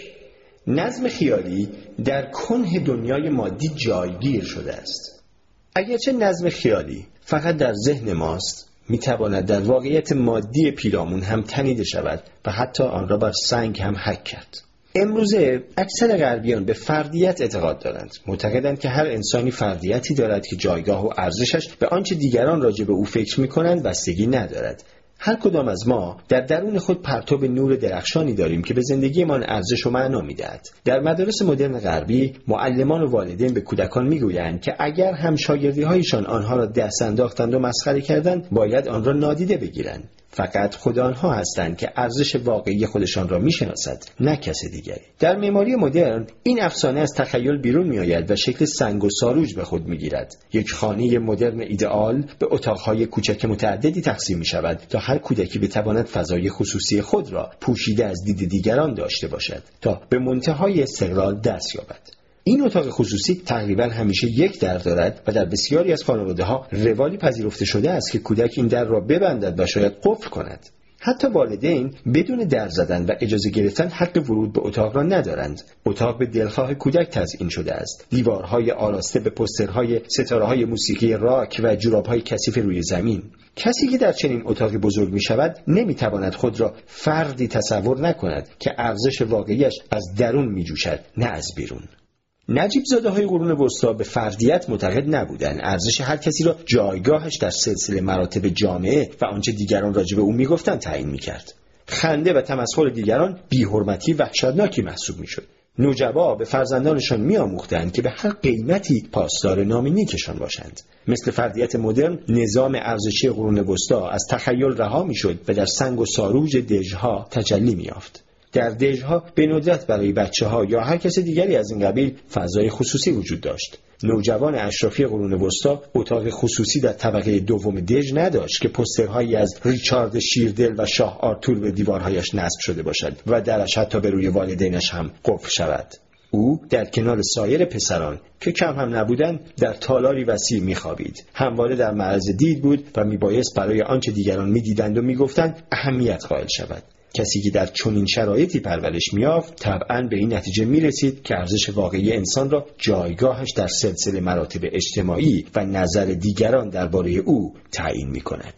D: نظم خیالی در کنه دنیای مادی جایگیر شده است. اگرچه نظم خیالی فقط در ذهن ماست، می‌تواند در واقعیت مادی پیرامون هم تنیده شود و حتی آن را بر سنگ هم حک کرد. امروزه اکثر غربیان به فردیت اعتقاد دارند. معتقدند که هر انسانی فردیتی دارد که جایگاه و ارزشش به آنچه دیگران راجع به او فکر می‌کنند بستگی ندارد. هر کدام از ما در درون خود پرتاب نور درخشانی داریم که به زندگیمان ارزش و معنا می‌دهد. در مدارس مدرن غربی معلمان و والدین به کودکان می‌گویند که اگر هم شاگردی‌هایشان آنها را دست انداختند و مسخره کردند، باید آن را نادیده بگیرند. فقط خود آنها هستند که ارزش واقعی خودشان را می‌شناسند، نه کس دیگری. در معماری مدرن این افسانه از تخیل بیرون می‌آید و شکل سنگ و ساروج به خود می‌گیرد. یک خانه مدرن ایدئال به اتاق‌های کوچک متعددی تقسیم می‌شود تا هر کودکی بتواند فضای خصوصی خود را پوشیده از دید دیگران داشته باشد تا به منتهای استقلال دست یابد. این اتاق خصوصی تقریبا همیشه یک در دارد و در بسیاری از خانواده‌ها روالی پذیرفته شده است که کودک این در را ببندد و شاید قفل کند. حتی والدین بدون در زدن و اجازه گرفتن حق ورود به اتاق را ندارند. اتاق به دلخواه کودک تزیین شده است. دیوارهای آراسته به پوسترهای ستاره‌های موسیقی راک و جوراب‌های کثیف روی زمین. کسی که در چنین اتاقی بزرگ می‌شود نمی‌تواند خود را فردی تصور نکند که ارزش واقعیش از درون می‌جوشد، نه از بیرون. نجیب زاده های قرون وسطا به فردیت معتقد نبودند. ارزش هر کسی را جایگاهش در سلسله مراتب جامعه و آنچه دیگران راجع به او میگفتند تعیین میکرد. خنده و تمسخر دیگران بی‌حرمتی وحشتناکی محسوب میشد. نوجبا به فرزندانشان میآموختند که به هر قیمتی پاسدار نام نیکشان باشند. مثل فردیت مدرن، نظام ارزشی قرون وسطا از تخیل رها میشد و در سنگ و ساروج دژها تجلی میافت. در دژها به ندرت برای بچه‌ها یا هر کس دیگری از این قبیل فضای خصوصی وجود داشت. نوجوان اشرافی قرون وسطا اتاق خصوصی در طبقه دوم دژ نداشت که پوسترهایی از ریچارد شیردل و شاه آرتور به دیوارهایش نصب شده باشد و درش حتی به روی والدینش هم قفل شود. او در کنار سایر پسران که کم هم نبودند در تالاری وسیع می‌خوابید. همواره در معرض دید بود و میبایست برای آنچه دیگران می‌دیدند و می‌گفتند اهمیت قائل شود. کسی که در چنین شرایطی پرورش می‌یافت طبعاً به این نتیجه می‌رسید که ارزش واقعی انسان را جایگاهش در سلسله مراتب اجتماعی و نظر دیگران درباره او تعیین می‌کند.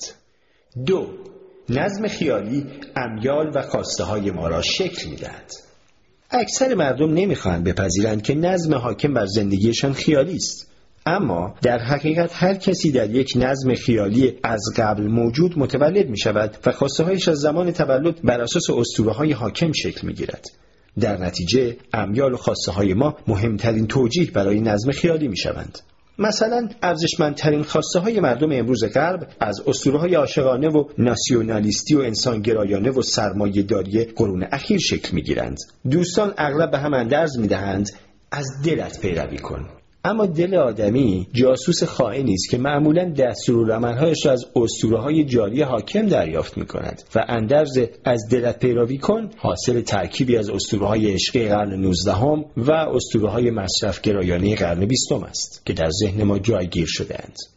D: دو، نظم خیالی امیال و خواسته‌های ما را شکل می‌دهد. اکثر مردم نمی‌خواهند بپذیرند که نظم حاکم بر زندگیشان خیالی است. اما در حقیقت هر کسی در یک نظم خیالی از قبل موجود متولد می شود و خواسته‌هایش از زمان تولد بر اساس اسطوره‌های حاکم شکل می گیرد. در نتیجه امیال و خواسته‌های ما مهمترین توجیه برای نظم خیالی می شوند. مثلا ارزشمندترین خواسته‌های مردم امروز غرب از اسطوره‌های عاشقانه و ناسیونالیستی و انسانگرایانه و سرمایه‌داری قرون اخیر شکل می گیرند. دوستان اغلب به هم اندرز می دهند از دلت پیروی کن. اما دل آدمی جاسوس خائنی است که معمولاً دستورالعمل‌هایش را از اسطوره‌های جاری حاکم دریافت می‌کند و اندرز از دلت پیروی کن حاصل ترکیبی از اسطوره‌های عشقی قرن نوزدهم و اسطوره‌های مصرف‌گرایانه قرن بیستم است که در ذهن ما جایگیر شده‌اند.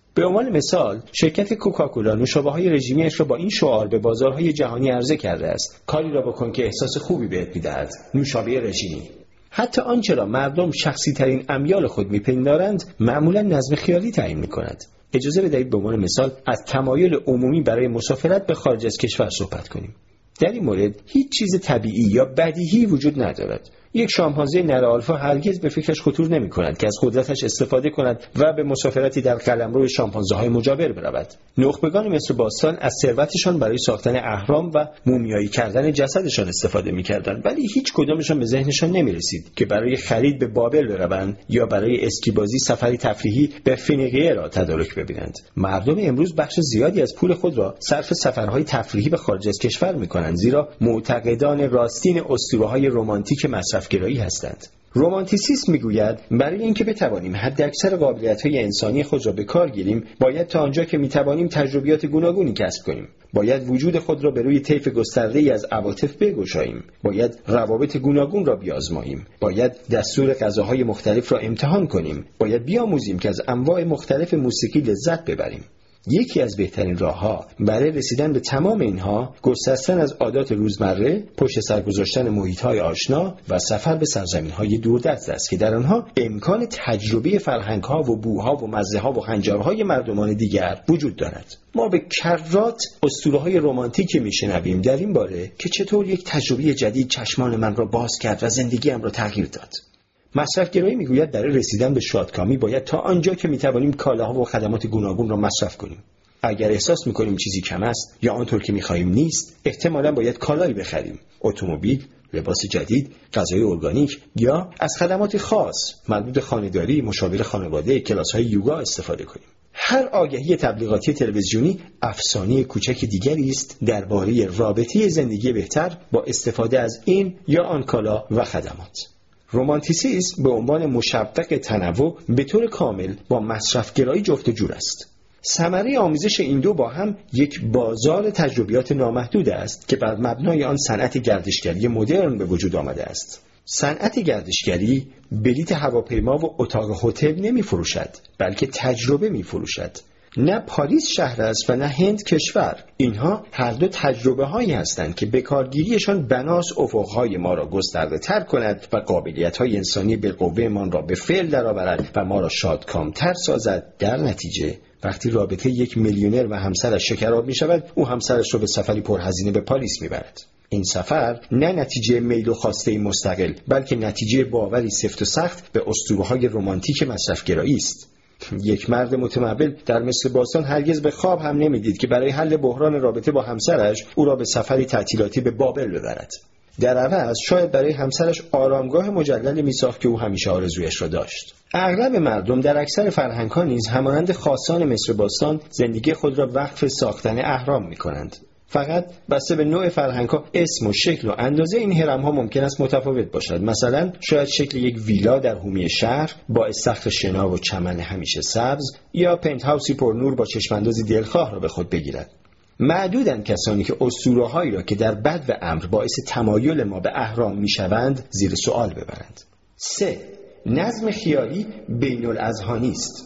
D: به عنوان مثال، شرکت کوکاکولا نوشابه‌های رژیمی‌اش را با این شعار به بازارهای جهانی عرضه کرده است: کاری را بکن که احساس خوبی بهت می‌دهد، نوشابه رژیمی. حتی آنچه را مردم شخصی ترین امیال خود می‌پندارند، معمولاً نظم خیالی تعیین می‌کند. اجازه بدهید به عنوان مثال از تمایل عمومی برای مسافرت به خارج از کشور صحبت کنیم. در این مورد هیچ چیز طبیعی یا بدیهی وجود ندارد. یک شامپانزه نر آلفا هرگز به فکرش خطور نمی کند که از قدرتش استفاده کند و به مسافرتی در قلمرو شامپانزه های مجاور برود. نخبگان مصر باستان از ثروتشان برای ساختن اهرام و مومیایی کردن جسدشان استفاده می کردند، ولی هیچ کدامشان به ذهنشان نمی رسید که برای خرید به بابل بروند یا برای اسکیبازی سفری تفریحی به فنیقیه را تدارک ببینند. مردم امروز بخش زیادی از پول خود را صرف سفرهای تفریحی به خارج از کشور می کنند، زیرا معتقدان راستین اسطوره‌های رمانتیک مصرف‌گرایی هستند. رمانتیسیسم میگوید برای اینکه بتوانیم حداکثر قابلیت‌های انسانی خود را به کار گیریم، باید تا آنجا که میتوانیم تجربیات گوناگونی کسب کنیم. باید وجود خود را به روی طیف گسترده‌ای از عواطف بگشاییم. باید روابط گوناگون را بیازماییم. باید دستور غذاهای مختلف را امتحان کنیم. باید بیاموزیم که از انواع مختلف موسیقی لذت ببریم. یکی از بهترین راه‌ها برای رسیدن به تمام اینها گسستن از عادات روزمره، پشت سر گذاشتن محیط‌های آشنا و سفر به سرزمین‌های دوردست است که در آنها امکان تجربه فرهنگ‌ها و بوها و مزه‌ها و هنجارهای مردمان دیگر وجود دارد. ما به کرات اسطوره‌های رمانتیک می‌شنویم در این باره که چطور یک تجربه جدید چشمان من را باز کرد و زندگیم را تغییر داد. مصرف‌گرایی میگوید برای رسیدن به شادکامی باید تا آنجا که میتوانیم کالاها و خدمات گوناگون را مصرف کنیم. اگر احساس میکنیم چیزی کم است یا آنطور که میخواهیم نیست، احتمالاً باید کالایی بخریم: اتومبیل، لباس جدید، غذای ارگانیک یا از خدمات خاص مربوط خانه‌داری، مشاور خانواده، کلاس‌های یوگا استفاده کنیم. هر آگهی تبلیغاتی تلویزیونی افسانه کوچک دیگری است درباره رابطه زندگی بهتر با استفاده از این یا آن کالا و خدمات. رمانتیسیسم به عنوان مشوق تنوع به طور کامل با مصرف‌گرایی جفت و جور است. ثمره آمیزش این دو با هم یک بازار تجربیات نامحدود است که بر مبنای آن صنعت گردشگری مدرن به وجود آمده است. صنعت گردشگری بلیط هواپیما و اتاق هتل نمی فروشد، بلکه تجربه می فروشد. نه پاریس شهر است و نه هند کشور. اینها هر دو تجربه هایی هستند که به کارگیریشان بناس افقهای ما را گسترده تر کند و قابلیت های انسانی بالقوه من را به فعل درآورد و ما را شادکامتر سازد. در نتیجه وقتی رابطه یک میلیونر و همسرش شکراب می شود، او همسرش را به سفری پرهزینه به پاریس می برد. این سفر نه نتیجه میل و خواسته مستقل، بلکه نتیجه باوری سفت و سخت به اسطوره‌های رمانتیک مصرف‌گرایی است. یک مرد متمول در مصر باستان هرگز به خواب هم نمیدید که برای حل بحران رابطه با همسرش او را به سفری تعطیلاتی به بابل ببرد. در عوض شاید برای همسرش آرامگاه مجلل میساخت که او همیشه آرزویش را داشت. اغلب مردم در اکثر فرهنگ‌ها نیز همانند خاصان مصر باستان زندگی خود را وقف ساختن اهرام می‌کنند. فقط بسته به نوع فرهنگ‌ها اسم و شکل و اندازه این هرم‌ها ممکن است متفاوت باشد. مثلا شاید شکل یک ویلا در حومه شهر با استخر شنا و چمن همیشه سبز یا پنت هاوسی پر نور با چشماندازی دلخواه را به خود بگیرد. معدودند کسانی که اسطوره‌هایی را که در بد و امر باعث تمایل ما به اهرام می‌شوند زیر سوال ببرند. سه. نظم خیالی بین الاذهانی است.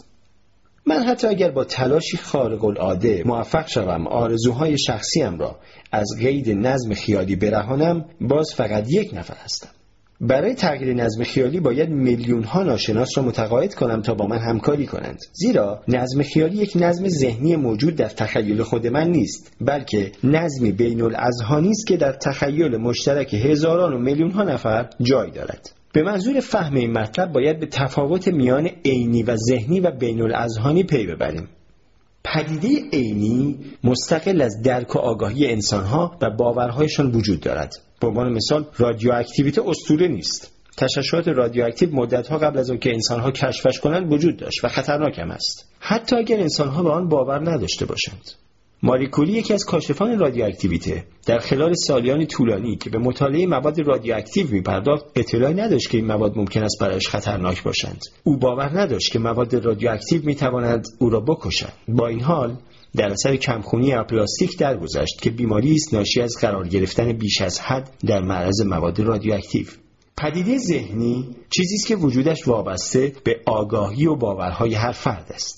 D: من حتی اگر با تلاشی خارق العاده موفق شوم آرزوهای شخصیم را از قید نظم خیالی برهانم، باز فقط یک نفر هستم. برای تغییر نظم خیالی باید میلیون ها ناشناس را متقاعد کنم تا با من همکاری کنند. زیرا نظم خیالی یک نظم ذهنی موجود در تخیل خود من نیست، بلکه نظمی بین الاذهانی است که در تخیل مشترک هزاران و میلیون ها نفر جای دارد. به منظور فهم این مطلب باید به تفاوت میان عینی و ذهنی و بین الاذهانی پی ببریم. پدیده عینی مستقل از درک و آگاهی انسان‌ها و باورهایشان وجود دارد. به عنوان مثال رادیواکتیویته اسطوره نیست. تشعشعات رادیواکتیو مدت‌ها قبل از آنکه انسان‌ها کشفش کنند وجود داشت و خطرناک هم است، حتی اگر انسان‌ها به آن باور نداشته باشند. ماری کوری یکی از کاشفان رادیواکتیویته در خلال سالیان طولانی که به مطالعه مواد رادیواکتیو می‌پرداخت، اطلاعی نداشت که این مواد ممکن است برایش خطرناک باشند. او باور نداشت که مواد رادیواکتیو می‌توانند او را بکشند. با این حال در اثر کمخونی آپلاستیک درگذشت که بیماری است ناشی از قرار گرفتن بیش از حد در معرض مواد رادیواکتیو. پدیده ذهنی چیزی است که وجودش وابسته به آگاهی و باورهای هر فرد است.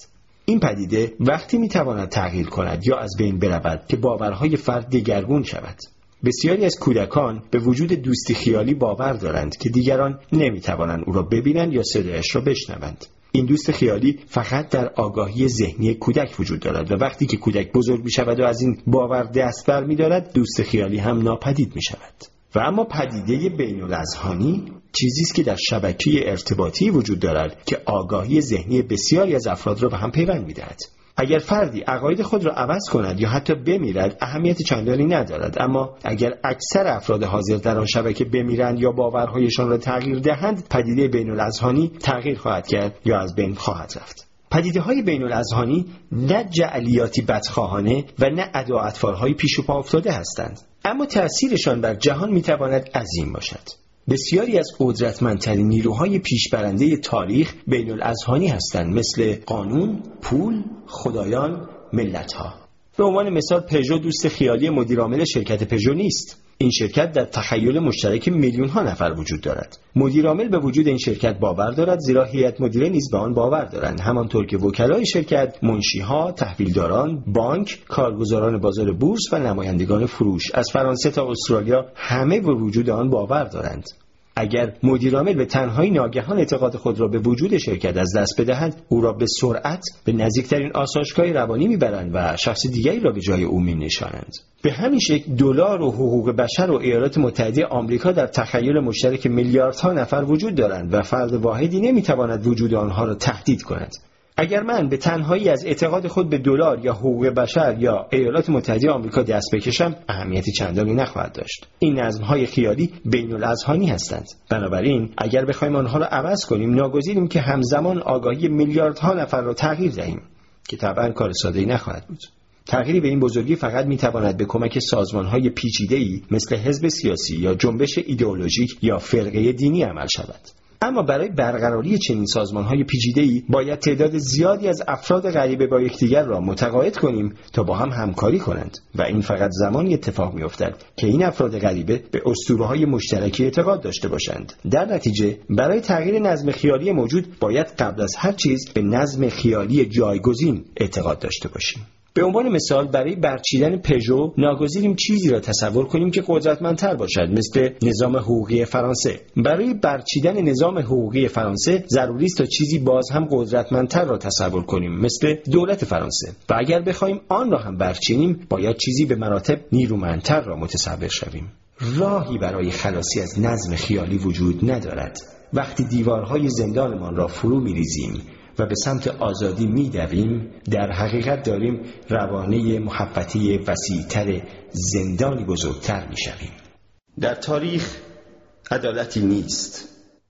D: این پدیده وقتی میتواند تغییر کند یا از بین برود که باورهای فرد دگرگون شود. بسیاری از کودکان به وجود دوستی خیالی باور دارند که دیگران نمیتوانند او را ببینند یا صدایش را بشنوند. این دوست خیالی فقط در آگاهی ذهنی کودک وجود دارد و وقتی که کودک بزرگ می شود و از این باور دست بر می دارد، دوست خیالی هم ناپدید می شود. و اما پدیده بین الاذهانی چیزی است که در شبکه ارتباطی وجود دارد که آگاهی ذهنی بسیاری از افراد را به هم پیوند می دهد. اگر فردی عقاید خود را عوض کند یا حتی بمیرد اهمیت چندانی ندارد، اما اگر اکثر افراد حاضر در آن شبکه بمیرند یا باورهایشان را تغییر دهند، پدیده بین الاذهانی تغییر خواهد کرد یا از بین خواهد رفت. پدیده های بین الاذهانی نه جعلیاتی بدخواهانه و نه ادعاءاطفال‌های پیش و پا افتاده هستند، اما تأثیرشان بر جهان میتواند عظیم باشد. بسیاری از قدرتمندترین نیروهای پیشبرنده تاریخ بین الاذهانی هستند، مثل قانون، پول، خدایان، ملت‌ها. به عنوان مثال پژو دوست خیالی مدیرعامل شرکت پژو نیست. این شرکت در تخیل مشترک میلیون ها نفر وجود دارد. مدیرعامل به وجود این شرکت باور دارد، زیرا هیئت مدیره نیز به آن باور دارند، همانطور که وکلای شرکت، منشی‌ها، تحویلداران، بانک، کارگزاران بازار بورس و نمایندگان فروش از فرانسه تا استرالیا همه به وجود آن باور دارند. اگر مدیرعامل به تنهایی ناگهان اعتقاد خود را به وجود شرکت از دست بدهد، او را به سرعت به نزدیکترین آسایشگاه روانی میبرند و شخص دیگری را به جای او مینشانند. به همین شکل دلار و حقوق بشر و ایالات متحده آمریکا در تخیل مشترک میلیاردها نفر وجود دارند و فرد واحدی نمیتواند وجود آنها را تهدید کند. اگر من به تنهایی از اعتقاد خود به دلار یا حقوق بشر یا ایالات متحده آمریکا دست بکشم، اهمیتی چندانی نخواهد داشت. این نظم‌های خیالی بین الاذهانی هستند. بنابراین اگر بخوایم آنها را عوض کنیم، ناگزیریم که همزمان آگاهی میلیاردها نفر را تغییر دهیم، که طبعاً کار ساده‌ای نخواهد بود. تغییری به این بزرگی فقط میتواند به کمک سازمان‌های پیچیده‌ای مثل حزب سیاسی یا جنبش ایدئولوژیک یا فرقه دینی عمل شود. اما برای برقراری چنین سازمان‌های پیچیده‌ای باید تعداد زیادی از افراد غریبه با یکدیگر را متقاعد کنیم تا با هم همکاری کنند و این فقط زمانی اتفاق می‌افتد که این افراد غریبه به اسطوره‌های مشترکی اعتقاد داشته باشند. در نتیجه برای تغییر نظم خیالی موجود باید قبل از هر چیز به نظم خیالی جایگزین اعتقاد داشته باشیم. به عنوان مثال برای برچیدن پژو ناگزیریم چیزی را تصور کنیم که قدرتمندتر باشد، مثل نظام حقوقی فرانسه. برای برچیدن نظام حقوقی فرانسه ضروری است تا چیزی باز هم قدرتمندتر را تصور کنیم، مثل دولت فرانسه. و اگر بخوایم آن را هم برچینیم، باید چیزی به مراتب نیرومندتر را متصور شویم. راهی برای خلاصی از نظم خیالی وجود ندارد. وقتی دیوارهای زندانمان را فرو می‌ریزیم و به سمت آزادی می‌دویم، در حقیقت داریم روانه محبتی وسیع‌تر زندانی بزرگتر می‌شویم. در تاریخ عدالتی نیست.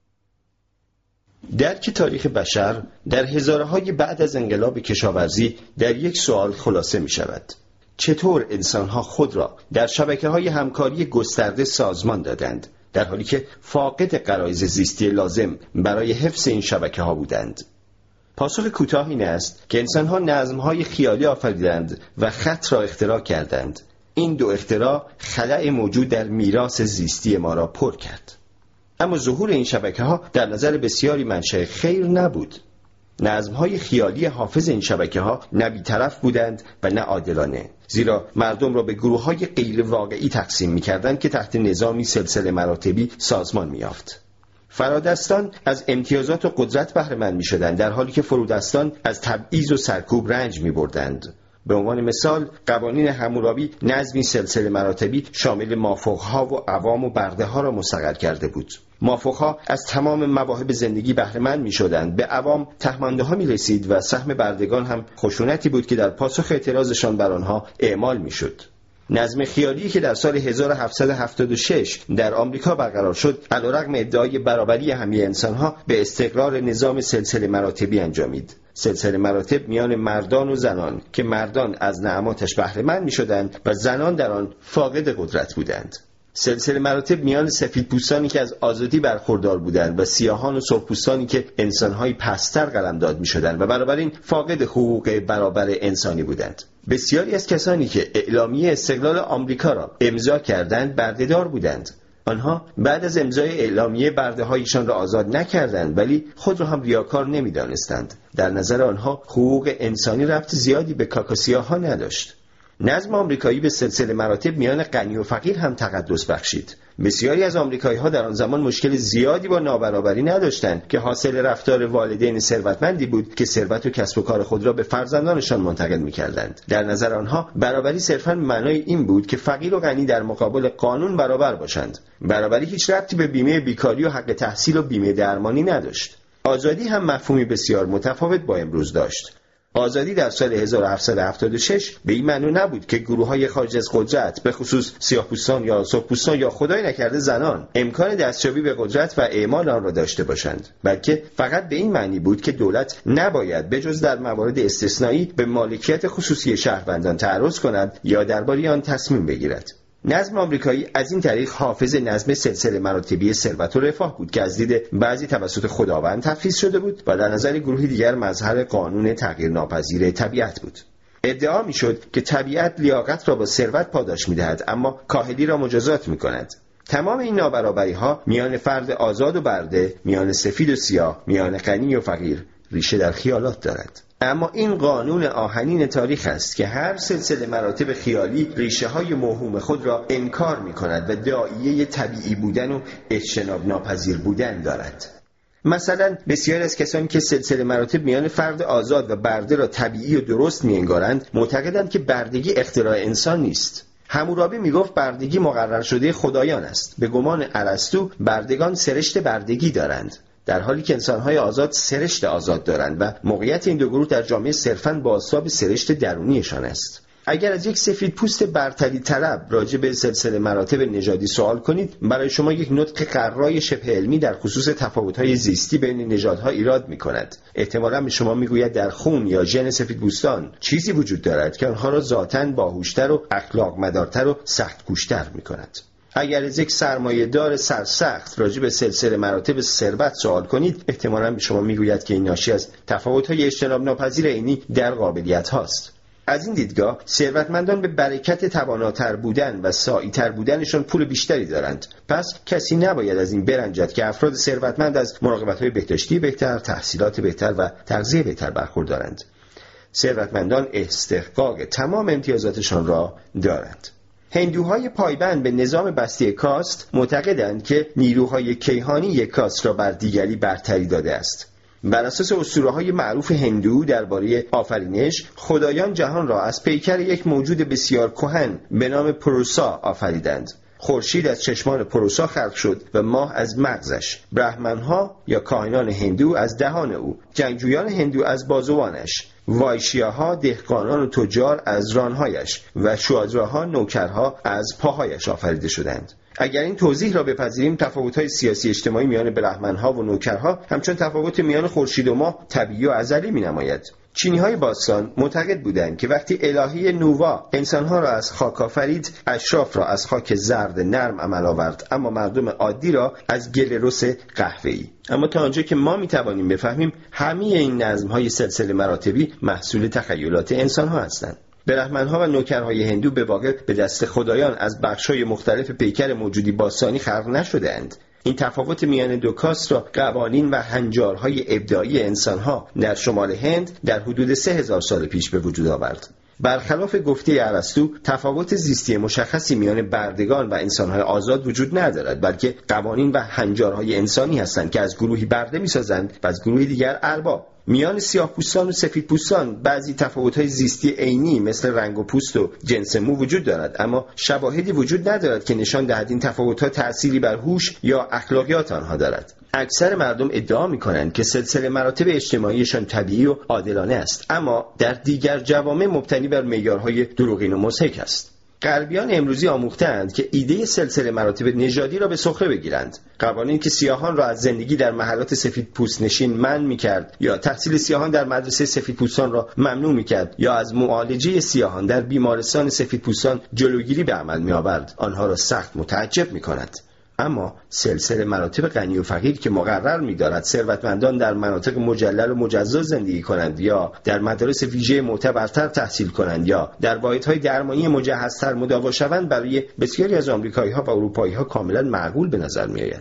D: درک تاریخ بشر در هزاره‌های بعد از انقلاب کشاورزی در یک سوال خلاصه می‌شود: چطور انسان‌ها خود را در شبکه‌های همکاری گسترده سازمان دادند، در حالی که فاقد غرایز زیستی لازم برای حفظ این شبکه‌ها بودند؟ پاسخ کوتاه این است که انسان‌ها نظم‌های خیالی آفریدند و خط را اختراع کردند. این دو اختراع خلأ موجود در میراث زیستی ما را پر کرد. اما ظهور این شبکه‌ها در نظر بسیاری منشأ خیر نبود. نظم‌های خیالی حافظ این شبکه‌ها نه بی‌طرف بودند و نه عادلانه، زیرا مردم را به گروه‌های غیر واقعی تقسیم می‌کردند که تحت نظامی سلسله مراتبی سازمان می‌یافت. فرادستان از امتیازات و قدرت بهره مند می‌شدند، در حالی که فرودستان از تبعیض و سرکوب رنج می‌بردند. به عنوان مثال قوانین حمورابی نظمی سلسله مراتبی شامل مافوق‌ها و عوام و برده‌ها را مستقر کرده بود. مافوق‌ها از تمام مواهب زندگی بهره مند می‌شدند، به عوام تهمانده‌ها می‌رسید و سهم بردگان هم خشونتی بود که در پاسخ اعتراضشان بر آنها اعمال می‌شد. نظم خیالی که در سال هزار و هفتصد و هفتاد و شش در آمریکا برقرار شد، علیرغم ادعای برابری همه انسان‌ها، به استقرار نظام سلسله مراتبی انجامید. سلسله مراتب میان مردان و زنان که مردان از نعماتش بهره مند می‌شدند و زنان در آن فاقد قدرت بودند. سلسله مراتب میان سفیدپوستانی که از آزادی برخوردار بودند و سیاهان و سرخپوستانی که انسان‌های پست‌تر قلمداد می‌شدند و بنابراین فاقد حقوق برابر انسانی بودند. بسیاری از کسانی که اعلامیه استقلال آمریکا را امضا کردند بردهدار بودند. آنها بعد از امضای اعلامیه برده‌هایشان را آزاد نکردند، ولی خود را هم ریاکار نمی‌دانستند. در نظر آنها حقوق انسانی ربط زیادی به کاکاسیاها نداشت. نظم آمریکایی به سلسله مراتب میان غنی و فقیر هم تقدس بخشید. بسیاری از آمریکایی‌ها در آن زمان مشکل زیادی با نابرابری نداشتند که حاصل رفتار والدین ثروتمندی بود که ثروت و کسب و کار خود را به فرزندانشان منتقل می‌کردند. در نظر آنها برابری صرفاً معنای این بود که فقیر و غنی در مقابل قانون برابر باشند. برابری هیچ ربطی به بیمه بیکاری و حق تحصیل و بیمه درمانی نداشت. آزادی هم مفهومی بسیار متفاوت با امروز داشت. آزادی در سال هزار و هفتصد و هفتاد و شش به این معنی نبود که گروه‌های خارج از قدرت، به خصوص سیاه‌پوستان یا سرخپوستان یا خدای نکرده زنان، امکان دستیابی به قدرت و اعمال آن را داشته باشند، بلکه فقط به این معنی بود که دولت نباید بجز در موارد استثنایی به مالکیت خصوصی شهروندان تعرض کند یا درباره آن تصمیم بگیرد. نظم آمریکایی از این طریق حافظ نظم سلسله مراتبی ثروت و رفاه بود که از دید بعضی توسط خداوند تفویض شده بود و در نظر گروهی دیگر مظهر قانون تغییر ناپذیر طبیعت بود. ادعا می‌شد که طبیعت لیاقت را با ثروت پاداش می‌دهد اما کاهلی را مجازات می‌کند. تمام این نابرابری‌ها میان فرد آزاد و برده، میان سفید و سیاه، میان غنی و فقیر ریشه در خیالات دارد. اما این قانون آهنین تاریخ است که هر سلسله مراتب خیالی ریشه های موهوم خود را انکار می کند و داعیه طبیعی بودن و اجتناب ناپذیر بودن دارد. مثلا بسیاری از کسانی که سلسله مراتب میان فرد آزاد و برده را طبیعی و درست می انگارند معتقدند که بردگی اختراع انسان نیست. حمورابی می گفت بردگی مقرر شده خدایان است. به گمان ارسطو بردگان سرشت بردگی دارند، در حالی که انسان‌های آزاد سرشت آزاد دارند و موقعیت این دو گروه در جامعه صرفاً بازتاب سرشت درونیشان است. اگر از یک سفید پوست برتری طلب راجع به سلسله مراتب نژادی سوال کنید، برای شما یک نطق قرای شبه علمی در خصوص تفاوت‌های زیستی بین نژادها ایراد می‌کند. احتمالاً به شما می‌گوید در خون یا ژن سفیدپوستان چیزی وجود دارد که آنها را ذاتاً باهوشتر و اخلاق مدارتر و سخت‌کوشتر می‌کند. اگر از یک سرمایه‌دار سرسخت راجع به سلسله مراتب ثروت سوال کنید، احتمالاً به شما میگوید که این ناشی از تفاوت‌های اجتناب ناپذیر عینی در قابلیت هاست. از این دیدگاه ثروتمندان به برکت تواناتر بودن و سعی‌تر بودنشان پول بیشتری دارند. پس کسی نباید از این برنجد که افراد ثروتمند از مراقبت‌های بهداشتی بهتر، تحصیلات بهتر و تغذیه بهتر برخوردارند. ثروتمندان استحقاق تمام امتیازاتشان را دارند. هندوهای پایبند به نظام بسته کاست معتقدند که نیروهای کیهانی یک کاست را بر دیگری برتری داده است. بر اساس اسطوره‌های معروف هندو درباره آفرینش، خدایان جهان را از پیکر یک موجود بسیار کهن به نام پروسا آفریدند. خورشید از چشمان پروسا خلق شد و ماه از مغزش. برهمن‌ها یا کاهنان هندو از دهان او، جنگجویان هندو از بازوانش، وایشیاها دهقانان و تجار از رانهایش و شوادراها نوکرها از پاهایش آفریده شدند. اگر این توضیح را بپذیریم، تفاوت‌های سیاسی اجتماعی میان برهمن‌ها و نوکرها همچون تفاوت میان خورشید و ماه طبیعی و ازلی می‌نماید. چینی‌های باستان معتقد بودند که وقتی الهه نووا انسان‌ها را از خاک آفرید، اشراف را از خاک زرد نرم عمل آورد، اما مردم عادی را از گل رس قهوه‌ای. اما تا آنجا که ما می‌توانیم بفهمیم، همه این نظم‌های سلسله مراتبی محصول تخیلات انسان‌ها هستند. برهمن‌ها و نوکرهای هندو به واقع به دست خدایان از بخش‌های مختلف پیکر موجودی باستانی خلق نشده‌اند. این تفاوت میان دو کاست را قوانین و هنجارهای ابداعی انسان‌ها در شمال هند در حدود سه هزار سال پیش به وجود آورد. برخلاف گفته ارسطو، تفاوت زیستی مشخصی میان بردگان و انسان‌های آزاد وجود ندارد، بلکه قوانین و هنجارهای انسانی هستند که از گروهی برده می‌سازند و از گروهی دیگر ارباب. میان سیاه‌پوستان و سفیدپوستان بعضی تفاوت‌های زیستی عینی مثل رنگ و پوست و جنس مو وجود دارد، اما شواهدی وجود ندارد که نشان دهد این تفاوت‌ها تأثیری بر هوش یا اخلاقیات آنها دارد. اکثر مردم ادعا می‌کنند که سلسله مراتب اجتماعیشان طبیعی و عادلانه است، اما در دیگر جوامع مبتنی بر معیارهای دروغین و مضحک است. غربیان امروزی آموختند که ایده سلسله مراتب نژادی را به سخره بگیرند. قوانین که سیاهان را از زندگی در محلات سفید پوست نشین منع می‌کرد یا تحصیل سیاهان در مدرسه سفید پوستان را ممنوع می‌کرد یا از معالجه سیاهان در بیمارستان سفید پوستان جلوگیری به عمل می‌آورد، آنها را سخت متعجب می‌کند. اما سلسله مراتب غنی و فقیر که مقرر می‌دارد ثروتمندان در مناطق مجلل و مجزا زندگی کنند یا در مدارس ویژه معتبرتر تحصیل کنند یا در واحدهای درمانی مجهزتر مداوا شوند، برای بسیاری از آمریکایی‌ها و اروپایی‌ها کاملا معقول به نظر می‌آید.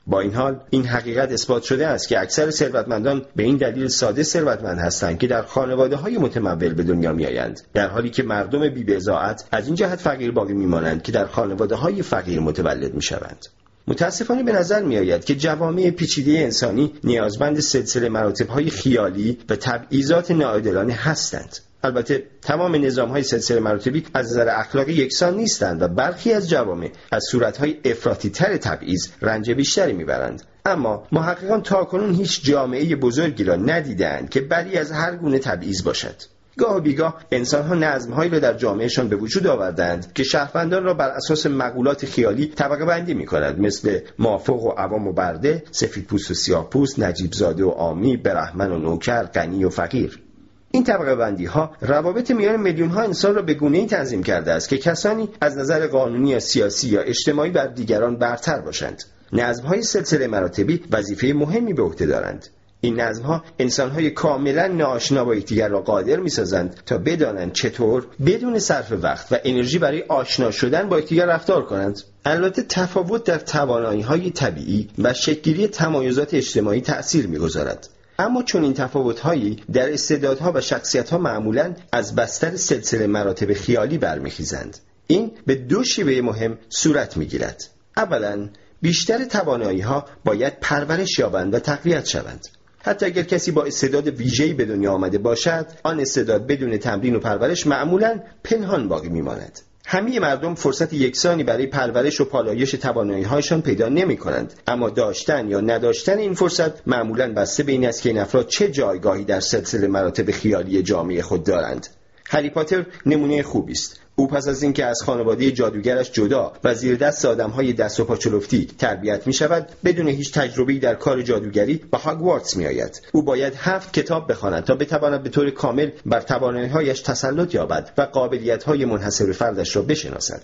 D: با این حال این حقیقت اثبات شده است که اکثر ثروتمندان به این دلیل ساده ثروتمند هستند که در خانواده‌های متمول به دنیا می‌آیند، در حالی که مردم بی‌بضاعت از این جهت فقیر باقی می‌مانند که در خانواده‌های فقیر متولد می‌شوند. متاسفانه به نظر می‌آید که جوامع پیچیده انسانی نیازمند سلسله مراتب‌های خیالی و تبعیضات ناعادلانه هستند. البته تمام نظام‌های سلسله مراتبی از نظر اخلاقی یکسان نیستند و برخی از جوامع از صورت‌های افراطی‌تر تبعیض رنج بیشتری می‌برند. اما محققان تاکنون هیچ جامعه بزرگی را ندیدند که بری از هر گونه تبعیض باشد. گاه و بیگاه انسان‌ها نظم‌هایی را در جامعهشان به وجود آوردند که شهروندان را بر اساس مقولات خیالی طبقه بندی می‌کنند، مثل مافوق و عوام و برده، سفیدپوست و سیاه‌پوست، نجیب زاده و عامی، برهمن و نوکر، غنی و فقیر. این طبقه بندی ها روابط میان میلیون ها انسان را به گونه‌ای تنظیم کرده است که کسانی از نظر قانونی یا سیاسی یا اجتماعی بر دیگران برتر باشند. نظم‌های سلسله مراتبی وظیفه مهمی به عهده دارند. این نظم‌ها انسان‌های کاملاً ناآشنا با یکدیگر را قادر می‌سازند تا بدانند چطور بدون صرف وقت و انرژی برای آشنا شدن با یکدیگر رفتار کنند. البته تفاوت در توانایی‌های طبیعی و شکل‌گیری تمایزات اجتماعی تأثیر می‌گذارد. اما چون این تفاوت‌هایی در استعدادها و شخصیت‌ها معمولاً از بستر سلسله مراتب خیالی برمیخیزند. این به دو شیوه مهم صورت می‌گیرد. اولاً بیشتر توانایی‌ها باید پرورش یابند و تقویت شوند. حتی اگر کسی با استعداد ویژه‌ای به دنیا آمده باشد، آن استعداد بدون تمرین و پرورش معمولاً پنهان باقی می‌ماند. همه مردم فرصت یکسانی برای پرورش و پالایش توانایی‌هایشان پیدا نمی‌کنند، اما داشتن یا نداشتن این فرصت معمولاً بسته به این است که این افراد چه جایگاهی در سلسله مراتب خیالی جامعه خود دارند. هری پاتر نمونه خوبی است. او پس از اینکه از خانواده جادوگرش جدا و زیر دست آدم‌های دست و پا چلفتی تربیت می‌شود، بدون هیچ تجربه‌ای در کار جادوگری به هاگوارتس می‌آید. او باید هفت کتاب بخواند تا بتواند به طور کامل بر توانایی‌هایش تسلط یابد و قابلیت‌های منحصر به فردش را بشناسد.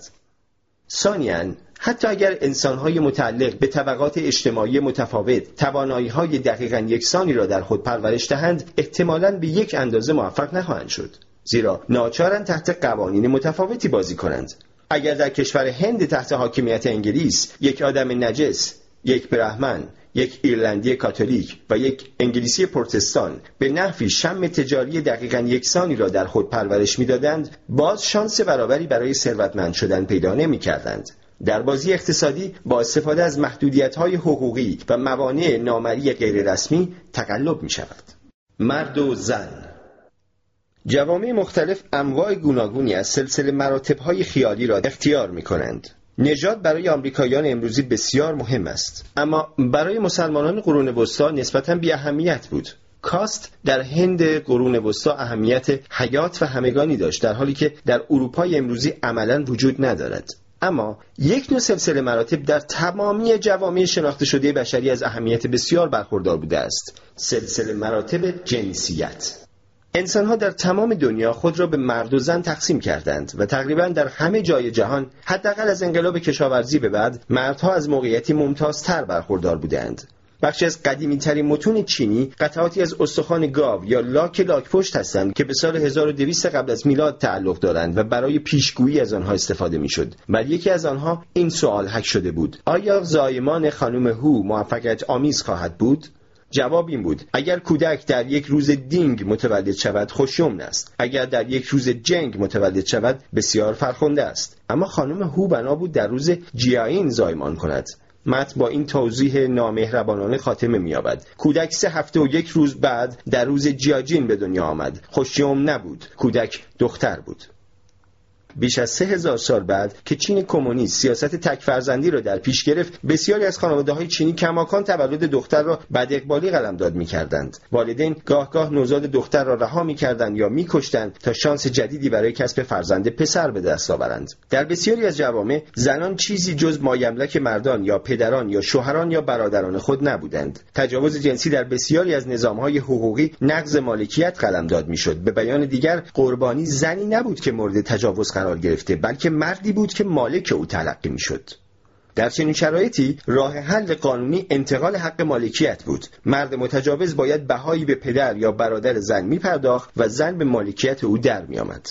D: ثانیاً، حتی اگر انسان‌های متعلق به طبقات اجتماعی متفاوت توانایی‌های دقیقاً یکسانی را در خود پرورش دهند، احتمالاً به یک اندازه موفق نخواهند شد. زیرا ناچارند تحت قوانین متفاوتی بازی کنند. اگر در کشور هند تحت حاکمیت انگلیس یک آدم نجس، یک برهمن، یک ایرلندی کاتولیک و یک انگلیسی پروتستان به نحوی شم تجاری دقیقاً یکسانی را در خود پرورش می‌دادند، باز شانس برابری برای ثروتمند شدن پیدا نمی‌کردند. در بازی اقتصادی با استفاده از محدودیت‌های حقوقی و موانع نامرئی غیر رسمی تقلب می‌شود. مرد و زن. جوامع مختلف انواع گوناگونی از سلسله مراتب‌های خیالی را اختیار می‌کنند. نژاد برای آمریکاییان امروزی بسیار مهم است، اما برای مسلمانان قرون وسطا نسبتاً بی اهمیت بود. کاست در هند قرون وسطا اهمیت حیات و همگانی داشت، در حالی که در اروپای امروزی عملاً وجود ندارد. اما یک نوع سلسله مراتب در تمامی جوامع شناخته شده بشری از اهمیت بسیار برخوردار بوده است: سلسله مراتب جنسیت. انسان‌ها در تمام دنیا خود را به مرد و زن تقسیم کردند و تقریباً در همه جای جهان، حداقل از انقلاب کشاورزی به بعد، مردها از موقعیتی ممتازتر برخوردار بودند. بخشی از قدیمی‌ترین متون چینی قطعاتی از استخوان گاو یا لاک لاک‌پشت هستند که به سال هزار و دویست قبل از میلاد تعلق دارند و برای پیشگویی از آنها استفاده می‌شد. ولی یکی از آنها این سوال حک شده بود: آیا زایمان خانم هو موفقیت آمیز خواهد بود؟ جواب این بود: اگر کودک در یک روز دینگ متولد شود خوشیمن است، اگر در یک روز جنگ متولد شود بسیار فرخنده است. اما خانم هو بنا بود در روز جیاین زایمان کند. متن با این توضیح نامهربانانه خاتمه می‌یابد: کودک سه هفته و یک روز بعد در روز جیاجین به دنیا آمد. خوشیمن نبود، کودک دختر بود. بیش از سه هزار سال بعد که چین کمونیست سیاست تک فرزندی را در پیش گرفت، بسیاری از خانواده‌های چینی کماکان تولد دختر را بداقبالی قلمداد می‌کردند. والدین گاه گاه نوزاد دختر را رها می‌کردند یا می‌کشتند تا شانس جدیدی برای کسب فرزند پسر به دست آورند. در بسیاری از جوامع زنان چیزی جز مایملک مردان یا پدران یا شوهران یا برادران خود نبودند. تجاوز جنسی در بسیاری از نظام‌های حقوقی نقض مالکیت قلمداد می‌شد. به بیان دیگر، قربانی زنی نبود که مورد تجاوز قرار گرفته، بلکه مردی بود که مالک او تلقی میشد. در چنین شرایطی راه حل قانونی انتقال حق مالکیت بود. مرد متجاوز باید بهایی به پدر یا برادر زن می پرداخت و زن به مالکیت او در می آمد.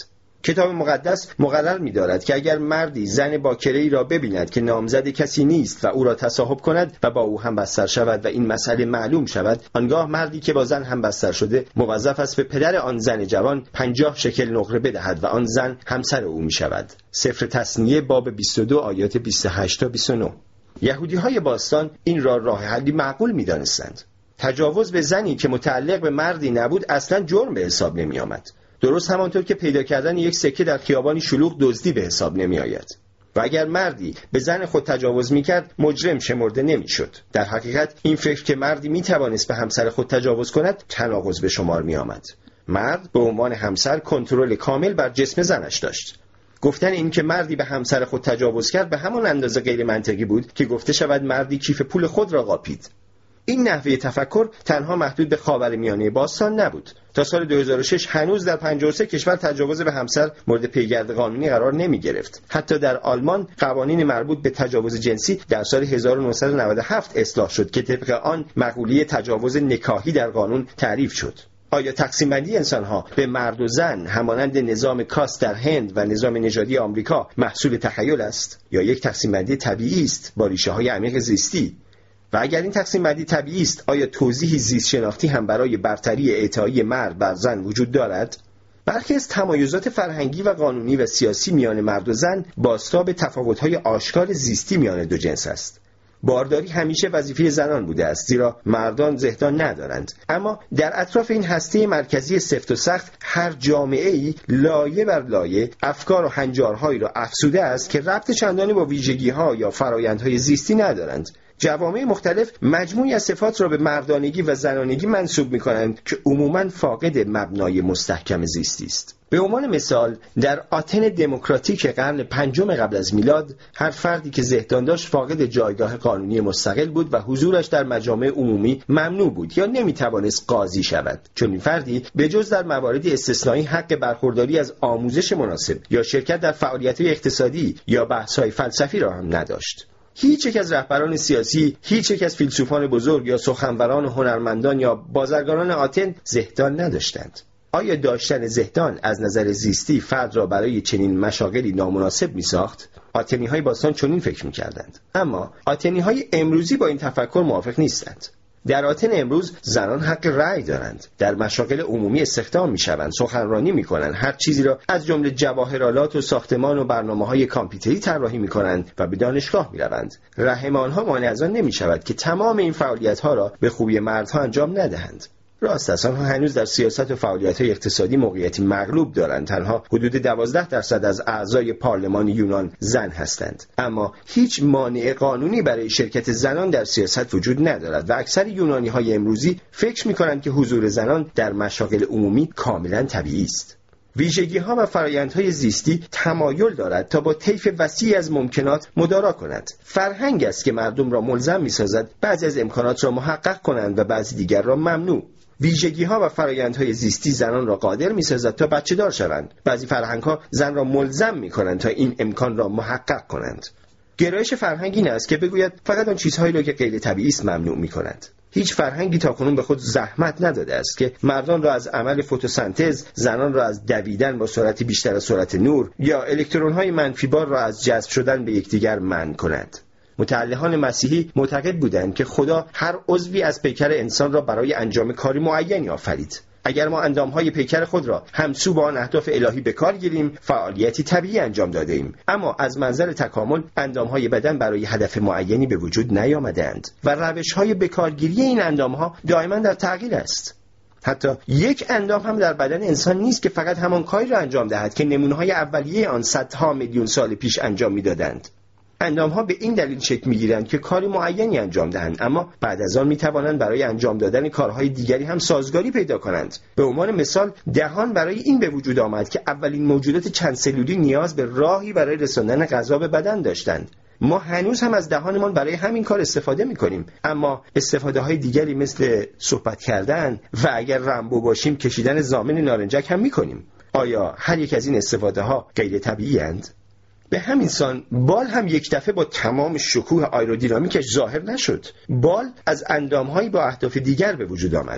E: کتاب مقدس مقرر می‌دارد که اگر مردی زن باکره‌ای را ببیند که نامزد کسی نیست و او را تصاحب کند و با او هم بستر شود و این مسئله معلوم شود، آنگاه مردی که با زن هم بستر شده موظف است به پدر آن زن جوان پنجاه شکل نقره بدهد و آن زن همسر او می‌شود. سفر تثنیه باب بیست و دو آیات بیست و هشت تا بیست و نه. یهودی‌های باستان این را راه حلی معقول می‌دانستند. تجاوز به زنی که متعلق به مردی نبود اصلاً جرم به حساب نمی‌آمد. درست همانطور که پیدا کردن یک سکه در خیابانی شلوغ دزدی به حساب نمی آید. و اگر مردی به زن خود تجاوز می کرد مجرم شمرده نمی شد. در حقیقت این فکر که مردی می توانست به همسر خود تجاوز کند تناقض به شمار می آمد. مرد به عنوان همسر کنترل کامل بر جسم زنش داشت. گفتن این که مردی به همسر خود تجاوز کرد به همان اندازه غیر منطقی بود که گفته شود مردی کیف پول خود را قاپید. این نحوه تفکر تنها محدود به خاورمیانه باستان نبود. تا سال دو هزار و شش هنوز در پنجاه و سه کشور تجاوز به همسر مورد پیگرد قانونی قرار نمی گرفت. حتی در آلمان قوانین مربوط به تجاوز جنسی در سال هزار و نهصد و نود و هفت اصلاح شد که طبق آن مقوله تجاوز نکاحی در قانون تعریف شد. آیا تقسیم بندی انسان‌ها به مرد و زن همانند نظام کاست در هند و نظام نژادی آمریکا محصول تخیل است یا یک تقسیم بندی طبیعی است با ریشه‌های عمیق زیستی؟ و اگر این تقسیم بندی طبیعی است، آیا توضیحی زیست شناختی هم برای برتری اعطایی مرد بر زن وجود دارد؟ برخی از تمایزات فرهنگی و قانونی و سیاسی میان مرد و زن بازتاب تفاوت‌های آشکار زیستی میان دو جنس است. بارداری همیشه وظیفه زنان بوده است، زیرا مردان زهدان ندارند. اما در اطراف این هسته مرکزی سفت و سخت هر جامعه‌ای لایه بر لایه افکار و هنجارهایی را افزوده است که ربط چندانی با ویژگی‌ها یا فرآیندهای زیستی ندارند. جوامع مختلف مجموعی از صفات را به مردانگی و زنانگی منسوب می‌کنند که عموماً فاقد مبنای مستحکم زیستی است. به عنوان مثال در آتن دموکراتیک قرن پنجم قبل از میلاد هر فردی که زهدان داشت فاقد جایگاه قانونی مستقل بود و حضورش در مجامع عمومی ممنوع بود یا نمی‌توانست قاضی شود. چون این فردی به جز در موارد استثنایی حق برخورداری از آموزش مناسب یا شرکت در فعالیت‌های اقتصادی یا بحث‌های فلسفی را هم نداشت. هیچ یک از رهبران سیاسی، هیچ یک از فیلسوفان بزرگ یا سخنوران و هنرمندان یا بازرگانان آتن زهدان نداشتند. آیا داشتن زهدان از نظر زیستی فرد را برای چنین مشاغلی نامناسب می‌ساخت؟ آتنی‌های باستان چنین فکر می‌کردند. اما آتنی‌های امروزی با این تفکر موافق نیستند. در آتن امروز زنان حق رأی دارند، در مشاغل عمومی استخدام می‌شوند، سخنرانی می‌کنند، هر چیزی را از جمله جواهرالات و ساختمان و برنامه‌های کامپیوتری طراحی می‌کنند و به دانشگاه می‌روند. رحم آنها مانع از آن نمی‌شود که تمام این فعالیت‌ها را به خوبی مردها انجام ندهند. راست است آنها هنوز در سیاست و فعالیت‌های اقتصادی موقعیتی مغلوب دارند. تنها حدود دوازده درصد از اعضای پارلمان یونان زن هستند. اما هیچ مانع قانونی برای شرکت زنان در سیاست وجود ندارد و اکثر یونانی‌های امروزی فکر می‌کنند که حضور زنان در مشاغل عمومی کاملاً طبیعی است. ویژگی‌ها و فرآیندهای زیستی تمایل دارد تا با طیف وسیعی از ممکنات مدارا کند. فرهنگ است که مردم را ملزم می‌سازد بعضی از امکانات را محقق کنند و بعضی دیگر را ممنوع. ویژگی‌ها و فرآیندهای زیستی زنان را قادر می‌سازد تا بچه‌دار شوند. بعضی فرهنگ‌ها زن را ملزم می‌کنند تا این امکان را محقق کنند. گرایش فرهنگی این است که بگوید فقط آن چیزهایی را که غیر طبیعی است ممنوع می‌کند. هیچ فرهنگی تاکنون به خود زحمت نداده است که مردان را از عمل فتوسنتز، زنان را از دویدن با سرعت بیشتر از سرعت نور یا الکترون‌های منفی‌بار را از جذب شدن به یکدیگر منع کند. متعلهان مسیحی معتقد بودند که خدا هر عضوی از پیکر انسان را برای انجام کاری معینی آفرید. اگر ما اندامهای پیکر خود را همسو با آن اهداف الهی به کار گیریم، فعالیتی طبیعی انجام داده ایم. اما از منظر تکامل اندامهای بدن برای هدف معینی به وجود نیامدند و روش‌های به کارگیری این اندامها دائما در تغییر است. حتی یک اندام هم در بدن انسان نیست که فقط همان کاری را انجام دهد که نمونه‌های اولیه آن صدها میلیون سال پیش انجام می‌دادند. اندام‌ها به این دلیل شکل می‌گیرند که کاری معینی انجام دهند، اما بعد از آن می‌توانند برای انجام دادن کارهای دیگری هم سازگاری پیدا کنند. به عنوان مثال دهان برای این به وجود آمد که اولین موجودات چند سلولی نیاز به راهی برای رساندن غذا به بدن داشتند. ما هنوز هم از دهانمان برای همین کار استفاده می‌کنیم، اما استفاده‌های دیگری مثل صحبت کردن و اگر رمبو باشیم کشیدن زامن نارنجک هم می‌کنیم. آیا هر یک از این استفاده‌ها غیر طبیعی‌اند؟ به همین سان بال هم یک دفعه با تمام شکوه آیرودینامیکش ظاهر نشد. بال از اندامهایی با اهداف دیگر به وجود آمد.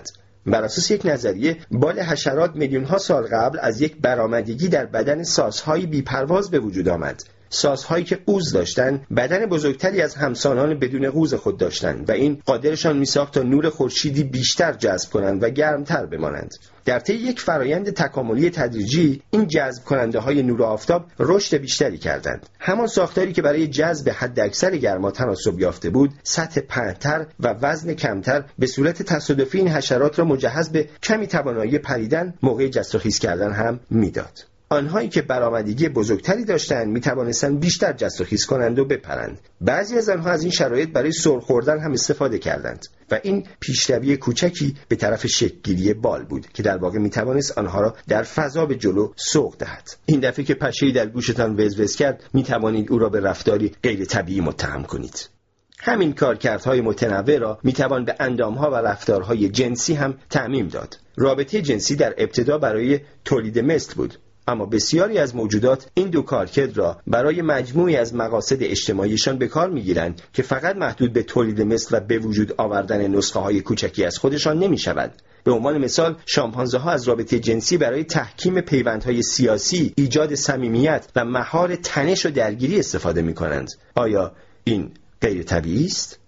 E: بر اساس یک نظریه، بال حشرات میلیون‌ها سال قبل از یک برآمدگی در بدن ساس‌های بی‌پرواز به وجود آمد. ساس‌هایی که قوز داشتند بدن بزرگتری از همسانان بدون قوز خود داشتند و این قادرشان می‌ساخت تا نور خورشیدی بیشتر جذب کنند و گرمتر بمانند. در طی یک فرایند تکاملی تدریجی این جذب کننده های نور آفتاب رشد بیشتری کردند. همان ساختاری که برای جذب حداکثر گرما تناسب یافته بود، سطح پهن‌تر و وزن کمتر به صورت تصادفی این حشرات را مجهز به کمی توانایی پریدن موقع جست و خیز کردن هم میداد. آنهایی که برآمدگی بزرگتری داشتند می توانستند بیشتر جست و خیز کنند و بپرند. بعضی از آنها از این شرایط برای سر خوردن هم استفاده کردند و این پیشروی کوچکی به طرف شکل‌گیری بال بود که در واقع می توانست آنها را در فضا به جلو سوق دهد. این دفعه که پشه‌ای در گوشتان وزوز کرد، می توانید او را به رفتاری غیر طبیعی متهم کنید. همین کارکردهای متنوع را می توان به اندامها و رفتارهای جنسی هم تعمیم داد. رابطه جنسی در ابتدا برای تولید مثل بود، اما بسیاری از موجودات این دو کارکرد را برای مجموعی از مقاصد اجتماعیشان به کار می‌گیرند که فقط محدود به تولید مثل و به وجود آوردن نسخه‌های کوچکی از خودشان نمی‌شود. به عنوان مثال، شامپانزه‌ها از رابطه جنسی برای تحکیم پیوندهای سیاسی، ایجاد صمیمیت و مهار تنش و درگیری استفاده می‌کنند. آیا این غیر طبیعی است؟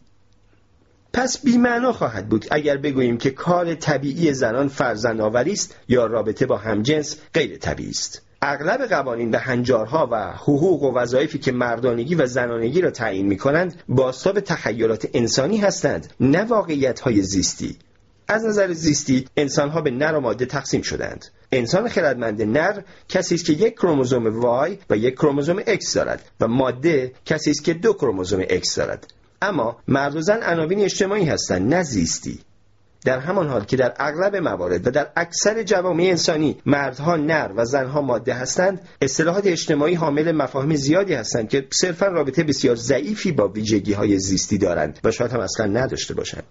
E: پس بی‌معنا خواهد بود اگر بگوییم که کار طبیعی زنان فرزندآوری است یا رابطه با همجنس غیر طبیعی است. اغلب قوانین و هنجارها و حقوق و وظایفی که مردانگی و زنانگی را تعیین می‌کنند بازتاب تخیلات انسانی هستند، نه واقعیت‌های زیستی. از نظر زیستی انسان‌ها به نر و ماده تقسیم شدند. انسان خردمند نر کسی است که یک کروموزوم Y و یک کروموزوم X دارد و ماده کسی است که دو کروموزوم X دارد. اما مرد و زن عناوین اجتماعی هستند، نه زیستی. در همان حال که در اغلب موارد و در اکثر جوامع انسانی مردها نر و زنها ماده هستند، اصطلاحات اجتماعی حامل مفاهیم زیادی هستند که صرفاً رابطه بسیار ضعیفی با ویژگی‌های زیستی دارند و شاید هم اصلاً نداشته باشند.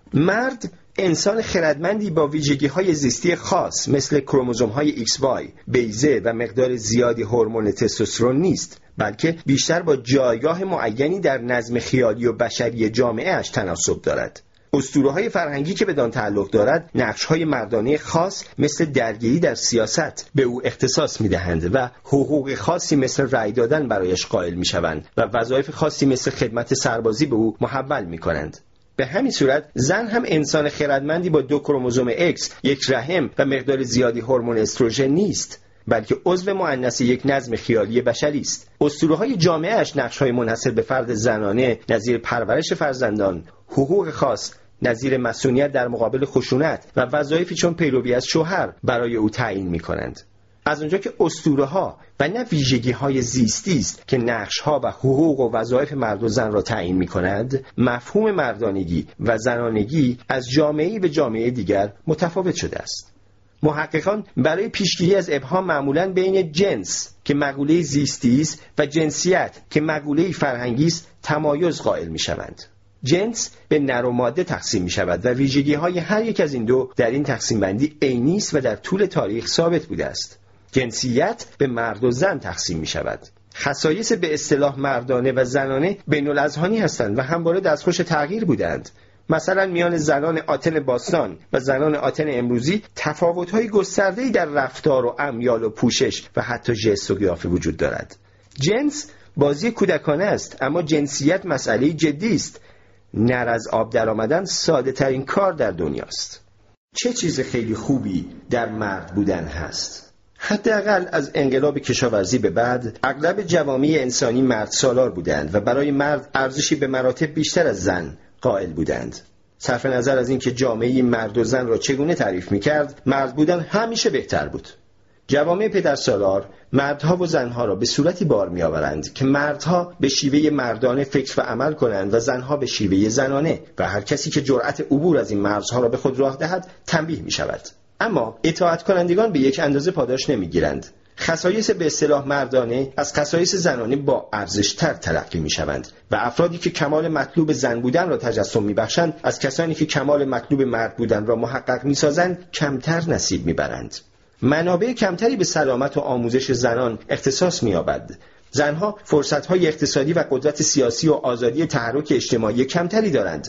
E: مرد انسان خردمندی با ویژگی‌های زیستی خاص مثل کروموزوم‌های ایکس وای، بیضه و مقدار زیادی هورمون تستوسترون نیست، بلکه بیشتر با جایگاه معینی در نظم خیالی و بشری جامعه اش تناسب دارد. اسطوره‌های فرهنگی که بدان تعلق دارد، نقش‌های مردانه خاص مثل درگیری در سیاست به او اختصاص می‌دهند و حقوق خاصی مثل رأی دادن برایش قائل می‌شوند و وظایف خاصی مثل خدمت سربازی به او محول می‌کنند. به همین صورت زن هم انسان خردمندی با دو کروموزوم X، یک رحم و مقدار زیادی هورمون استروژن نیست، بلکه عضو مؤنث یک نظم خیالی بشری است. اسطوره‌های جامعه‌اش نقش‌های منحصر به فرد زنانه نظیر پرورش فرزندان، حقوق خاص نظیر مسئولیت در مقابل خشونت و وظایفی چون پیروی از شوهر برای او تعیین می‌کنند. از اونجا که اسطوره‌ها و نه ویژگی‌های زیستی است که نقش‌ها و حقوق و وظایف مرد و زن را تعیین می‌کنند، مفهوم مردانگی و زنانگی از جامعه‌ای به جامعه دیگر متفاوت شده است. محققان برای پیشگیری از ابهام معمولاً بین جنس که مقوله زیستی است و جنسیت که مقوله فرهنگی است تمایز قائل می‌شوند. جنس به نر و ماده تقسیم می شود و ویژگی‌های هر یک از این دو در این تقسیم بندی عینی است و در طول تاریخ ثابت بوده است. جنسیت به مرد و زن تقسیم می شود. خصایص به اصطلاح مردانه و زنانه بین الاذهانی هستند و همواره دستخوش تغییر بودند. مثلا میان زنان آتن باستان و زنان آتن امروزی تفاوت‌های گسترده‌ای در رفتار و امیال و پوشش و حتی ژست و قیافه وجود دارد. جنس بازی کودکانه است، اما جنسیت مسئله جدی است. نر از آب در آمدن ساده ترین کار در دنیاست. چه چیز خیلی خوبی در مرد بودن هست؟ حداقل از انقلاب کشاورزی به بعد اغلب جوامع انسانی مرد سالار بودند و برای مرد ارزشی به مراتب بیشتر از زن قائل بودند. صرف نظر از اینکه جامعه مرد و زن را چگونه تعریف می‌کرد، مرد بودن همیشه بهتر بود. جوامع پدرسالار مردها و زنها را به صورتی بار می‌آورند که مردها به شیوه مردانه فکر و عمل کنند و زنها به شیوه زنانه و هر کسی که جرأت عبور از این مرزها را به خود راه دهد تنبیه می‌شود. اما اطاعت کنندگان به یک اندازه پاداش نمی‌گیرند. خصایص به اصطلاح مردانه از خصایص زنانه با ارزش‌تر تلقی می‌شوند و افرادی که کمال مطلوب زن بودن را تجسم می‌بخشند از کسانی که کمال مطلوب مرد بودن را محقق می‌سازند کمتر نصیب می‌برند. منابع کمتری به سلامت و آموزش زنان اختصاص می‌یابد. زنها فرصت‌های اقتصادی و قدرت سیاسی و آزادی تحرک اجتماعی کمتری دارند.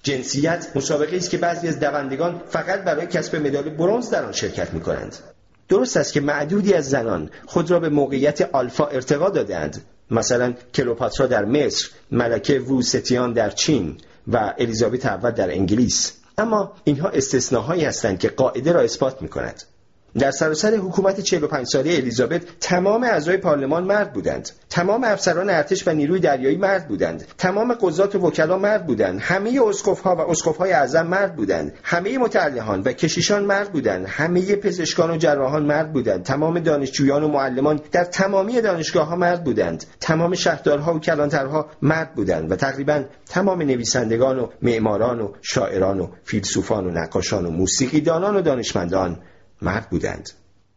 E: جنسیت مسابقه است که بعضی از دوندگان فقط برای کسب مدال برنز در آن شرکت می‌کنند. درست است که معدودی از زنان خود را به موقعیت آلفا ارتقا دادند، مثلا کلئوپاترا در مصر، ملکه ووستیان در چین و الیزابت اول در انگلیس. اما اینها استثناهایی هستند که قاعده را اثبات می‌کند. در سراسر حکومت چهل و پنج ساله الیزابت تمام اعضای پارلمان مرد بودند، تمام افسران ارتش و نیروی دریایی مرد بودند، تمام قضات و وکلا مرد بودند، همه اسقف‌ها و اسقف‌های اعظم مرد بودند، همه متعلهان و کشیشان مرد بودند، همه پزشکان و جراحان مرد بودند، تمام دانشجویان و معلمان در تمامی دانشگاه‌ها مرد بودند، تمام شهردارها و کلانترها مرد بودند و تقریباً تمام نویسندگان و معماران و شاعران و فیلسوفان و نقاشان و موسیقیدانان و دانشمندان مرد بودند.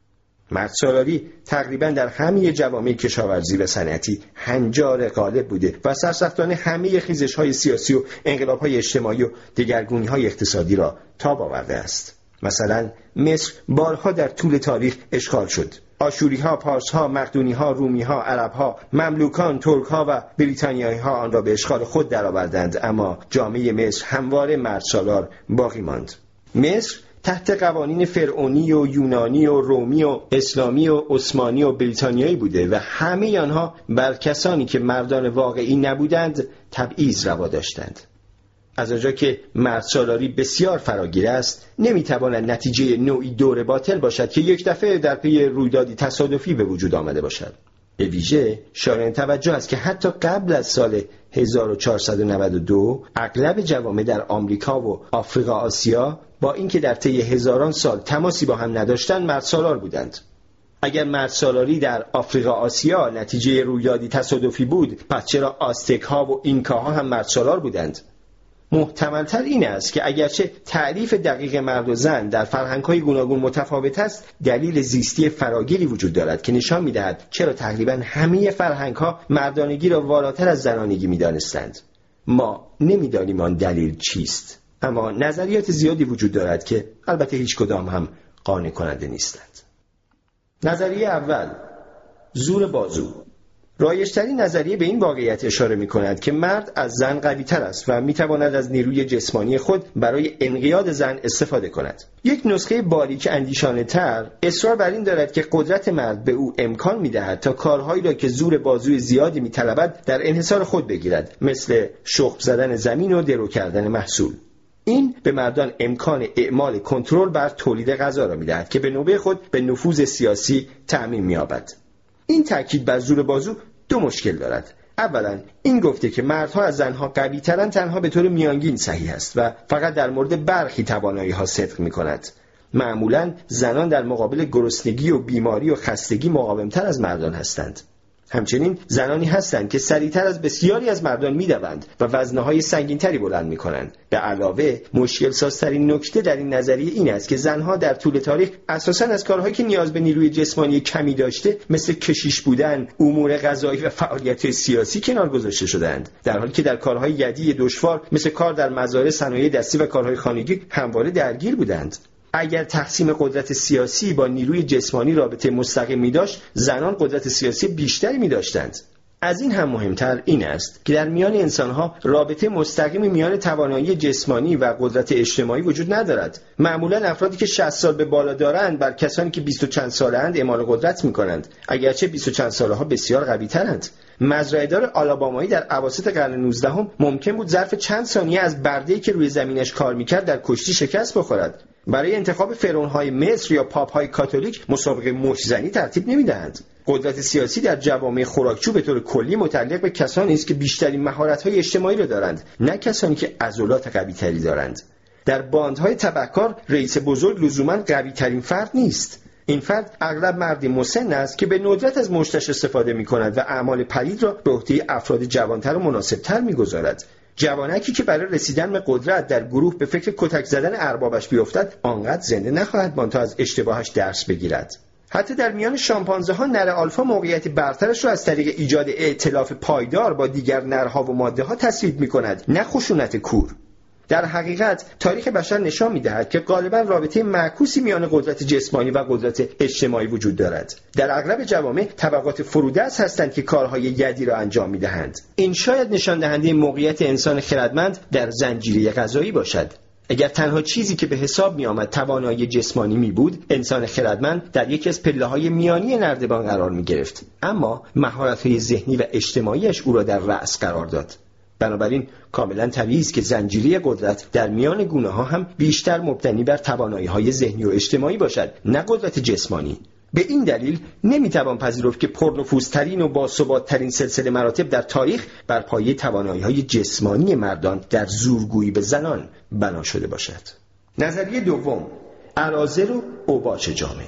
E: مرد سالاری تقریبا در همه جوامع کشاورزی و صنعتی هنجار غالب بوده و سرسختانه همه خیزش‌های سیاسی و انقلاب‌های اجتماعی و دگرگونی‌های اقتصادی را تاب آورده است. مثلا مصر بارها در طول تاریخ اشغال شد. آشوری‌ها، پارس‌ها، مقدونی‌ها، رومی‌ها، عرب‌ها، مملوکان، ترک‌ها و بریتانیایی‌ها آن را به اشغال خود درآوردند، اما جامعه مصر همواره مرد سالار باقی ماند. مصر تحت قوانین فرعونی و یونانی و رومی و اسلامی و عثمانی و بریتانیایی بوده و همه آنها بر کسانی که مردان واقعی نبودند تبعیض روا داشتند. از آنجا که مرد سالاری بسیار فراگیر است، نمیتواند نتیجه نوعی دور باطل باشد که یک دفعه در پی رویدادی تصادفی به وجود آمده باشد. به ویژه شایان توجه است که حتی قبل از سال هزار و چهارصد و نود و دو اغلب جوامع در آمریکا و آفریقا آسیا با اینکه در طی هزاران سال تماسی با هم نداشتند مرد سالار بودند. اگر مرد سالاری در آفریقا آسیا نتیجه رویدادی تصادفی بود، پس چرا آزتک ها و اینکاها هم مرد سالار بودند؟ محتمل‌تر این است که اگرچه تعریف دقیق مرد و زن در فرهنگ‌های گوناگون متفاوت است، دلیل زیستی فراگیری وجود دارد که نشان می‌دهد چرا تقریباً همه فرهنگ‌ها مردانگی را والاتر از زنانگی می‌دانستند. ما نمی‌دانیم آن دلیل چیست، اما نظریات زیادی وجود دارد که البته هیچ کدام هم قانع کننده نیستند. نظریه اول، زور بازو. رایج‌ترین نظریه به این واقعیت اشاره می‌کند که مرد از زن قوی‌تر است و می‌تواند از نیروی جسمانی خود برای انقیاد زن استفاده کند. یک نسخه باریک اندیشانه‌تر اصرار بر این دارد که قدرت مرد به او امکان می‌دهد تا کارهایی را که زور بازوی زیادی می‌طلبد در انحصار خود بگیرد، مثل شخم زدن زمین و درو کردن محصول. این به مردان امکان اعمال کنترل بر تولید غذا را می‌دهد که به نوبه خود به نفوذ سیاسی تعمیم می‌یابد. این تاکید بر زور بازو دو مشکل دارد. اولا این گفته که مردها از زنها قوی ترن تنها به طور میانگین صحیح است و فقط در مورد برخی توانایی ها صدق می کند. معمولا زنان در مقابل گرسنگی و بیماری و خستگی مقاومتر از مردان هستند. همچنین زنانی هستند که سریعتر از بسیاری از مردان می‌دوند و وزنه‌های سنگین‌تری بلند می‌کنند. به علاوه مشکل سازترین نکته در این نظریه این است که زنها در طول تاریخ اساساً از کارهایی که نیاز به نیروی جسمانی کمی داشته، مثل کشیش بودن، امور غذایی و فعالیت سیاسی کنار گذاشته شدند، در حالی که در کارهای یدی دشوار مثل کار در مزارع، صنایع دستی و کارهای خانگی همواره درگیر بودند. اگر تقسیم قدرت سیاسی با نیروی جسمانی رابطه مستقیم می داشت، زنان قدرت سیاسی بیشتری می داشتند. از این هم مهمتر این است که در میان انسانها رابطه مستقیمی میان توانایی جسمانی و قدرت اجتماعی وجود ندارد. معمولا افرادی که شصت سال به بالا دارند بر کسانی که بیست و چند ساله اند اعمال قدرت می کنند، اگرچه بیست و چند ساله ها بسیار قوی ترند. مزرعه‌دار آلابامایی در اواسط قرن نوزدهم ممکن بود ظرف چند ثانیه از برده‌ای که روی زمینش کار می‌کرد در کشتی شکست بخورد. برای انتخاب فرعون‌های مصر یا پاپ‌های کاتولیک مسابقه مشت‌زنی ترتیب نمی‌دهند. قدرت سیاسی در جوامع خوراکچو به طور کلی متعلق به کسانی است که بیشترین مهارت‌های اجتماعی را دارند، نه کسانی که عضلات قوی‌تری دارند. در باندهای تبهکار رئیس بزرگ لزوماً قوی‌ترین فرد نیست. این فرد اغلب مردی مسن است که به ندرت از مشتش استفاده می‌کند و اعمال پلید را به عهده افراد جوانتر و مناسبتر می‌گذارد. جوانکی که برای رسیدن به قدرت در گروه به فکر کتک زدن اربابش بیفتد، آنقدر زنده نخواهد ماند تا از اشتباهش درس بگیرد. حتی در میان شامپانزه ها نر آلفا موقعیت برترش را از طریق ایجاد ائتلاف پایدار با دیگر نرها و ماده ها تثبیت می‌کند، نه خشونت کور. در حقیقت تاریخ بشر نشان می‌دهد که غالباً رابطه معکوسی میان قدرت جسمانی و قدرت اجتماعی وجود دارد. در اغلب جوامع طبقات فرودست هستند که کارهای یدی را انجام می‌دهند. این شاید نشان دهنده موقعیت انسان خردمند در زنجیره غذایی باشد. اگر تنها چیزی که به حساب می آمد توانایی جسمانی می بود، انسان خردمند در یکی از پله‌های میانی نردبان قرار می گرفت. اما مهارت‌های ذهنی و اجتماعیش او را در رأس قرار داد. بنابراین کاملا طبیعی است که زنجیره قدرت در میان گونه‌ها هم بیشتر مبتنی بر توانایی‌های ذهنی و اجتماعی باشد، نه قدرت جسمانی. به این دلیل نمیتوان پذیرفت که پرنفوذترین و باثبات‌ترین سلسله مراتب در تاریخ بر پایه توانایی‌های جسمانی مردان در زورگویی به زنان بنا شده باشد. نظریه دوم، اراذل و اوباش جامعه.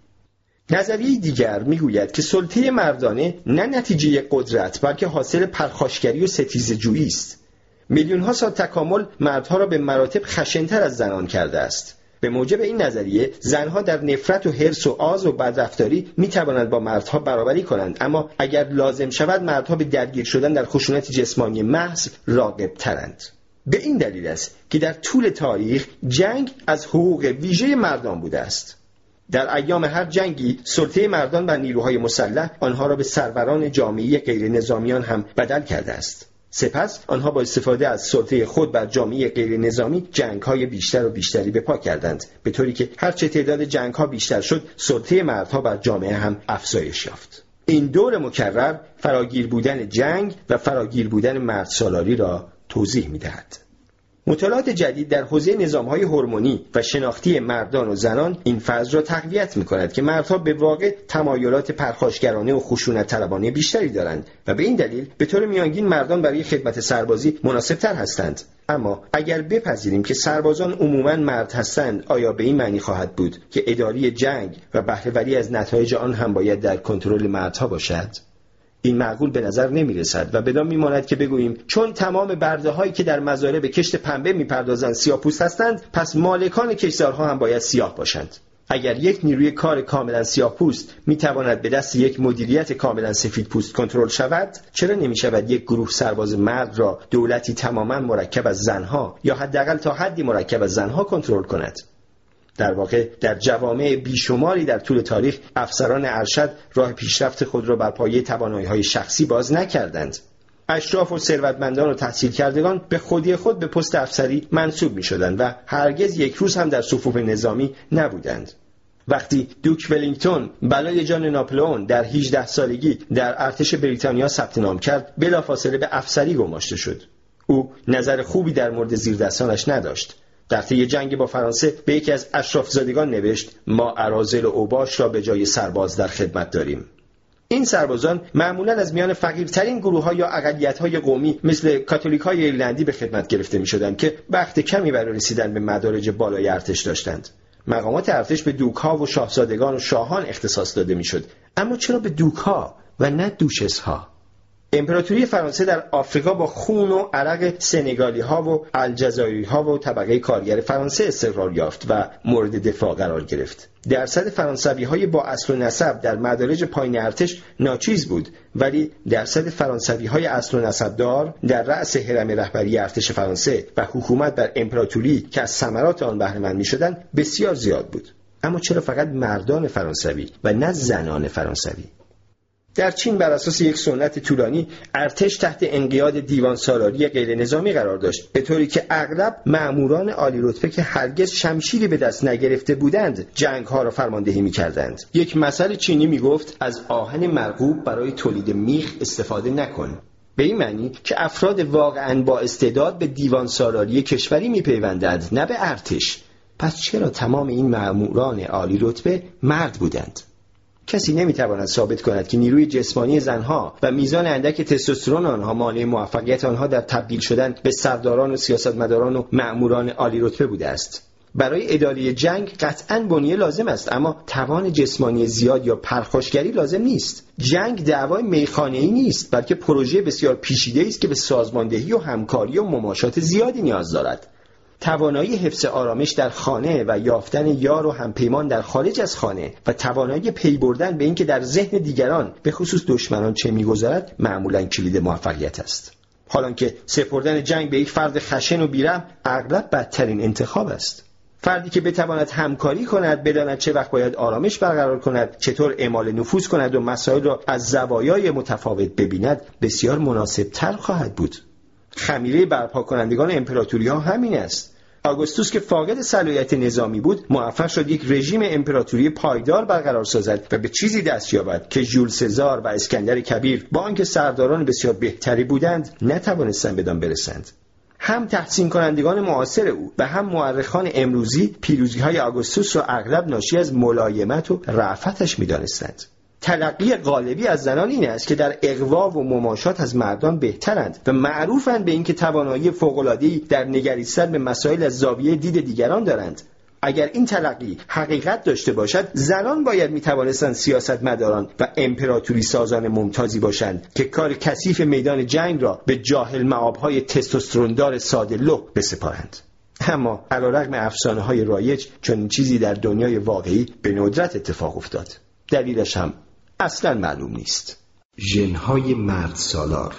E: نظریه دیگر میگوید که سلطه مردانه نه نتیجه قدرت بلکه حاصل پرخاشگری و ستیزه‌جویی است. میلیون‌ها سال تکامل مردها را به مراتب خشن‌تر از زنان کرده است. به موجب این نظریه زنها در نفرت و حرص و آز و بدرفتاری می توانند با مردها برابری کنند، اما اگر لازم شود مردها به درگیر شدن در خشونت جسمانی محض راغب ترند. به این دلیل است که در طول تاریخ جنگ از حقوق ویژه مردان بوده است. در ایام هر جنگی سلطه مردان بر نیروهای مسلح آنها را به سروران جامعه غیر نظامیان هم بدل کرده است. سپس آنها با استفاده از سلطه خود بر جامعه غیر نظامی جنگ‌های بیشتر و بیشتری به پا کردند، به طوری که هرچه تعداد جنگ‌ها بیشتر شد سلطه مردها بر جامعه هم افزایش یافت. این دور مکرر فراگیر بودن جنگ و فراگیر بودن مرد سالاری را توضیح می‌دهد. مطالعات جدید در حوزه نظام‌های هورمونی و شناختی مردان و زنان این فرض را تقویت می‌کند که مردها به واقع تمایلات پرخاشگرانه و خشونت طلبانه بیشتری دارند و به این دلیل به طور میانگین مردان برای خدمت سربازی مناسب‌تر هستند. اما اگر بپذیریم که سربازان عموماً مرد هستند، آیا به این معنی خواهد بود که اداره جنگ و بهره‌وری از نتایج آن هم باید در کنترل مردها باشد؟ این معقول به نظر نمی رسد و بدان می ماند که بگوییم چون تمام برده هایی که در مزارع به کشت پنبه می پردازند سیاه پوست هستند، پس مالکان کشتزارها هم باید سیاه باشند. اگر یک نیروی کار کاملا سیاه پوست می تواند به دست یک مدیریت کاملا سفید پوست کنترل شود، چرا نمی شود یک گروه سرباز مرد را دولتی تماما مرکب از زنها یا حداقل تا حدی مرکب از زنها کنترل کند؟ در واقع در جوامع بیشماری در طول تاریخ افسران ارشد راه پیشرفت خود را بر پایه توانایی‌های شخصی باز نکردند. اشراف و ثروتمندان و تحصیل کردگان به خودی خود به پست افسری منصوب می‌شدند و هرگز یک روز هم در صفوف نظامی نبودند. وقتی دوک ولینگتون بلای جان ناپلئون در هجده سالگی در ارتش بریتانیا ثبت نام کرد، بلافاصله به افسری گماشته شد. او نظر خوبی در مورد زیردستانش نداشت. در طی جنگ با فرانسه به یکی از اشرافزادگان نوشت: ما اراذل و اوباش را به جای سرباز در خدمت داریم. این سربازان معمولاً از میان فقیرترین گروه‌ها یا اقلیت‌های قومی مثل کاتولیک‌های ایرلندی به خدمت گرفته می‌شدند که بخت کمی برای رسیدن به مدارج بالای ارتش داشتند. مقامات ارتش به دوک‌ها و شاهزادگان و شاهان اختصاص داده می‌شد. اما چرا به دوک‌ها و نه دوشس‌ها؟ امپراتوری فرانسه در آفریقا با خون و عرق سنگالی‌ها و الجزایری‌ها و طبقه کارگر فرانسه استقرار یافت و مورد دفاع قرار گرفت. درصد فرانسوی‌های با اصل و نسب در مدارج پایین ارتش ناچیز بود، ولی درصد فرانسوی‌های اصل و نسبدار در رأس هرم رهبری ارتش فرانسه و حکومت بر امپراتوری که از ثمرات آن بهره مند می‌شدند بسیار زیاد بود. اما چرا فقط مردان فرانسوی و نه زنان فرانسوی؟ در چین بر اساس یک سنت طولانی ارتش تحت انقیاد دیوان سالاری غیر نظامی قرار داشت، به طوری که اغلب مأموران عالی رتبه که هرگز شمشیری به دست نگرفته بودند جنگ ها را فرماندهی می‌کردند. یک مثل چینی میگفت از آهن مرغوب برای تولید میخ استفاده نکن، به این معنی که افراد واقعاً با استعداد به دیوان سالاری کشوری میپیوندند، نه به ارتش. پس چرا تمام این مأموران عالی رتبه مرد بودند؟ کسی نمیتواند ثابت کند که نیروی جسمانی زنها و میزان اندک تستوسترون آنها مانع موفقیت آنها در تبدیل شدن به سرداران و سیاستمداران و مأموران عالی رتبه بوده است. برای اداره جنگ قطعاً بنیه لازم است، اما توان جسمانی زیاد یا پرخاشگری لازم نیست. جنگ دعوای میخانه‌ای نیست، بلکه پروژه بسیار پیچیده‌ای است که به سازماندهی و همکاری و مماشات زیادی نیاز دارد. توانایی حفظ آرامش در خانه و یافتن یار و همپیمان در خارج از خانه و توانایی پی بردن به اینکه در ذهن دیگران به خصوص دشمنان چه می‌گذرد معمولاً کلید موفقیت است. حالانکه سپردن جنگ به یک فرد خشن و بیرحم اغلب بدترین انتخاب است. فردی که بتواند همکاری کند، بداند چه وقت باید آرامش برقرار کند، چطور اعمال نفوذ کند و مسائل را از زوایای متفاوت ببیند، بسیار مناسب تر خواهد بود. خمیره برپا کنندگان امپراتوری‌ها همین است. آگوستوس که فاقد صلاحیت نظامی بود، موفق شد یک رژیم امپراتوری پایدار برقرار سازد و به چیزی دست یابد که ژول سزار و اسکندر کبیر با آنکه سرداران بسیار بهتری بودند، نتوانستند بدان برسند. هم تحسین کنندگان معاصر او و هم مورخان امروزی پیروزی‌های آگوستوس را اغلب ناشی از ملایمت و رأفتش می‌دانستند. تلقی غالبی از زنان این است که در اغوا و مماشات از مردان بهترند و معروفند به اینکه توانایی فوق‌العاده‌ای در نگریستن به مسائل از زاویه دید دیگران دارند. اگر این تلقی حقیقت داشته باشد، زنان باید میتوانستند سیاستمداران و امپراتوری سازان ممتازی باشند که کار کثیف میدان جنگ را به جاهل معابهای تستوستروندار ساده لوح بسپارند. اما علیرغم افسانه‌های رایج، چنین چیزی در دنیای واقعی به ندرت اتفاق افتاد. دلیلش هم اصلا معلوم نیست. ژن‌های مرد سالار.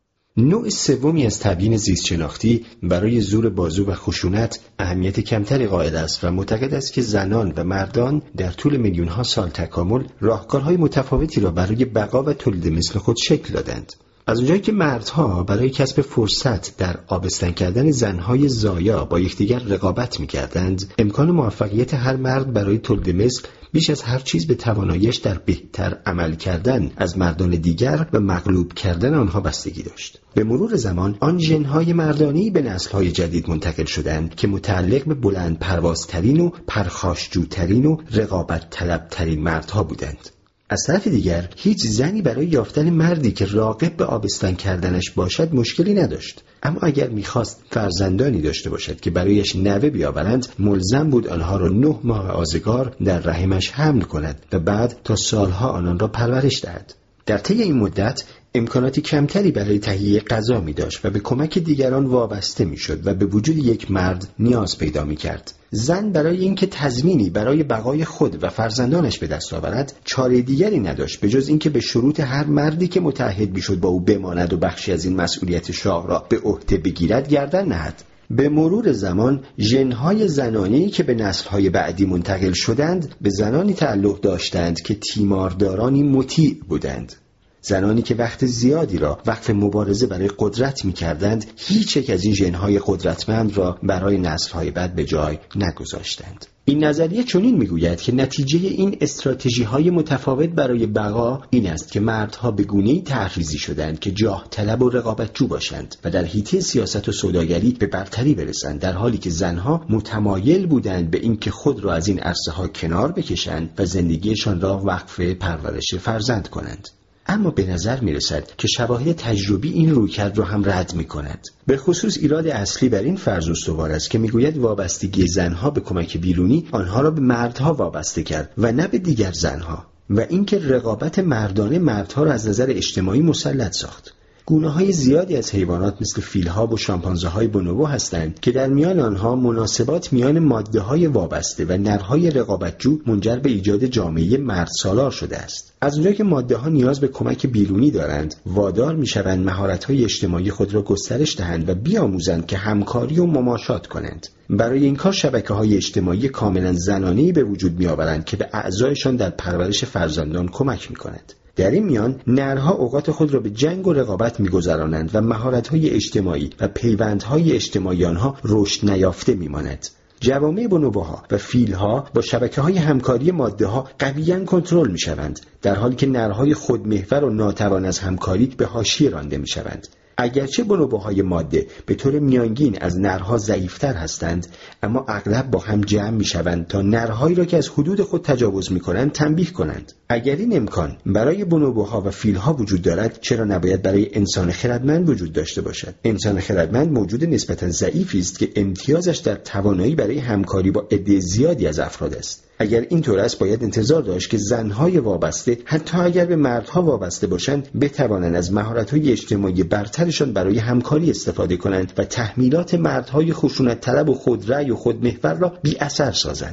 E: نوع سومی از تبیین زیست شناختی برای زور بازو و خشونت اهمیت کمتری قائل است و معتقد است که زنان و مردان در طول میلیون‌ها سال تکامل راهکارهای متفاوتی را برای بقا و تولید مثل خود شکل دادند. از اونجایی که مردها برای کسب فرصت در آبستن کردن زنهای زایا با یکدیگر رقابت می‌کردند، امکان موفقیت هر مرد برای تولید مثل بیش از هر چیز به تواناییش در بهتر عمل کردن از مردان دیگر و مغلوب کردن آنها بستگی داشت. به مرور زمان آن ژن‌های مردانی به نسل‌های جدید منتقل شدند که متعلق به بلند پروازترین و پرخاشجوترین و رقابت طلبترین مردها بودند. از طرف دیگر هیچ زنی برای یافتن مردی که راغب به آبستن کردنش باشد مشکلی نداشت، اما اگر میخواست فرزندانی داشته باشد که برایش نوه بیاورند، ملزم بود آنها را نه ماه آزگار در رحمش حمل کند و بعد تا سالها آنان را پرورش دهد. در طی این مدت امکاناتی کمتری برای تهیه غذا می داشت و به کمک دیگران وابسته می شد و به وجود یک مرد نیاز پیدا می کرد. زن برای اینکه تضمینی برای بقای خود و فرزندانش به دست آورد چاره دیگری نداشت به جز اینکه به شروط هر مردی که متعهد می شد با او بماند و بخشی از این مسئولیت شاه را به عهده بگیرد گردن نهد. به مرور زمان ژن‌های زنانی که به نسل‌های بعدی منتقل شدند به زنانی تعلق داشتند که تیماردارانی مطیع بودند. زنانی که وقت زیادی را وقف مبارزه برای قدرت می‌کردند، هیچ یک از این ژن‌های قدرتمند را برای نسل‌های بعد به جای نگذاشتند. این نظریه چنین می‌گوید که نتیجه این استراتژی‌های متفاوت برای بقا این است که مردها به گونه‌ای طرح‌ریزی شدند که جاه طلب و رقابتجو باشند و در حیطه سیاست و سوداگری به برتری برسند، در حالی که زنها متمایل بودند به اینکه خود را از این عرصه‌ها کنار بکشند و زندگیشان را وقف پرورش فرزند کنند. اما به نظر می رسد که شواهد تجربی این رویکرد را هم رد می کند. به خصوص ایراد اصلی بر این فرض استوار است که می گوید وابستگی زنها به کمک بیرونی آنها را به مردها وابسته کرد و نه به دیگر زنها، و اینکه رقابت مردانه مردها را از نظر اجتماعی مسلط ساخت. گونه‌های زیادی از حیوانات مثل فیل‌ها و شامپانزه‌های بونوبو هستند که در میان آنها مناسبات میان ماده‌های وابسته و نرهای رقابتجو منجر به ایجاد جامعه مرد سالار شده است. از اونجایی که ماده‌ها نیاز به کمک بیرونی دارند، وادار می‌شوند مهارت‌های اجتماعی خود را گسترش دهند و بیاموزند که همکاری و مماشات کنند. برای این کار شبکه‌های اجتماعی کاملاً زنانه‌ای به وجود می‌آورند که به اعضایشان در پرورش فرزندان کمک می‌کنند. در این میان نرها اوقات خود را به جنگ و رقابت می‌گذرانند و مهارت‌های اجتماعی و پیوندهای اجتماعی آنها رشد نیافته می‌ماند. جوامع بونوبوها و فیل‌ها با شبکه‌های همکاری ماده‌ها قویاً کنترل می‌شوند، در حالی که نرهای خودمحور و ناتوان از همکاری به حاشیه رانده می‌شوند. اگرچه بونوبوهای ماده به طور میانگین از نرها ضعیفتر هستند، اما اغلب با هم جمع میشوند تا نرهایی را که از حدود خود تجاوز میکنند تنبیه کنند. اگر این امکان برای بونوبوها و فیلها وجود دارد، چرا نباید برای انسان خردمند وجود داشته باشد؟ انسان خردمند موجود نسبتا ضعیفی است که امتیازش در توانایی برای همکاری با عده زیادی از افراد است. اگر اینطور است، باید انتظار داشت که زنهای وابسته حتی اگر به مردها وابسته باشند بتوانند از مهارت‌های اجتماعی برترشان برای همکاری استفاده کنند و تحمیلات مردهای خشونت طلب و خودرأی و خودمحور را بی اثر سازند.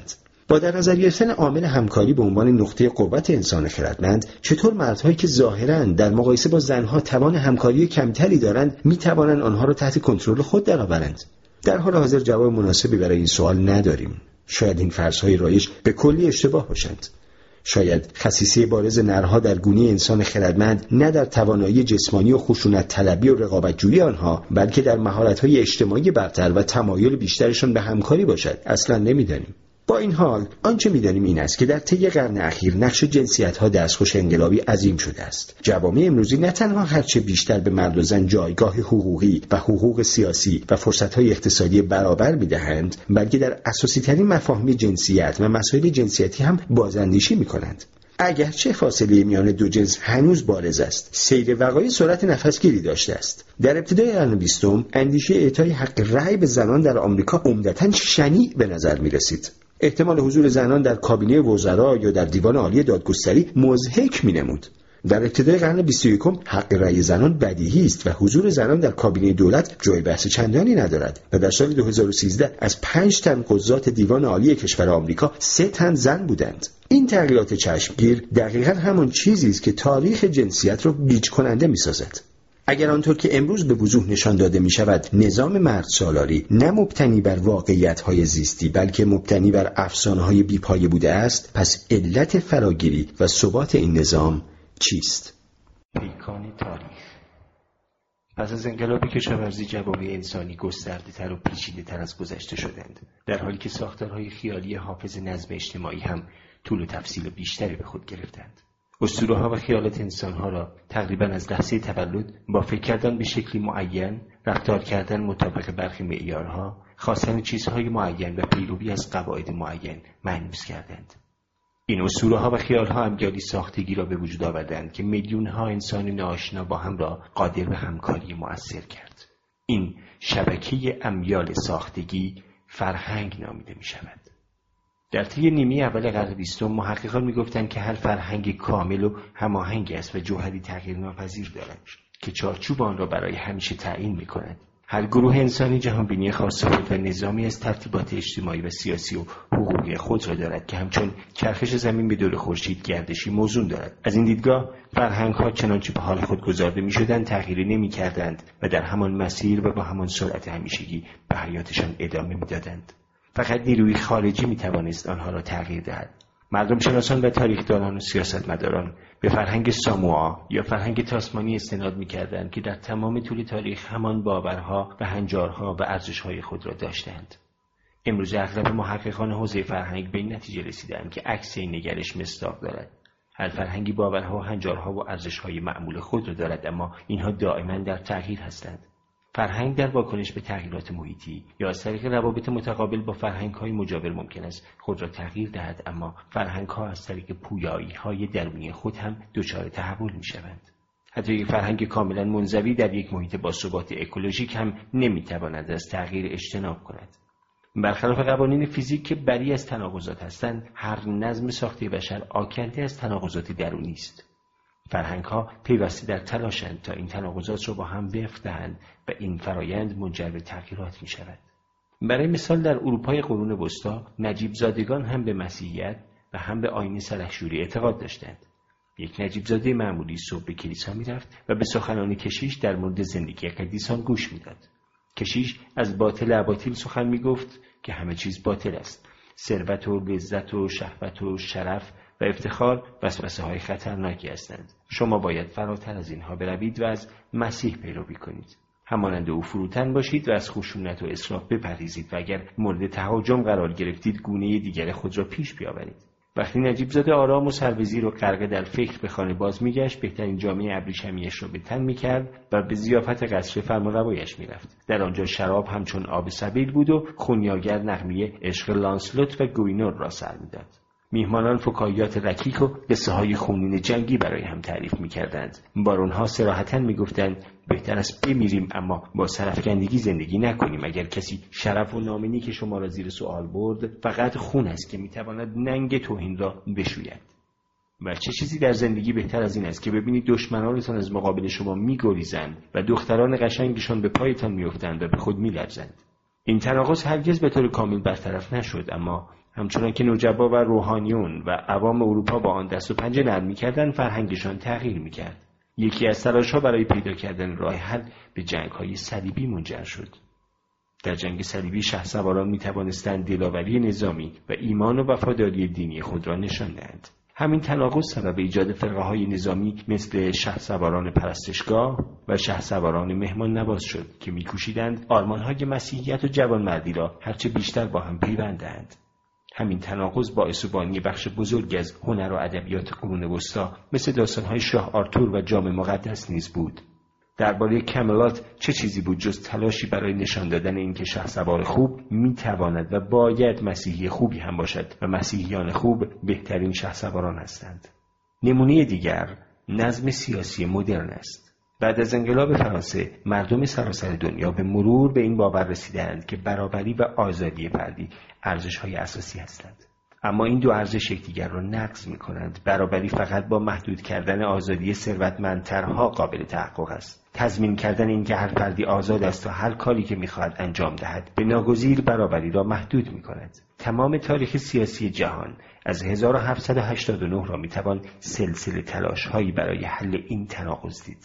E: با در نظر گرفتن عامل همکاری به عنوان نقطه قوت انسان خردمند، چطور مردهایی که ظاهراً در مقایسه با زنها توان همکاری کمتری دارند میتوانند آنها را تحت کنترل خود درآورند؟ در حال حاضر جواب مناسبی برای این سوال نداریم. شاید این فرض‌های رایج به کلی اشتباه باشند. شاید خصیصه بارز نرها در گونه انسان خردمند نه در توانایی جسمانی و خشونت طلبی و رقابت‌جویی آنها، بلکه در مهارت‌های اجتماعی برتر و تمایل بیشترشان به همکاری باشد. اصلاً نمی‌دانیم. با این حال آنچه می‌دانیم این است که در طی قرن اخیر نقش جنسیت‌ها دستخوش انقلابی عظیم شده است. جوامع امروزی نه تنها هرچه بیشتر به مرد و زن جایگاه حقوقی و حقوق سیاسی و فرصت‌های اقتصادی برابر می‌دهند، بلکه در اساسی‌ترین مفاهیم جنسیت و مسائل جنسیتی هم بازاندیشی می‌کنند. اگرچه فاصله میان دو جنس هنوز بارز است، سیر وقایع سرعت نفسگیری داشته است. در ابتدای قرن بیستم اندیشه اعطای حق رأی به زنان در آمریکا عمدتاً شنیع به نظر می‌رسید. احتمال حضور زنان در کابینه وزرا یا در دیوان عالی دادگستری مضحک می‌نمود. در ابتدای قرن بیست و یکم حق رأی زنان بدیهی است و حضور زنان در کابینه دولت جای بحث چندانی ندارد و در سال دو هزار و سیزده از پنج تن قضات دیوان عالی کشور آمریکا سه تن زن بودند. این تغییرات چشمگیر دقیقاً همان چیزی است که تاریخ جنسیت را گیج کننده می‌سازد. اگر آنطور که امروز به وضوح نشان داده می شود نظام مرد سالاری نه مبتنی بر واقعیت‌های زیستی بلکه مبتنی بر افسانه‌های بی‌پایه بوده است، پس علت فراگیری و ثبات این نظام چیست؟
D: پیکان تاریخ. پس از انقلاب کشاورزی جوامع انسانی گسترده‌تر و پیچیده‌تر از گذشته شدند، در حالی که ساختارهای خیالی حافظ نظم اجتماعی هم طول و تفصیل بیشتری به خود گرفتند. اسطوره‌ها و خیالات انسان‌ها را تقریباً از لحظه تولد با فکر کردن به شکلی معین، رفتار کردن مطابق برخی معیارها، خواستن چیزهای معین و پیروی از قواعد معین مأنوس کردند. این اسطوره‌ها و خیال‌ها امیالی ساختگی را به وجود آوردند که میلیون‌ها انسان ناآشنا با هم را قادر به همکاری مؤثر کرد. این شبکه امیال ساختگی فرهنگ نامیده می‌شود. در طی نیمه اول قرن بیستم محققان می‌گفتند که هر فرهنگ کامل و هماهنگ است و جوهری تغییر ناپذیر دارد که چارچوب آن را برای همیشه تعیین می‌کند. هر گروه انسانی جهانبینی خاص خود و نظامی از ترتیبات اجتماعی و سیاسی و حقوقی خود را دارد که همچون چرخش زمین به دور خورشید گردشی موزون دارد. از این دیدگاه فرهنگ‌ها چنانچه به حال خود گذارده می‌شدند تغییری نمی‌کردند و در همان مسیر و با همان سرعت همیشگی به حیاتشان ادامه می‌دادند. فقط نیروی خارجی می‌توانست آنها را تغییر دهد. مردم شناسان و تاریخ‌دانان و سیاستمداران به فرهنگ ساموآ یا فرهنگ تاسمانی استناد می‌کردند که در تمام طول تاریخ همان باورها و هنجارها و ارزش‌های خود را داشتند. امروز اغلب محققان حوزه فرهنگ به این نتیجه رسیدند که عکس این نگرش مصداق دارد. هر فرهنگی باورها و هنجارها و ارزش‌های معمول خود را دارد، اما اینها دائما در تغییر هستند. فرهنگ در واکنش به تغییرات محیطی یا از طریق روابط متقابل با فرهنگ‌های مجاور ممکن است خود را تغییر دهد، اما فرهنگ‌ها از طریق پویایی‌های درونی خود هم دچار تحول می‌شوند. حتی یک فرهنگ کاملا منزوی در یک محیط با ثبات اکولوژیک هم نمی‌تواند از تغییر اجتناب کند. برخلاف قوانین فیزیک که بری از تناقضات هستند، هر نظم ساخته بشر آکنده از تناقضات درونی است. فرهنگ‌ها پیوسته در تلاشند تا این تناقضات را با هم وفق دهند و این فرایند منجر به تغییرات می‌شود. برای مثال در اروپای قرون وسطی نجیب زادگان هم به مسیحیت و هم به آیین سلحشوری اعتقاد داشتند. یک نجیب زاده معمولی صبح به کلیسا می‌رفت و به سخنان کشیش در مورد زندگی قدیسان گوش می‌داد. کشیش از باطل اباطیل سخن می‌گفت که همه چیز باطل است. ثروت و لذت و شهوت و شرف و افتخار وسوسه‌های خطرناکی هستند. شما باید فراتر از اینها بروید و از مسیح پیروی کنید. همانند او فروتن باشید و از خشونت و اسراف بپرهیزید و اگر مورد تهاجم قرار گرفتید گونه دیگر خود را پیش بیاورید. وقتی نجیب زاده آرام و سربزیر و غرق در فکر به خانه باز میگشت، بهترین جامعه ابریشمی‌اش را به تن میکرد و به ضیافت قصر فرمانروایش میرفت. در آنجا شراب همچون آب سبیل بود و خونیاگر نغمه عشق لانسلوت و گوینور را سر میداد. میهمانان فکاهیات رکیک و قصه های خونین جنگی برای هم تعریف میکردند. بارونها صراحتاً میگفتند بهتر است بمیریم اما با سرفکندگی زندگی نکنیم. اگر کسی شرف و نامنی که شما را زیر سوال برد، فقط خون است که میتواند ننگ توهین را بشوید. و چه چیزی در زندگی بهتر از این است که ببینید دشمنانتان از مقابل شما میگریزند و دختران قشنگشان به پایتان میافتند و به خود میلرزند. این تناقض هرگز به طور کامل برطرف نشد، اما همچنان که نجبا و روحانیون و عوام اروپا با آن دست و پنجه نرم می‌کردند، فرهنگشان تغییر می‌کرد. یکی از تلاش‌ها برای پیدا کردن راه حل به جنگ‌های صلیبی منجر شد. در جنگ صلیبی شهسواران می‌توانستند دلاوری نظامی و ایمان و وفاداری دینی خود را نشان دهند. همین تناقض سبب ایجاد فرقه‌های نظامی مثل شهسواران پرستشگاه و شهسواران مهمان نواز شد که می‌کوشیدند آرمان‌های مسیحیت و جوانمردی را هرچه بیشتر با هم پیوند دهند. همین تناقض باعث بانی بخش بزرگی از هنر و ادبیات قرون وسطا مثل داستان‌های شاه آرتور و جام مقدس نیز بود. درباره کمالات چه چیزی بود جز تلاشی برای نشان دادن اینکه شهسوار خوب میتواند و باید مسیحی خوبی هم باشد و مسیحیان خوب بهترین شهسواران هستند. نمونه دیگر نظم سیاسی مدرن است. بعد از انقلاب فرانسه مردم سراسر دنیا به مرور به این باور رسیدند که برابری و آزادی فردی ارزش‌های اساسی هستند. اما این دو ارزش یکدیگر را نقض می‌کنند. برابری فقط با محدود کردن آزادی ثروتمندترها قابل تحقق است. تضمین کردن اینکه هر فردی آزاد است تا هر کاری که می‌خواهد انجام دهد به ناگزیر برابری را محدود می‌کند. تمام تاریخ سیاسی جهان از هزار و هفتصد و هشتاد و نه را می‌توان سلسله تلاش‌هایی برای حل این تناقض دید.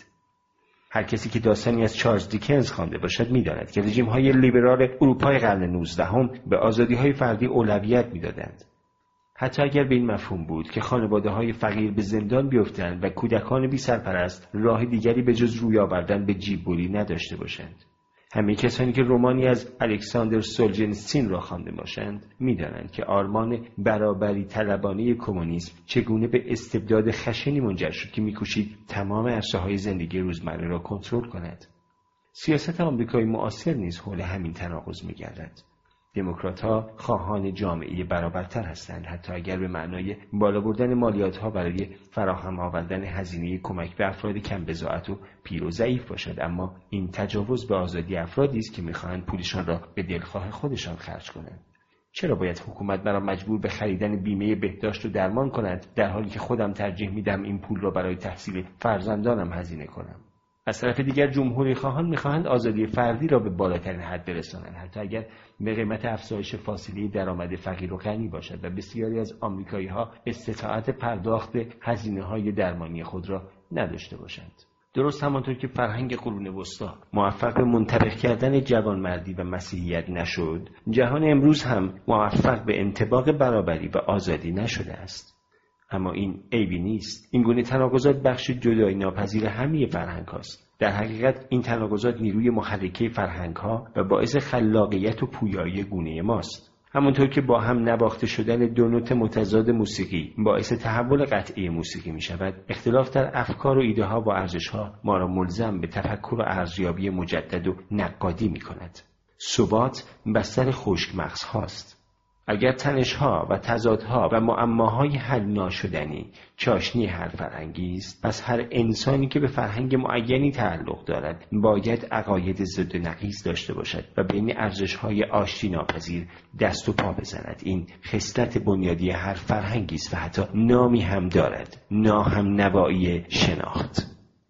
D: هر کسی که داستانی از چارلز دیکنز خوانده باشد می‌داند که رژیم‌های لیبرال اروپای قرن نوزدهم به آزادی‌های فردی اولویت می‌دادند. حتی اگر به این مفهوم بود که خانواده‌های فقیر به زندان بیفتند و کودکان بی سرپرست راه دیگری به جز روی آوردن به جیب‌بری نداشته باشند. همه کسانی که رمانی از الکساندر سولجنیتسین را خوانده باشند می‌دانند که آرمان برابری طلبانه کمونیسم چگونه به استبداد خشنی منجر شد که می‌کوشید تمام عرصه‌های زندگی روزمره را کنترل کند. سیاست آمریکای معاصر نیز حول همین تناقض می‌گردد. دموکرات‌ها خواهان جامعه برابرتر هستند، حتی اگر به معنای بالا بردن مالیات‌ها برای فراهم آوردن هزینه کمک به افراد کم بضاعت و پیر و ضعیف باشد. اما این تجاوز به آزادی افرادی است که می‌خواهند پولشان را به دلخواه خودشان خرج کنند. چرا باید حکومت مرا مجبور به خریدن بیمه بهداشت و درمان کند در حالی که خودم ترجیح میدم این پول را برای تحصیل فرزندانم هزینه کنم؟ از طرف دیگر جمهوری خواهان می‌خواهند آزادی فردی را به بالاترین حد برسانند، حتی اگر به قیمت افزایش فاصله درآمد فقیر و غنی باشد و بسیاری از آمریکایی‌ها استطاعت پرداخت هزینه‌های درمانی خود را نداشته باشند. درست همانطور که فرهنگ قرون وسطی موفق به منطبق کردن جوانمردی و مسیحیت نشد، جهان امروز هم موفق به انطباق برابری و آزادی نشده است. اما این عیبی نیست. این گونه تناقضات بخش جدایی ناپذیر همه فرهنگ هاست. در حقیقت این تناقضات نیروی محرکه فرهنگ ها و باعث خلاقیت و پویایی گونه ماست. همونطور که با هم نواخته شدن دو نوت متضاد موسیقی باعث تحول قطعی موسیقی می شود، اختلاف در افکار و ایده ها و ارزش ها ما را ملزم به تفکر و ارزیابی مجدد و نقادی می کند. ثبات بستر خشک مغز هاست. اگر تنش‌ها و تضادها و معماهای حل ناشدنی چاشنی هر فرهنگی است، پس هر انسانی که به فرهنگ معینی تعلق دارد باید عقاید ضد و نقیض داشته باشد و بین ارزش‌های آشتی ناپذیر دست و پا بزند. این خصلت بنیادی هر فرهنگی است و حتی نامی هم دارد: ناهمنوایی شناخت.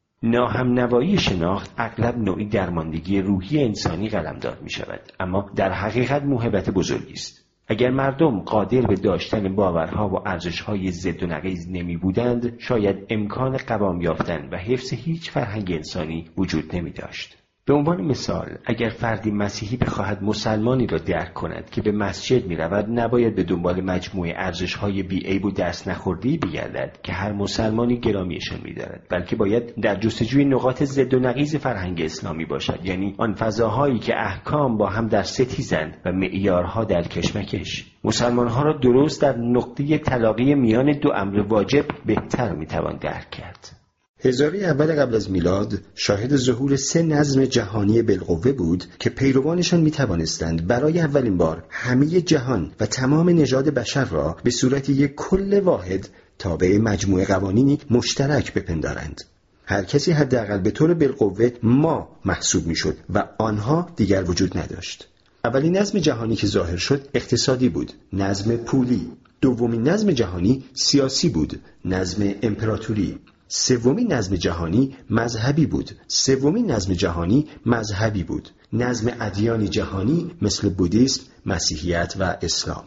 D: ناهمنوایی شناخت اغلب نوعی درماندگی روحی انسانی قلمداد می شود، اما در حقیقت موهبت بزرگی است. اگر مردم قادر به داشتن باورها و ارزش‌های ضد و نقیض نمی بودند، شاید امکان قوام یافتن و حفظ هیچ فرهنگ انسانی وجود نمی داشت. به عنوان مثال، اگر فردی مسیحی بخواهد مسلمانی را درک کند که به مسجد می رود، نباید به دنبال مجموعه ارزش‌های بی‌عیب و دست نخورده‌ای بگردد که هر مسلمانی گرامیشان می دارد، بلکه باید در جستجوی نقاط ضد و نقیض فرهنگ اسلامی باشد، یعنی آن فضاهایی که احکام با هم در ستیزند و معیارها در کشمکش. مسلمان‌ها را درست در نقطه تلاقی میان دو امر واجب بهتر می توان درک کرد.
E: هزاره اول قبل از میلاد شاهد ظهور سه نظم جهانی بالقوه بود که پیروانشان می توانستند برای اولین بار همه جهان و تمام نژاد بشر را به صورت یک کل واحد تابع مجموعه قوانینی مشترک بپندارند. هر کسی حداقل به طور بالقوه ما محسوب می شد و آنها دیگر وجود نداشت. اولین نظم جهانی که ظاهر شد اقتصادی بود، نظم پولی. دومین نظم جهانی سیاسی بود، نظم امپراتوری. سومین نظم جهانی مذهبی بود. سومین نظم جهانی مذهبی بود. نظم ادیان جهانی مثل بودیسم، مسیحیت و اسلام.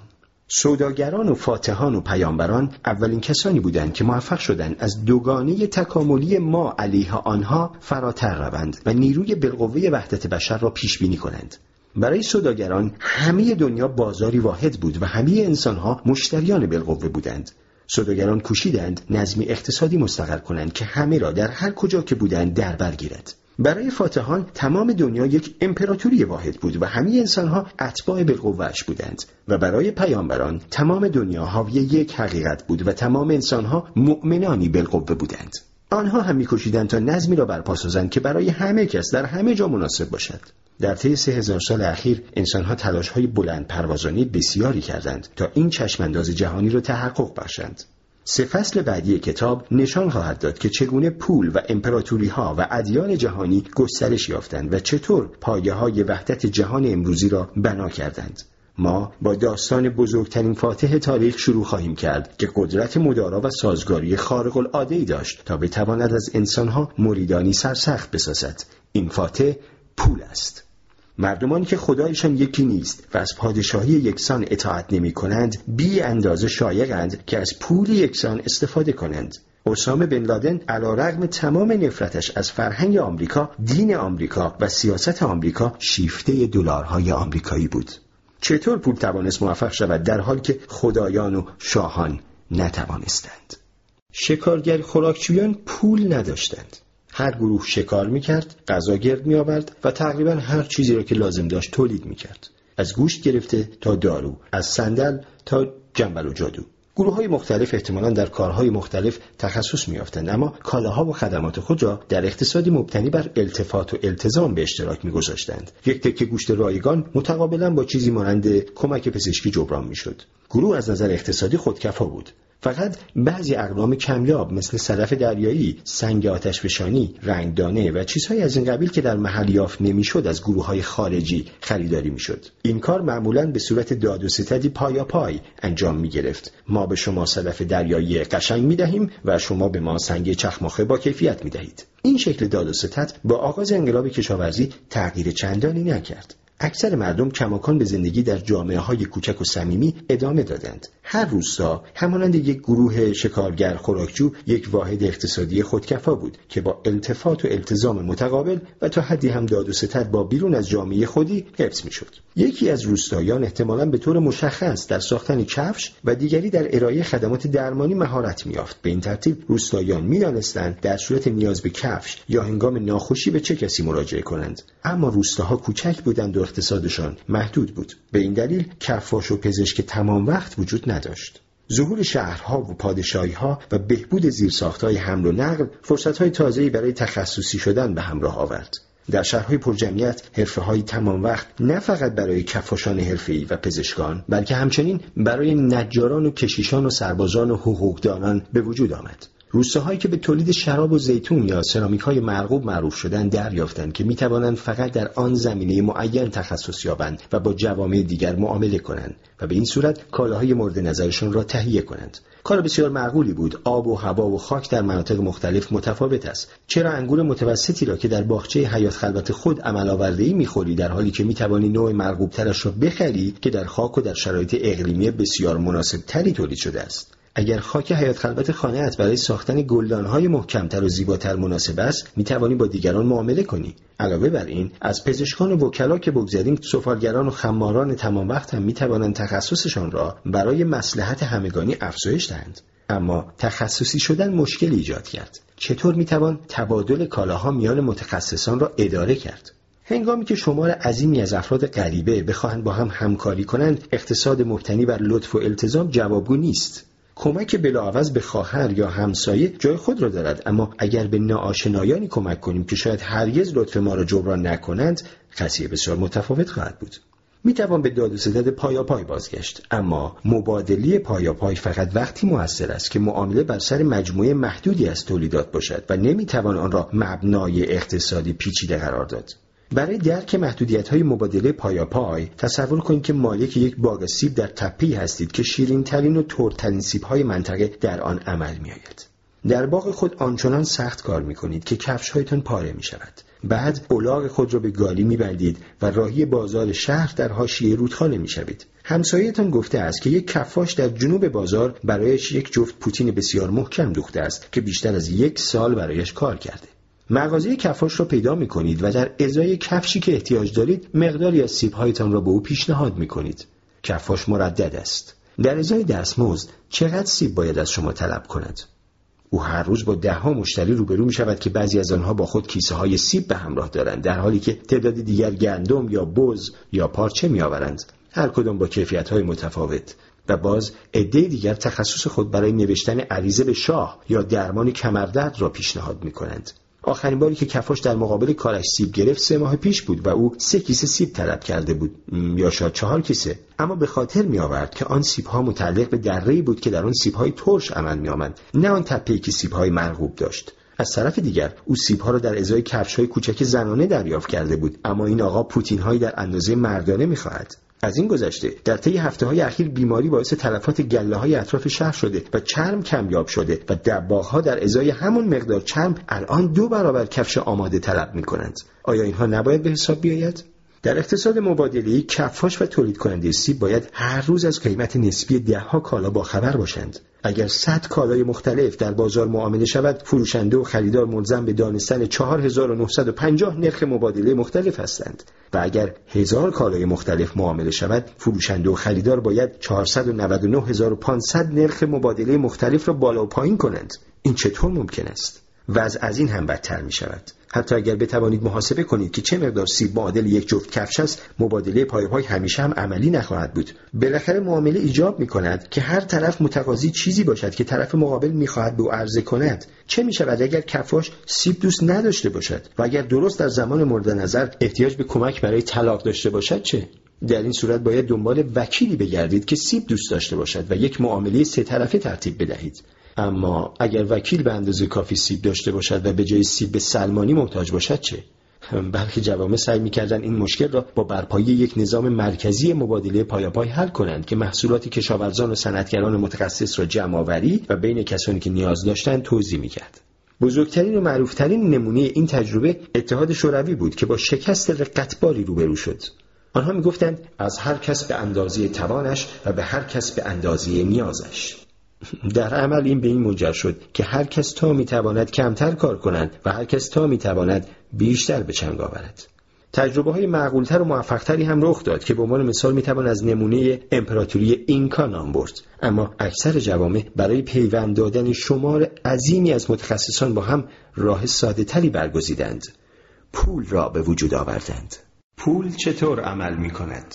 E: سوداگران و فاتحان و پیامبران اولین کسانی بودند که موفق شدند از دوگانه تکاملی ما علیه آنها فراتر روند و نیروی بالقوه وحدت بشر را پیش بینی کنند. برای سوداگران همه دنیا بازاری واحد بود و همه انسانها مشتریان بالقوه بودند. سوداگران کوشیدند نظمی اقتصادی مستقر کنند که همه را در هر کجا که بودند در بر گیرد. برای فاتحان تمام دنیا یک امپراتوری واحد بود و همه انسانها اتباع بالقوه‌اش بودند و برای پیامبران تمام دنیا حاوی یک حقیقت بود و تمام انسانها مؤمنانی بالقوه بودند. آنها هم می‌کوشیدند تا نظمی را برپا سازند که برای همه کس در همه جا مناسب باشد. در طی سه هزار سال اخیر انسانها تلاش‌های بلند پروازانه بسیاری کردند تا این چشمانداز جهانی را تحقق بخشند. سه فصل بعدی کتاب نشان خواهد داد که چگونه پول و امپراتوری‌ها و ادیان جهانی گسترش یافتند و چطور پایه‌های وحدت جهان امروزی را بنا کردند. ما با داستان بزرگترین فاتح تاریخ شروع خواهیم کرد که قدرت مدارا و سازگاری خارق العاده‌ای داشت تا بتواند از انسانها مریدانی سرسخت بسازد. این فاتح پول است. مردمانی که خدایشان یکی نیست و از پادشاهی یکسان اطاعت نمی کنند بی اندازه شایقند که از پول یکسان استفاده کنند. اسامه بن لادن علیرغم تمام نفرتش از فرهنگ آمریکا، دین آمریکا و سیاست آمریکا شیفته دلارهای آمریکایی بود. چطور پول توانست موفق شود در حالی که خدایان و شاهان نتوانستند؟ شکارگر خوراکجویان پول نداشتند. هر گروه شکار میکرد، غذا گرد میآورد و تقریبا هر چیزی را که لازم داشت تولید میکرد. از گوشت گرفته تا دارو، از صندل تا جنبل و جادو. گروه‌های مختلف احتمالاً در کارهای مختلف تخصص می‌یافتند، اما کالاها و خدمات خود را در اقتصادی مبتنی بر التفات و التزام به اشتراک می‌گذاشتند. یک تکه گوشت رایگان متقابلاً با چیزی مانند کمک پزشکی جبران می‌شد. گروه از نظر اقتصادی خودکفا بود. فقط بعضی اقلام کمیاب مثل صدف دریایی، سنگ آتشفشانی، رنگدانه و چیزهای از این قبیل که در محل یافت نمیشد از گروه‌های خارجی خریداری میشد. این کار معمولاً به صورت داد و ستدی پایا پای انجام میگرفت. ما به شما صدف دریایی قشنگ میدهیم و شما به ما سنگ چخماخه با کیفیت میدهید. این شکل داد و ستد با آغاز انقلاب کشاورزی تغییر چندانی نکرد. اکثر مردم کماکان به زندگی در جامعه‌های کوچک و صمیمی ادامه دادند. هر روستا همانند یک گروه شکارگر خوراکجو یک واحد اقتصادی خودکفا بود که با التفات و التزام متقابل و تا حدی هم داد و ستد با بیرون از جامعه خودی حفظ می‌شد. یکی از روستایان احتمالاً به طور مشخص در ساختن کفش و دیگری در ارائه خدمات درمانی مهارت می‌یافت. به این ترتیب روستایان می‌دانستند در صورت نیاز به کفش یا هنگام ناخوشی به چه کسی مراجعه کنند. اما روستاها کوچک بودند و اقتصادشان محدود بود. به این دلیل کفاش و پزشک تمام وقت وجود نداشت. ظهور شهرها و پادشاهی‌ها و بهبود زیرساخت‌های حمل و نقل فرصت‌های تازه‌ای برای تخصصی شدن به همراه آورد. در شهرهای پرجمعیت حرفه‌های تمام وقت نه فقط برای کفاشان حرفه‌ای و پزشکان بلکه همچنین برای نجاران و کشیشان و سربازان و حقوقدانان به وجود آمد. روستاهایی که به تولید شراب و زیتون یا سرامیک‌های مرغوب معروف شدند دریافتند که می‌توانند فقط در آن زمینه معین تخصص یابند و با جوامع دیگر معامله کنند و به این صورت کالاهای مورد نظرشان را تهیه کنند. کار بسیار معقولی بود. آب و هوا و خاک در مناطق مختلف متفاوت است. چرا انگور متوسطی را که در باغچه حیات خلوت خود عمل آورده‌ای می‌خوری در حالی که می‌توانی نوع مرغوب‌ترش را بخری که در خاک و در شرایط اقلیمی بسیار مناسب‌تری تولید شده است؟ اگر خاک حیات خلوت خانه‌ات برای ساختن گلدان‌های محکم‌تر و زیباتر مناسب است، می‌توانی با دیگران معامله کنی. علاوه بر این، از پزشکان و وکلا که بگذریم، سفالگران و خماران تمام وقت هم می‌توانند تخصصشان را برای مصلحت همگانی افزایش دهند. اما تخصصی شدن مشکل ایجاد کرد. چطور می‌توان تبادل کالاها میان متخصصان را اداره کرد؟ هنگامی که شمار عظیمی از افراد غریبه بخواهند با هم همکاری کنند، اقتصاد مبتنی بر لطف و التزام جوابگو نیست. کمک بلاعوض به خواهر یا همسایه جای خود را دارد، اما اگر به ناآشنایانی کمک کنیم که شاید هرگز لطف ما را جبران نکنند، قضیه بسیار متفاوت خواهد بود. می توان به داد و ستد پایا پای بازگشت، اما مبادله پایا پای فقط وقتی مؤثر است که معامله بر سر مجموعه محدودی از تولیدات باشد و نمی توان آن را مبنای اقتصادی پیچیده قرار داد. برای درک محدودیت‌های مبادله پایاپای تصور کنید که مالک یک باغ سیب در تپه‌ای هستید که شیرین‌ترین و ترش‌ترین سیب‌های منطقه در آن عمل می‌آید. در باغ خود آنچنان سخت کار می‌کنید که کفش‌هایتان پاره می‌شود. بعد الاغ خود را به گالی می‌بندید و راهی بازار شهر در حاشیه رودخانه می‌شوید. همسایه‌تان گفته است که یک کفاش در جنوب بازار برایش یک جفت پوتین بسیار محکم دوخته است که بیشتر از یک سال برایش کار کرده. مغازه کفاش را پیدا می‌کنید و در ازای کفشی که احتیاج دارید مقداری از سیب‌هایتان را به او پیشنهاد می‌کنید. کفاش مردد است. در ازای دستمزد چقدر سیب باید از شما طلب کند؟ او هر روز با ده ها مشتری روبرو می شود که بعضی از آنها با خود کیسه های سیب به همراه دارند، در حالی که تعداد دیگر گندم یا بز یا پارچه می آورند، هر کدام با کیفیت های متفاوت. و باز عده دیگر تخصص خود برای نوشتن عریضه به شاه یا درمان کمردرد را پیشنهاد می کنند. آخرین باری که کفاش در مقابل کارش سیب گرفت سه ماه پیش بود و او سه کیسه سیب طلب کرده بود، یا شاید چهار کیسه، اما به خاطر می آورد که آن سیب ها متعلق به دره‌ای بود که در آن سیب های ترش عمل می آمد، نه آن تپه‌ای که سیب های مرغوب داشت. از طرف دیگر او سیب ها را در ازای کفش های کوچک زنانه دریافت کرده بود، اما این آقا پوتین هایی در اندازه مردانه می خواهد. از این گذشته در طی هفته‌های اخیر بیماری باعث تلفات گله‌های اطراف شهر شده و چرم کمیاب شده و دباغ‌ها در ازای همون مقدار چرم الان دو برابر کفش آماده طلب می‌کنند. آیا اینها نباید به حساب بیاید؟ در اقتصاد مبادله‌ای کفاش و تولید کننده سیب باید هر روز از قیمت نسبی ده‌ها کالا باخبر باشند. اگر صد کالای مختلف در بازار معامله شود، فروشنده و خریدار ملزم به دانستن چهار هزار و نهصد و پنجاه نرخ مبادله مختلف هستند و اگر هزار کالای مختلف معامله شود، فروشنده و خریدار باید چهارصد و نود و نه هزار و پانصد نرخ مبادله مختلف را بالا و پایین کنند. این چطور ممکن است؟ وضع از این هم بدتر می شود. حتی اگر بتوانید محاسبه کنید که چه مقدار سیب معادل یک جفت کفش است، مبادله پای پای همیشه هم عملی نخواهد بود. بالاخره معامله ایجاب می کند که هر طرف متقاضی چیزی باشد که طرف مقابل می خواهد به او عرضه کند. چه می شود اگر کفاش سیب دوست نداشته باشد و اگر درست در زمان مورد نظر احتیاج به کمک برای طلاق داشته باشد چه؟ در این صورت باید دنبال وکیلی بگردید که سیب دوست داشته باشد و یک معامله سه طرفه ترتیب بدهید. اما اگر وکیل به اندازه کافی سیب داشته باشد و به جای سیب به سلمانی محتاج باشد چه؟ برخی جوامع سعی می‌کردند این مشکل را با برپایی یک نظام مرکزی مبادله پایاپای حل کنند که محصولات کشاورزان و صنعتگران متخصص را جمع‌آوری و بین کسانی که نیاز داشتند توزیع می‌کرد. بزرگترین و معروفترین نمونه این تجربه اتحاد شوروی بود که با شکست رقتباری روبرو شد. آنها می‌گفتند از هر کس به اندازه توانش و به هر کس به اندازه نیازش. در عمل این به این منجر شد که هر کس تا میتواند کمتر کار کنند و هر کس تا میتواند بیشتر به چنگ آورد. تجربه های معقولتر و موفقتری هم رخ داد که به عنوان مثال میتوان از نمونه امپراتوری اینکا نام برد، اما اکثر جوامع برای پیوند دادن شمار عظیمی از متخصصان با هم راه ساده تری برگزیدند. پول را به وجود آوردند. پول چطور عمل میکند؟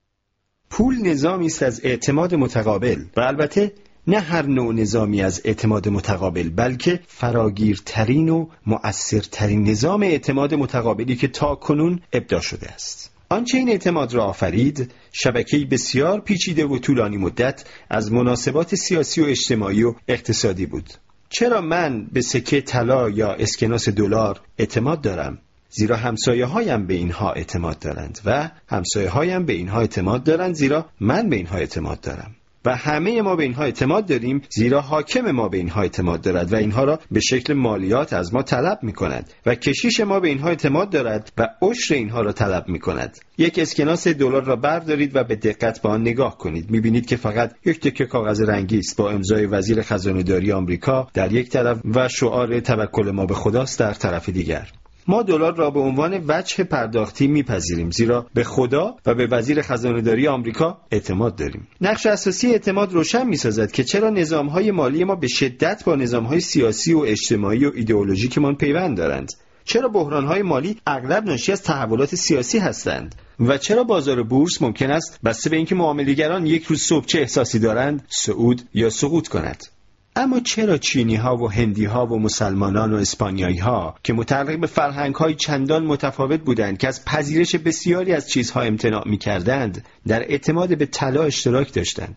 E: پول نظامی است از اعتماد متقابل و البته نه هر نوع نظامی از اعتماد متقابل، بلکه فراگیرترین و مؤثرترین نظام اعتماد متقابلی که تا کنون ابداع شده است. آنچه این اعتماد را آفرید، شبکه‌ای بسیار پیچیده و طولانی مدت از مناسبات سیاسی و اجتماعی و اقتصادی بود. چرا من به سکه طلا یا اسکناس دلار اعتماد دارم؟ زیرا همسایه‌هایم به اینها اعتماد دارند و همسایه‌هایم به اینها اعتماد دارند زیرا من به اینها اعتماد دارم. و همه ما به اینها اعتماد داریم زیرا حاکم ما به اینها اعتماد دارد و اینها را به شکل مالیات از ما طلب می کند و کشیش ما به اینها اعتماد دارد و عشر اینها را طلب می کند. یک اسکناس دلار را بردارید و به دقت به آن نگاه کنید. می بینید که فقط یک تکه کاغذ رنگی است با امضای وزیر خزانه‌داری آمریکا در یک طرف و شعار توکل ما به خداست در طرف دیگر. ما دلار را به عنوان وجه پرداختی میپذیریم زیرا به خدا و به وزیر خزانه‌داری آمریکا اعتماد داریم. نقش اساسی اعتماد روشن می‌سازد که چرا نظام‌های مالی ما به شدت با نظام‌های سیاسی و اجتماعی و ایدئولوژیکمان پیوند دارند. چرا بحران‌های مالی اغلب ناشی از تحولات سیاسی هستند و چرا بازار بورس ممکن است بسته به اینکه معامله‌گران یک روز صبح چه احساسی دارند صعود یا سقوط کند. اما چرا چینی ها و هندی ها و مسلمانان و اسپانیایی ها که متعلق به فرهنگ های چندان متفاوت بودند که از پذیرش بسیاری از چیزها امتناع می کردند در اعتماد به طلا اشتراک داشتند؟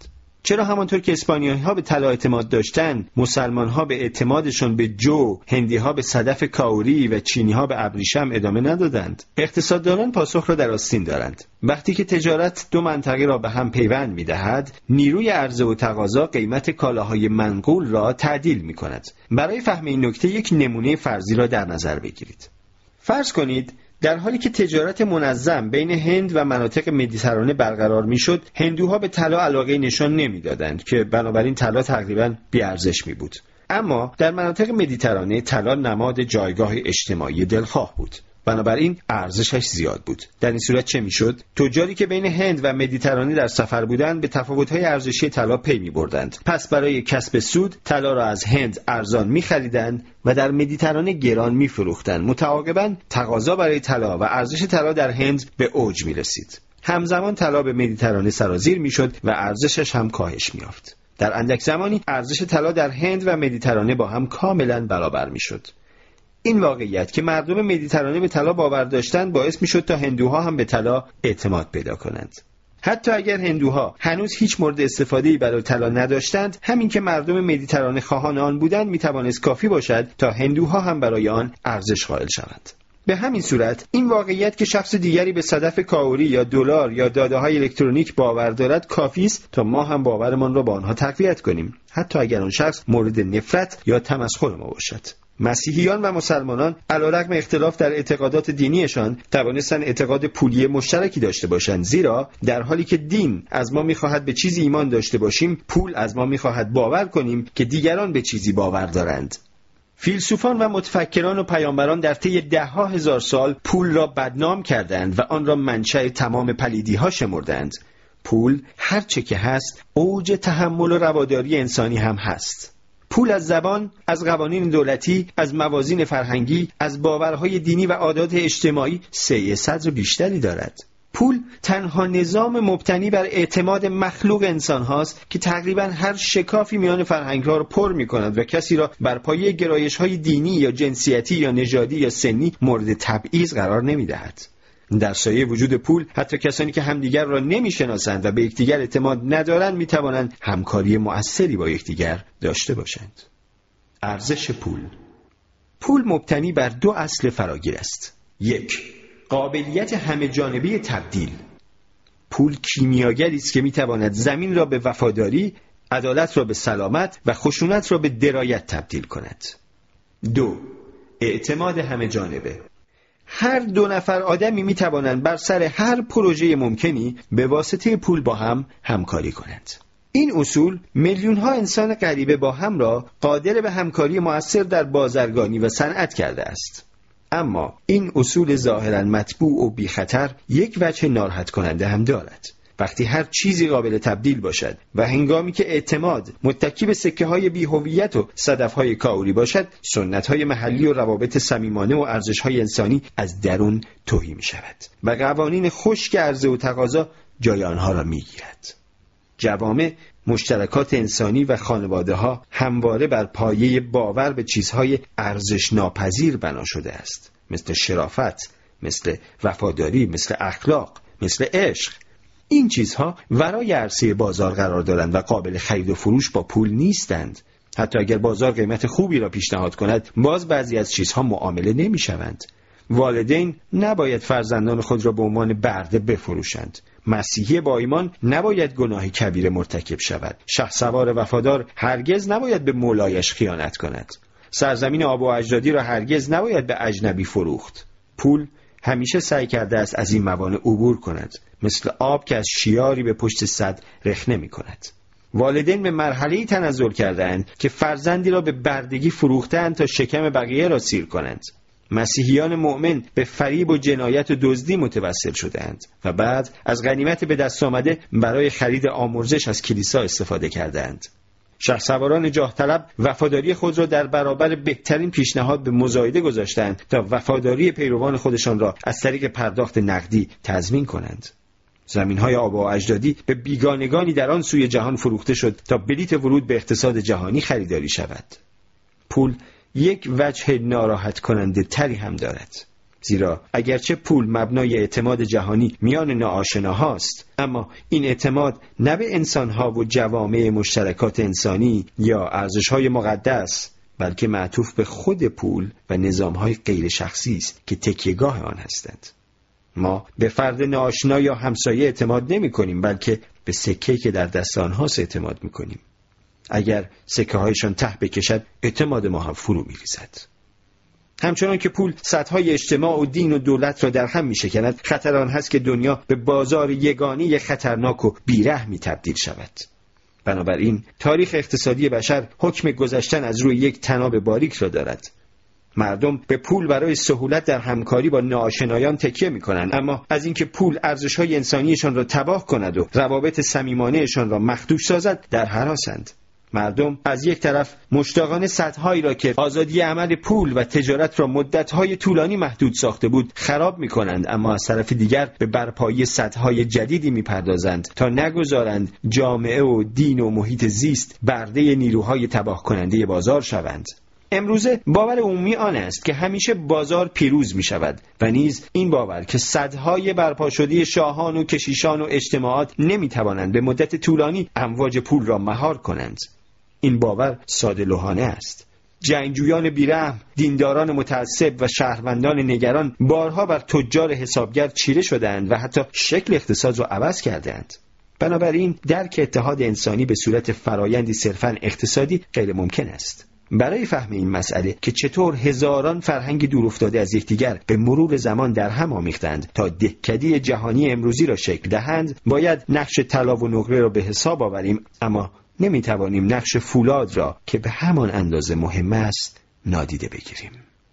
E: چرا همانطور که اسپانیایی‌ها به طلا اعتماد داشتند، مسلمان‌ها به اعتمادشون به جو، هندی‌ها به صدف کاوری و چینی‌ها به ابریشم ادامه ندادند؟ اقتصاددانان پاسخ را در آستین دارند. وقتی که تجارت دو منطقه را به هم پیوند می‌دهد، نیروی عرضه و تقاضا قیمت کالاهای منقول را تعدیل می‌کند. برای فهم این نکته یک نمونه فرضی را در نظر بگیرید. فرض کنید در حالی که تجارت منظم بین هند و مناطق مدیترانه برقرار میشد، هندوها به طلا علاقه نشان نمیدادند که بنابراین طلا تقریباً بی‌ارزش می بود. اما در مناطق مدیترانه طلا نماد جایگاه اجتماعی دلخواه بود. بنابراین ارزشش زیاد بود. در این صورت چه میشد؟ تجاری که بین هند و مدیترانه در سفر بودند به تفاوت‌های ارزشی طلا پی می‌بردند. پس برای کسب سود طلا را از هند ارزان می‌خریدند و در مدیترانه گران می‌فروختند. متعاقباً تقاضا برای طلا و ارزش طلا در هند به اوج می‌رسید. همزمان طلا به مدیترانه سرازیر می‌شد و ارزشش هم کاهش می‌یافت. در اندک زمانی ارزش طلا در هند و مدیترانه با هم کاملاً برابر می‌شد. این واقعیت که مردم مدیترانه به طلا باور داشتند باعث میشد تا هندوها هم به طلا اعتماد پیدا کنند. حتی اگر هندوها هنوز هیچ مورد استفاده‌ای برای طلا نداشتند، همین که مردم مدیترانه خواهان آن بودند میتوانست کافی باشد تا هندوها هم برای آن ارزش قائل شوند. به همین صورت این واقعیت که شخص دیگری به صدف کاوری یا دلار یا داده‌های الکترونیک باور دارد کافی است تا ما هم باورمان را با آنها تقویت کنیم، حتی اگر آن شخص مورد نفرت یا تمسخر ما باشد. مسیحیان و مسلمانان علیرغم اختلاف در اعتقادات دینیشان توانستند اعتقاد پولی مشترکی داشته باشند، زیرا در حالی که دین از ما می‌خواهد به چیزی ایمان داشته باشیم، پول از ما می‌خواهد باور کنیم که دیگران به چیزی باور دارند. فیلسوفان و متفکران و پیامبران در طی ده‌ها هزار سال پول را بدنام کردند و آن را منشأ تمام پلیدی‌ها شمردند. پول هر چه که هست اوج تحمل و رواداری انسانی هم هست. پول از زبان، از قوانین دولتی، از موازین فرهنگی، از باورهای دینی و عادات اجتماعی سعی صدر بیشتری دارد. پول تنها نظام مبتنی بر اعتماد مخلوق انسان هاست که تقریباً هر شکافی میان فرهنگ‌ها را پر می‌کند و کسی را بر پایه گرایش‌های دینی یا جنسیتی یا نژادی یا سنی مورد تبعیض قرار نمی‌دهد. در سایه وجود پول حتی کسانی که همدیگر را نمی‌شناسند و به یکدیگر اعتماد ندارند می‌توانند همکاری مؤثری با یکدیگر داشته باشند. ارزش پول. پول مبتنی بر دو اصل فراگیر است. یک، قابلیت همه جانبه تبدیل. پول کیمیاگری است که می‌تواند زمین را به وفاداری، عدالت را به سلامت و خشونت را به درایت تبدیل کند. دو، اعتماد همه جانبه. هر دو نفر آدمی می توانند بر سر هر پروژه ممکنی به واسطه پول با هم همکاری کنند. این اصول میلیون ها انسان غریبه با هم را قادر به همکاری مؤثر در بازرگانی و صنعت کرده است. اما این اصول ظاهراً مطبوع و بی خطر یک وجه ناراحت کننده هم دارد. وقتی هر چیزی قابل تبدیل باشد و هنگامی که اعتماد متکی به سکه های بی هویت و صدف های کاوری باشد، سنت های محلی و روابط صمیمانه و ارزش های انسانی از درون تهی می شود و قوانین خشک عرضه و تقاضا جای آنها را می گیرد. جوامع، مشترکات انسانی و خانواده ها همواره بر پایه باور به چیزهای ارزش ناپذیر بنا شده است، مثل شرافت، مثل وفاداری، مثل اخلاق، مثل عشق. این چیزها ورای عرصه بازار قرار دارند و قابل خرید و فروش با پول نیستند. حتی اگر بازار قیمت خوبی را پیشنهاد کند، باز بعضی از چیزها معامله نمی شوند. والدین نباید فرزندان خود را به عنوان برده بفروشند. مسیحی با ایمان نباید گناه کبیره مرتکب شود. شهسوار وفادار هرگز نباید به مولایش خیانت کند. سرزمین آب و اجدادی را هرگز نباید به اجنبی فروخت. پول همیشه سعی کرده است از این موانع عبور کند، مثل آب که از شیاری به پشت سد رخنه می کند. والدین به مرحله‌ای تنزل کردند که فرزندی را به بردگی فروختند تا شکم بقیه را سیر کنند. مسیحیان مؤمن به فریب و جنایت و دزدی متوسل شدند و بعد از غنیمت به دست آمده برای خرید آمرزش از کلیسا استفاده کردند. شهسواران جاه طلب وفاداری خود را در برابر بهترین پیشنهاد به مزایده گذاشتند تا وفاداری پیروان خودشان را از طریق پرداخت نقدی تضمین کنند. زمین‌های آب و اجدادی به بیگانگانی در آن سوی جهان فروخته شد تا بلیت ورود به اقتصاد جهانی خریداری شود. پول یک وجه ناراحت کننده تری هم دارد. زیرا اگرچه پول مبنای اعتماد جهانی میان ناآشناهاست، اما این اعتماد نه به انسانها و جوامع مشترکات انسانی یا ارزش‌های مقدس، بلکه معطوف به خود پول و نظام‌های غیر شخصی است که تکیه‌گاه آن هستند. ما به فرد ناآشنا یا همسایه اعتماد نمی‌کنیم، بلکه به سکه‌ای که در دست آنهاست اعتماد می‌کنیم. اگر سکه‌هایشان ته بکشد، اعتماد ما هم فرو می‌ریزد. همچنان که پول سطح‌های اجتماع و دین و دولت را در هم می‌شکند، خطر آن هست که دنیا به بازار یگانه خطرناک و بی‌رحمی تبدیل شود. بنابراین تاریخ اقتصادی بشر حکم گذشتن از روی یک طناب باریک را دارد. مردم به پول برای سهولت در همکاری با ناآشنایان تکیه می‌کنند، اما از اینکه پول ارزش‌های انسانیشان را تباه کند و روابط صمیمانه‌شان را مخدوش سازد در هراسند. مردم از یک طرف مشتاقانه سدهایی را که آزادی عمل پول و تجارت را مدت‌های طولانی محدود ساخته بود خراب می‌کنند، اما از طرف دیگر به برپایی سدهای جدیدی می‌پردازند تا نگذارند جامعه و دین و محیط زیست برده نیروهای تباه کننده بازار شوند. امروزه باور عمومی آن است که همیشه بازار پیروز می شود و نیز این باور که صدهای برپا شده شاهان و کشیشان و اجتماعات نمی توانند به مدت طولانی امواج پول را مهار کنند. این باور ساده لوحانه است. جنگجویان بیرحم، دینداران متعصب و شهروندان نگران بارها بر تجار حسابگر چیره شدند و حتی شکل اقتصاد را عوض کردند. بنابراین درک اتحاد انسانی به صورت فرایندی صرفاً اقتصادی غیر ممکن است. برای فهم این مسئله که چطور هزاران فرهنگ دورافتاده از یکدیگر به مرور زمان در هم آمیختند تا دهکده جهانی امروزی را شکل دهند، باید نقش طلا و نقره را به حساب آوریم، اما نمیتوانیم نقش فولاد را که به همان اندازه مهم است نادیده بگیریم.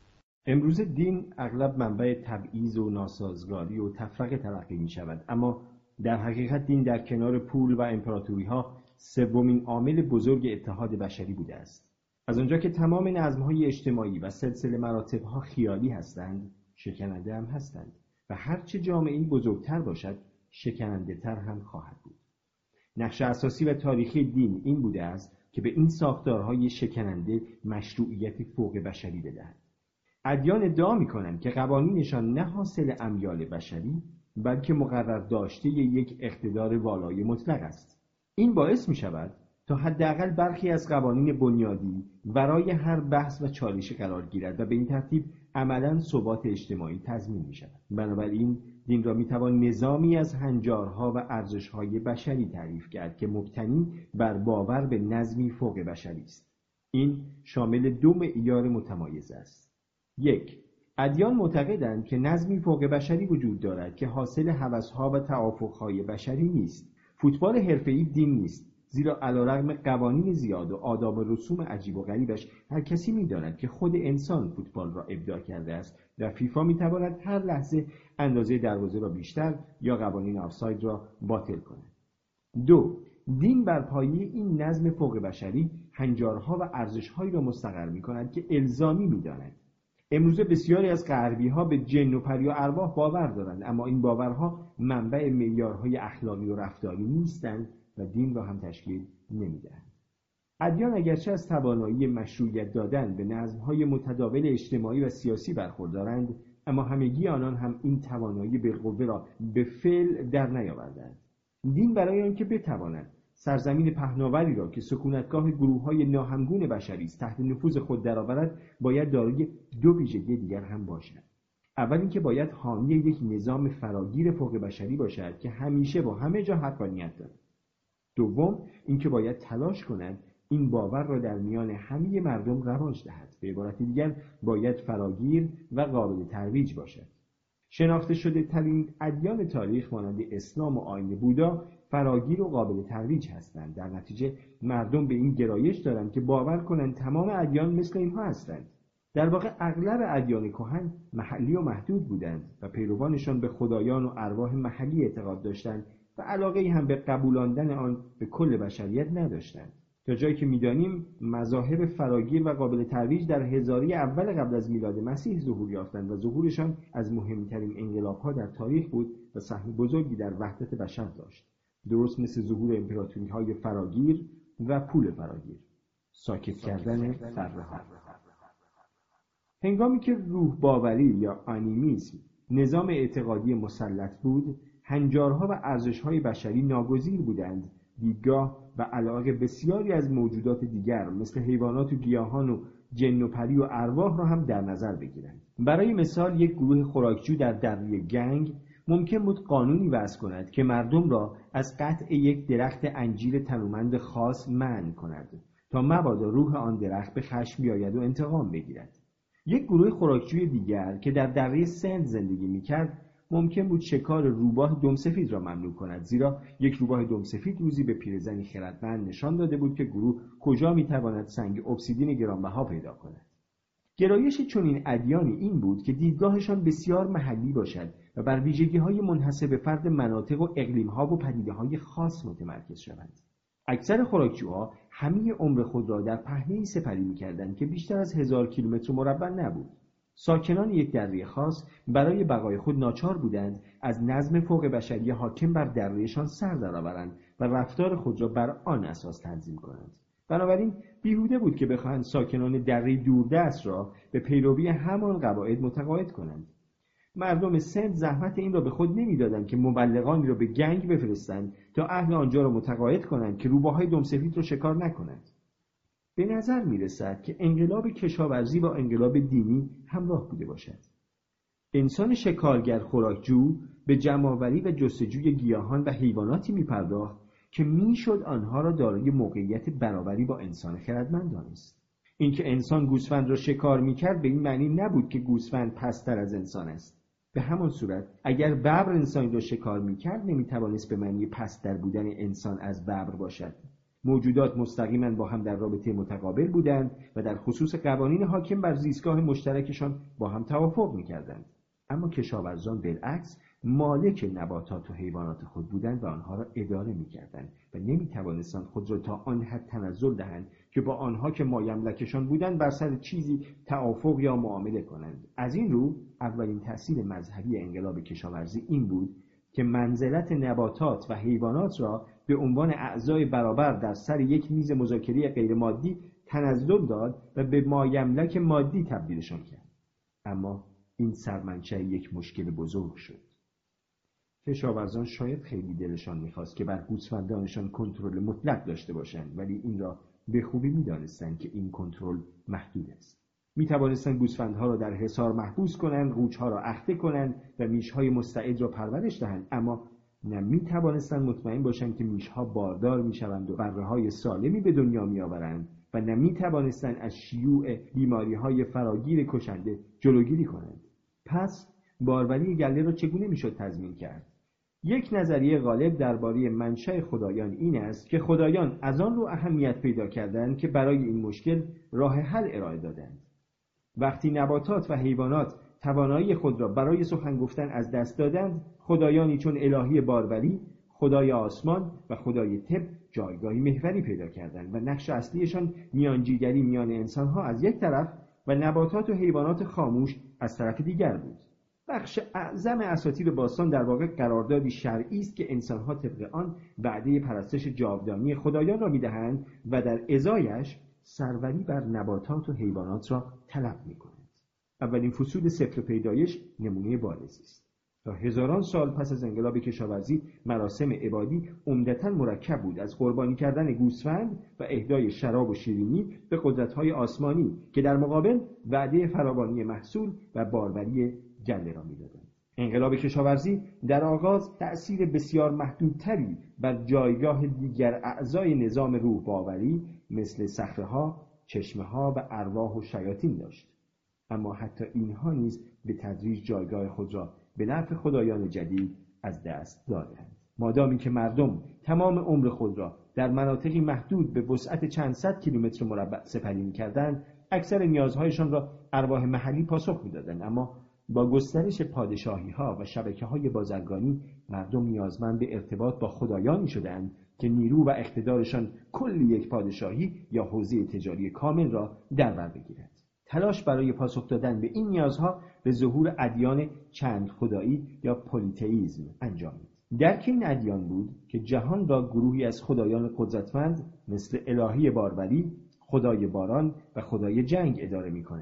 B: امروز دین اغلب منبع تبعیض و ناسازگاری و تفرقه تلقی می شود، اما در حقیقت دین در کنار پول و امپراتوری ها سومین عامل بزرگ اتحاد بشری بوده است. از آنجا که تمام نظم‌های اجتماعی و سلسله مراتب‌ها خیالی هستند، شکننده هم هستند و هرچه جامعه‌ای بزرگتر باشد، شکننده‌تر هم خواهد بود. نقش اساسی و تاریخی دین این بوده است که به این ساختارهای شکننده مشروعیتی فوق بشری بدهد. ادیان ادعا می‌کنند که قوانینشان نه حاصل امیال بشری، بلکه مقرر داشته یک اقتدار والای مطلق است. این باعث می‌شود تا حداقل برخی از قوانین بنیادی برای هر بحث و چالش قرار گیرد و به این ترتیب عملاً ثبات اجتماعی تضمین می شود. بنابراین دین را می توان نظامی از هنجارها و ارزش‌های بشری تعریف کرد که مبتنی بر باور به نظمی فوق بشری است. این شامل دو معیار متمایز است. یک، ادیان معتقدند که نظمی فوق بشری وجود دارد که حاصل هوس‌ها و توافق‌های بشری نیست. فوتبال حرفه‌ای دین نیست، زیرا علیرغم قوانین زیاد و آداب و رسوم عجیب و غریبش هر کسی می‌داند که خود انسان فوتبال را ابداع کرده است و فیفا می‌تواند هر لحظه اندازه دروازه را بیشتر یا قوانین آفساید را باطل کند. دو، دین بر پایه این نظم فوق بشری هنجارها و ارزش‌هایی را مستقر می‌کند که الزامی می‌داند. امروزه بسیاری از غربی‌ها به جن و پری و ارواح باور دارند، اما این باورها منبع معیارهای اخلاقی و رفتاری نیستند و دین را هم تشکیل نمی‌دهند. ادیان اگرچه از توانایی مشروعیت دادن به نظم‌های متداول اجتماعی و سیاسی برخوردارند، اما همگی آنان هم این توانایی بالقوه را به فعل در نیاوردند. دین برای آنکه بتواند سرزمین پهناوری را که سکونتگاه گروه‌های ناهمگون بشری است تحت نفوذ خود درآورد، باید دارای دو ویژگی دیگر هم باشد. اول اینکه باید حامی یک نظام فراگیر فوق بشری باشد که همیشه با همه جا حقانیت دارد. دوم اینکه باید تلاش کند این باور را در میان همه مردم رواج دهد. به عبارت دیگر باید فراگیر و قابل ترویج باشد. شناخته شده ترین ادیان تاریخ مانند اسلام و آیین بودا فراگیر و قابل ترویج هستند. در نتیجه مردم به این گرایش دارند که باور کنند تمام ادیان مثل اینها هستند. در واقع اغلب ادیان کهن محلی و محدود بودند و پیروانشان به خدایان و ارواح محلی اعتقاد داشتند و علاقه‌ای هم به قبولاندن آن به کل بشریت نداشتند. تا جایی که می‌دانیم مذاهب فراگیر و قابل ترویج در هزاره اول قبل از میلاد مسیح ظهور یافتند و ظهورشان از مهمترین انقلاب‌ها در تاریخ بود و سهم بزرگی در وحدت بشر داشت. درست مثل ظهور امپراتوری‌های فراگیر و پول فراگیر. ساکت کردن فره‌ها.
D: هنگامی که روح باوری یا آنیمیسم نظام اعتقادی مسلط بود، هنجارها و ارزش‌های بشری ناگزیر بودند دیدگاه و علاقه بسیاری از موجودات دیگر مثل حیوانات و گیاهان و جن و پری و ارواح را هم در نظر بگیرند. برای مثال یک گروه خوراکجو در دره گنگ ممکن بود قانونی وضع کند که مردم را از قطع یک درخت انجیر تنومند خاص منع کند تا مبادا روح آن درخت به خشم بیاید و انتقام بگیرد. یک گروه خوراکجوی دیگر که در دره سند زندگی می‌کرد ممکن بود شکار روباه دمسفید را ممنوع کند، زیرا یک روباه دمسفید روزی به پیرزنی خردمند نشان داده بود که گروه کجا می‌تواند سنگ اکسیدین گرانبها پیدا کند. گرایش چنین ادیانی این بود که دیدگاهشان بسیار محلی باشد و بر ویژگی‌های منحصر به فرد مناطق و اقلیم‌ها و پدیده‌های خاص متمرکز شوند. اکثر خوراکجوها همه عمر خود را در پهنه‌ای سپری می‌کردند که بیشتر از هزار کیلومتر مربع نبود. ساکنان یک دره خاص برای بقای خود ناچار بودند از نظم فوق بشری حاکم بر درهشان سر درآورند و رفتار خود را بر آن اساس تنظیم کنند. بنابراین بیهوده بود که بخواهند ساکنان دره دوردست را به پیروی همان قواعد متقاعد کنند. مردم سند زحمت این را به خود نمی‌دادند که مبلغانی را به گنگ بفرستند تا اهل آنجا را متقاعد کنند که روباهای دمسفید را شکار نکنند. به نظر می‌رسد که انقلاب کشاورزی با انقلاب دینی همراه بوده باشد. انسان شکارگر خوراکجو به جمع‌آوری و جستجوی گیاهان و حیواناتی می‌پرداخت که میشد آنها را دارای موقعیت برابری با انسان خردمند دانست. اینکه انسان گوسفند را شکار می‌کرد به این معنی نبود که گوسفند پست‌تر از انسان است. به همان صورت اگر ببر انسانی را شکار می‌کرد نمی‌توانست به معنی پست‌تر بودن انسان از ببر باشد. موجودات مستقیما با هم در رابطه متقابل بودند و در خصوص قوانین حاکم بر زیستگاه مشترکشان با هم توافق می‌کردند. اما کشاورزان بالعکس مالک نباتات و حیوانات خود بودند و آنها را اداره می‌کردند و نمی‌توانستند خود را تا آن حد تنزل دهند که با آنها که مایملکشان بودند بر سر چیزی توافق یا معامله کنند. از این رو اولین تأثیر مذهبی انقلاب کشاورزی این بود که منزلت نباتات و حیوانات را به عنوان اعضای برابر در سر یک میز مذاکره غیر مادی تنزل داد و به مایملک مادی تبدیلشان کرد. اما این سرمنشأ یک مشکل بزرگ شد. کشاورزان شاید خیلی دلشان می‌خواست که بر گوسفندانشان کنترل مطلق داشته باشند، ولی این را به خوبی می‌دانستند که این کنترل محدود است. می‌توانستند گوسفندها را در حصار محبوس کنند، قوچ‌ها را اخته کنند و میش‌های مستعد را پرورش دهند، اما نه می‌توانستند مطمئن باشند که میش‌ها باردار می‌شوند و بره‌های سالمی به دنیا می‌آورند و نه می‌توانستند از شیوع بیماری‌های فراگیر کشنده جلوگیری کنند. پس باروری گله را چگونه می‌شد تضمین کرد؟ یک نظریه غالب درباره منشأ خدایان این است که خدایان از آن رو اهمیت پیدا کردند که برای این مشکل راه حل ارائه دادند. وقتی نباتات و حیوانات توانایی خود را برای سخن گفتن از دست دادند، خدایانی چون الهی باروری، خدای آسمان و خدای طب جایگاهی محوری پیدا کردند و نقش اصلیشان میانجیگری میان انسانها از یک طرف و نباتات و حیوانات خاموش از طرف دیگر بود. بخش اعظم اساطیر باستان در واقع قراردادی شرعی است که انسانها طبق آن وعده پرستش جاودانی خدایان را میدهند و در ازایش سروری بر نباتات و حیوانات را طلب میکنند. اولین فصول سفر پیدایش نمونه بارزی است. تا هزاران سال پس از انقلاب کشاورزی مراسم عبادی عمدتاً مرکب بود از قربانی کردن گوسفند و اهدای شراب و شیرینی به قدرت‌های آسمانی که در مقابل وعده فراوانی محصول و باروری گله را می‌دادند. انقلاب کشاورزی در آغاز تأثیر بسیار محدودتری بر جایگاه دیگر اعضای نظام روح باوری مثل صخره‌ها، چشمه‌ها و ارواح و شیاطین داشت. اما حتی اینها نیز به تدریج جایگاه خود را به نفع خدایان جدید از دست دادند. مادامی که مردم تمام عمر خود را در مناطقی محدود به وسعت چند صد کیلومتر مربع سپری می‌کردند، اکثر نیازهایشان را ارواح محلی پاسخ می‌دادند. اما با گسترش پادشاهی‌ها و شبکه‌های بازرگانی، مردم نیازمند به ارتباط با خدایانی شدند که نیرو و اقتدارشان کل یک پادشاهی یا حوزه تجاری کامل را در بر بگیرد. تلاش برای پاسخ دادن به این نیازها به ظهور ادیان چند خدایی یا پلیتئیسم انجامید. درک این ادیان بود که جهان را گروهی از خدایان قدرتمند مثل الهی باروری، خدای باران و خدای جنگ اداره می‌کنند.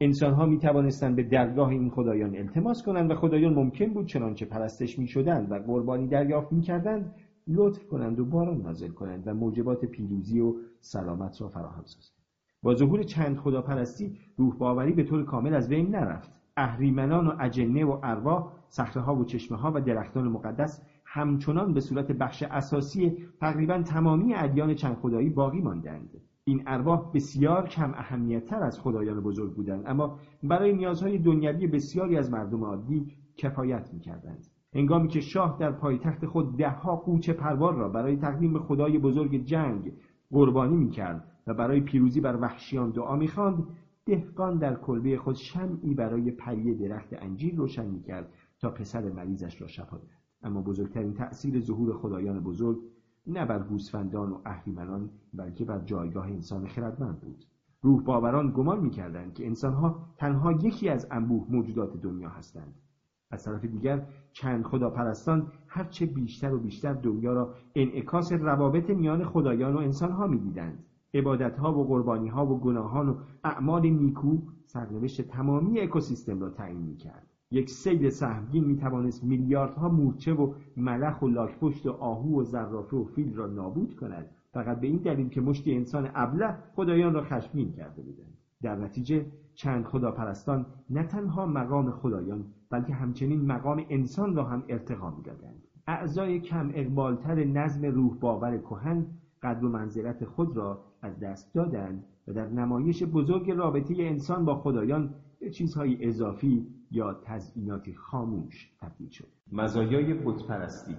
D: انسان‌ها می‌توانستند به درگاه این خدایان التماس کنند و خدایان ممکن بود چنانچه پرستش می‌شدند و قربانی دریافت می‌کردند لطف کنند و باران نازل کنند و موجبات پیروزی و سلامت را فراهم سازند. با ظهور چند خداپرستی روح باوری به طور کامل از بین نرفت. اهریمنان و اجنه و ارواح، صخره‌ها و چشمه‌ها و درختان مقدس همچنان به صورت بخش اساسی تقریباً تمامی ادیان چند خدایی باقی ماندند. این ارواح بسیار کم اهمیت‌تر از خدایان بزرگ بودند، اما برای نیازهای دنیوی بسیاری از مردم عادی کفایت می‌کردند. هنگامی که شاه در پایتخت خود ده‌ها قوچ پروار را برای تقدیم به خدای بزرگ جنگ قربانی می‌کرد و برای پیروزی بر وحشیان دعا می‌خواند، دهقان در کلبه خود شمعی برای پری درخت انجیر روشن می‌کرد تا پسر مریضش را شفا دهد. اما بزرگترین تأثیر ظهور خدایان بزرگ نه بر گوسفندان و اهریمنان بلکه بر جایگاه انسان خردمند بود. روح باوران گمان می‌کردند که انسان‌ها تنها یکی از انبوه موجودات دنیا هستند. از طرف دیگر چند خداپرستان هرچه بیشتر و بیشتر دنیا را انعکاس روابط میان خدایان و انسان‌ها می‌دیدند. عبادت‌ها و قربانی‌ها و گناهان و اعمال نیکو سرنوشت تمامی اکوسیستم را تعیین می‌کرد. یک سیل سهمگین می‌توانست میلیاردها مورچه و ملخ و لاک‌پشت و آهو و زرافه و فیل را نابود کند، فقط به این دلیل که مشتی انسان ابله خدایان را خشمگین کرده بودند. در نتیجه چند خداپرستان نه تنها مقام خدایان بلکه همچنین مقام انسان را هم ارتقا می‌دادند. اعضای کم اقبالتر نظم روح باور کهن قدر و منزلت خود را از دست دادند و در نمایش بزرگ رابطه انسان با خدایان به چیزهای اضافی یا تزییناتی خاموش تبدیل شد. مزایای بت‌پرستی.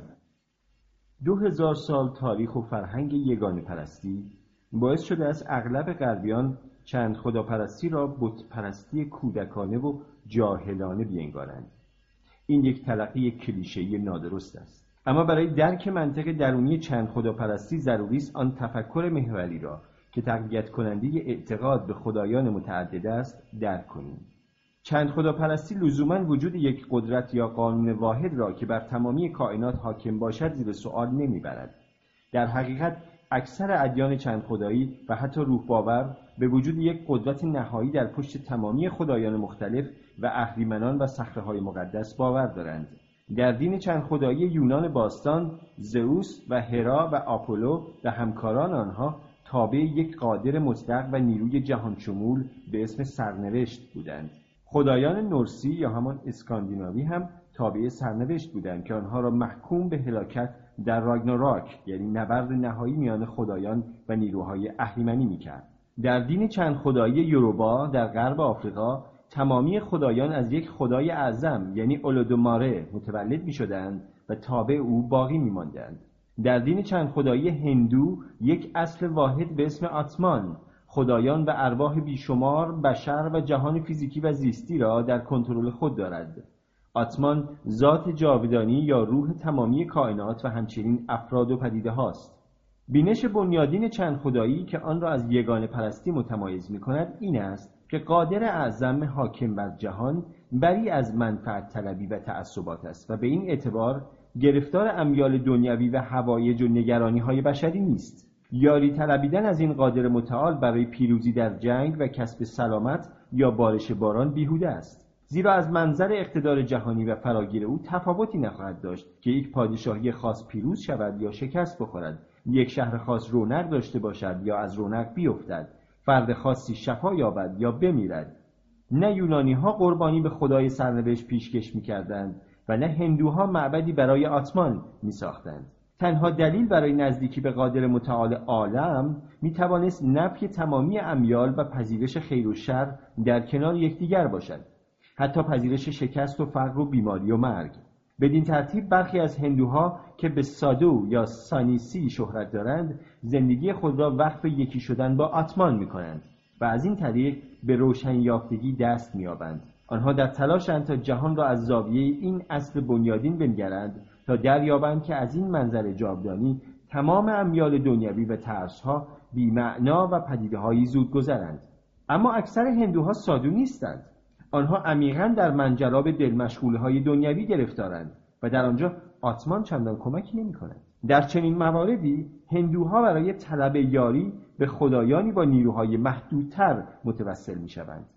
D: دو هزار سال تاریخ و فرهنگ یگانه پرستی باعث شده است اغلب غربیان چند خداپرستی را بت‌پرستی کودکانه و جاهلانه بینگارند. این یک تلقی کلیشه‌ای نادرست است. اما برای درک منطق درونی چند خداپرستی ضروری است آن تفکر محوری را که تقویت کننده اعتقاد به خدایان متعدد است درک کنیم. چند خداپرستی لزوماً وجود یک قدرت یا قانون واحد را که بر تمامی کائنات حاکم باشد زیر سؤال نمیبرد. در حقیقت اکثر ادیان چند خدایی و حتی روح باور به وجود یک قدرت نهایی در پشت تمامی خدایان مختلف و اهریمنان و صخره‌های مقدس باور دارند. در دین چند خدایی یونان باستان، زئوس و هرا و آپولو و همکاران آنها تابع یک قادر مطلق و نیروی جهان شمول به اسم سرنوشت بودند. خدایان نورسی یا همان اسکاندیناوی هم تابع سرنوشت بودند که آنها را محکوم به هلاکت در راگناراک یعنی نبرد نهایی میان خدایان و نیروهای اهریمنی می‌کرد. در دین چند خدایی یوروبا در غرب آفریقا تمامی خدایان از یک خدای اعظم یعنی اولودوماره متولد می‌شدند و تابع او باقی می‌ماندند. در دین چند خدایی هندو یک اصل واحد به اسم آتمان خدایان و ارواح بیشمار بشر و جهان فیزیکی و زیستی را در کنترل خود دارد. آتمان ذات جاودانی یا روح تمامی کائنات و همچنین افراد و پدیده هاست. بینش بنیادین چند خدایی که آن را از یگانه پرستی متمایز می کند این است که قادر اعظم حاکم بر جهان بری از منفعت طلبی و تعصبات است و به این اعتبار گرفتار امیال دنیوی و هوایج و نگرانی های بشری نیست. یاری طلبیدن از این قادر متعال برای پیروزی در جنگ و کسب سلامت یا بارش باران بیهوده است، زیرا از منظر اقتدار جهانی و فراگیر او تفاوتی نخواهد داشت که یک پادشاهی خاص پیروز شود یا شکست بخورد، یک شهر خاص رونق داشته باشد یا از رونق بیفتد، فرد خاصی شفا یابد یا بمیرد. نه یونانی ها قربانی به خدای سرنوشت پیشکش می‌کردند و نه هندوها معبدی برای آتمان می‌ساختند. تنها دلیل برای نزدیکی به قادر متعال عالم می‌توانست نفی تمامی امیال و پذیرش خیر و شر در کنار یکدیگر باشد، حتی پذیرش شکست و فقر و بیماری و مرگ. بدین ترتیب برخی از هندوها که به سادو یا سانیسی شهرت دارند زندگی خود را وقف یکی شدن با آتمان می‌کنند و از این طریق به روشن یافتگی دست می‌یابند. آنها در تلاشند تا جهان را از زاویه این اصل بنیادین بنگرند تا دریابند که از این منظر جاودانی تمام امیال دنیوی و ترس‌ها بی‌معنا و پدیده‌های زودگذرند. اما اکثر هندوها سادو نیستند. آنها عمیقاً در منجلاب دلمشغولی‌های دنیوی گرفتارند و در آنجا آتمان چندان کمکی نمی‌کند. در چنین مواردی هندوها برای طلب یاری به خدایانی با نیروهای محدودتر متوسل می‌شوند.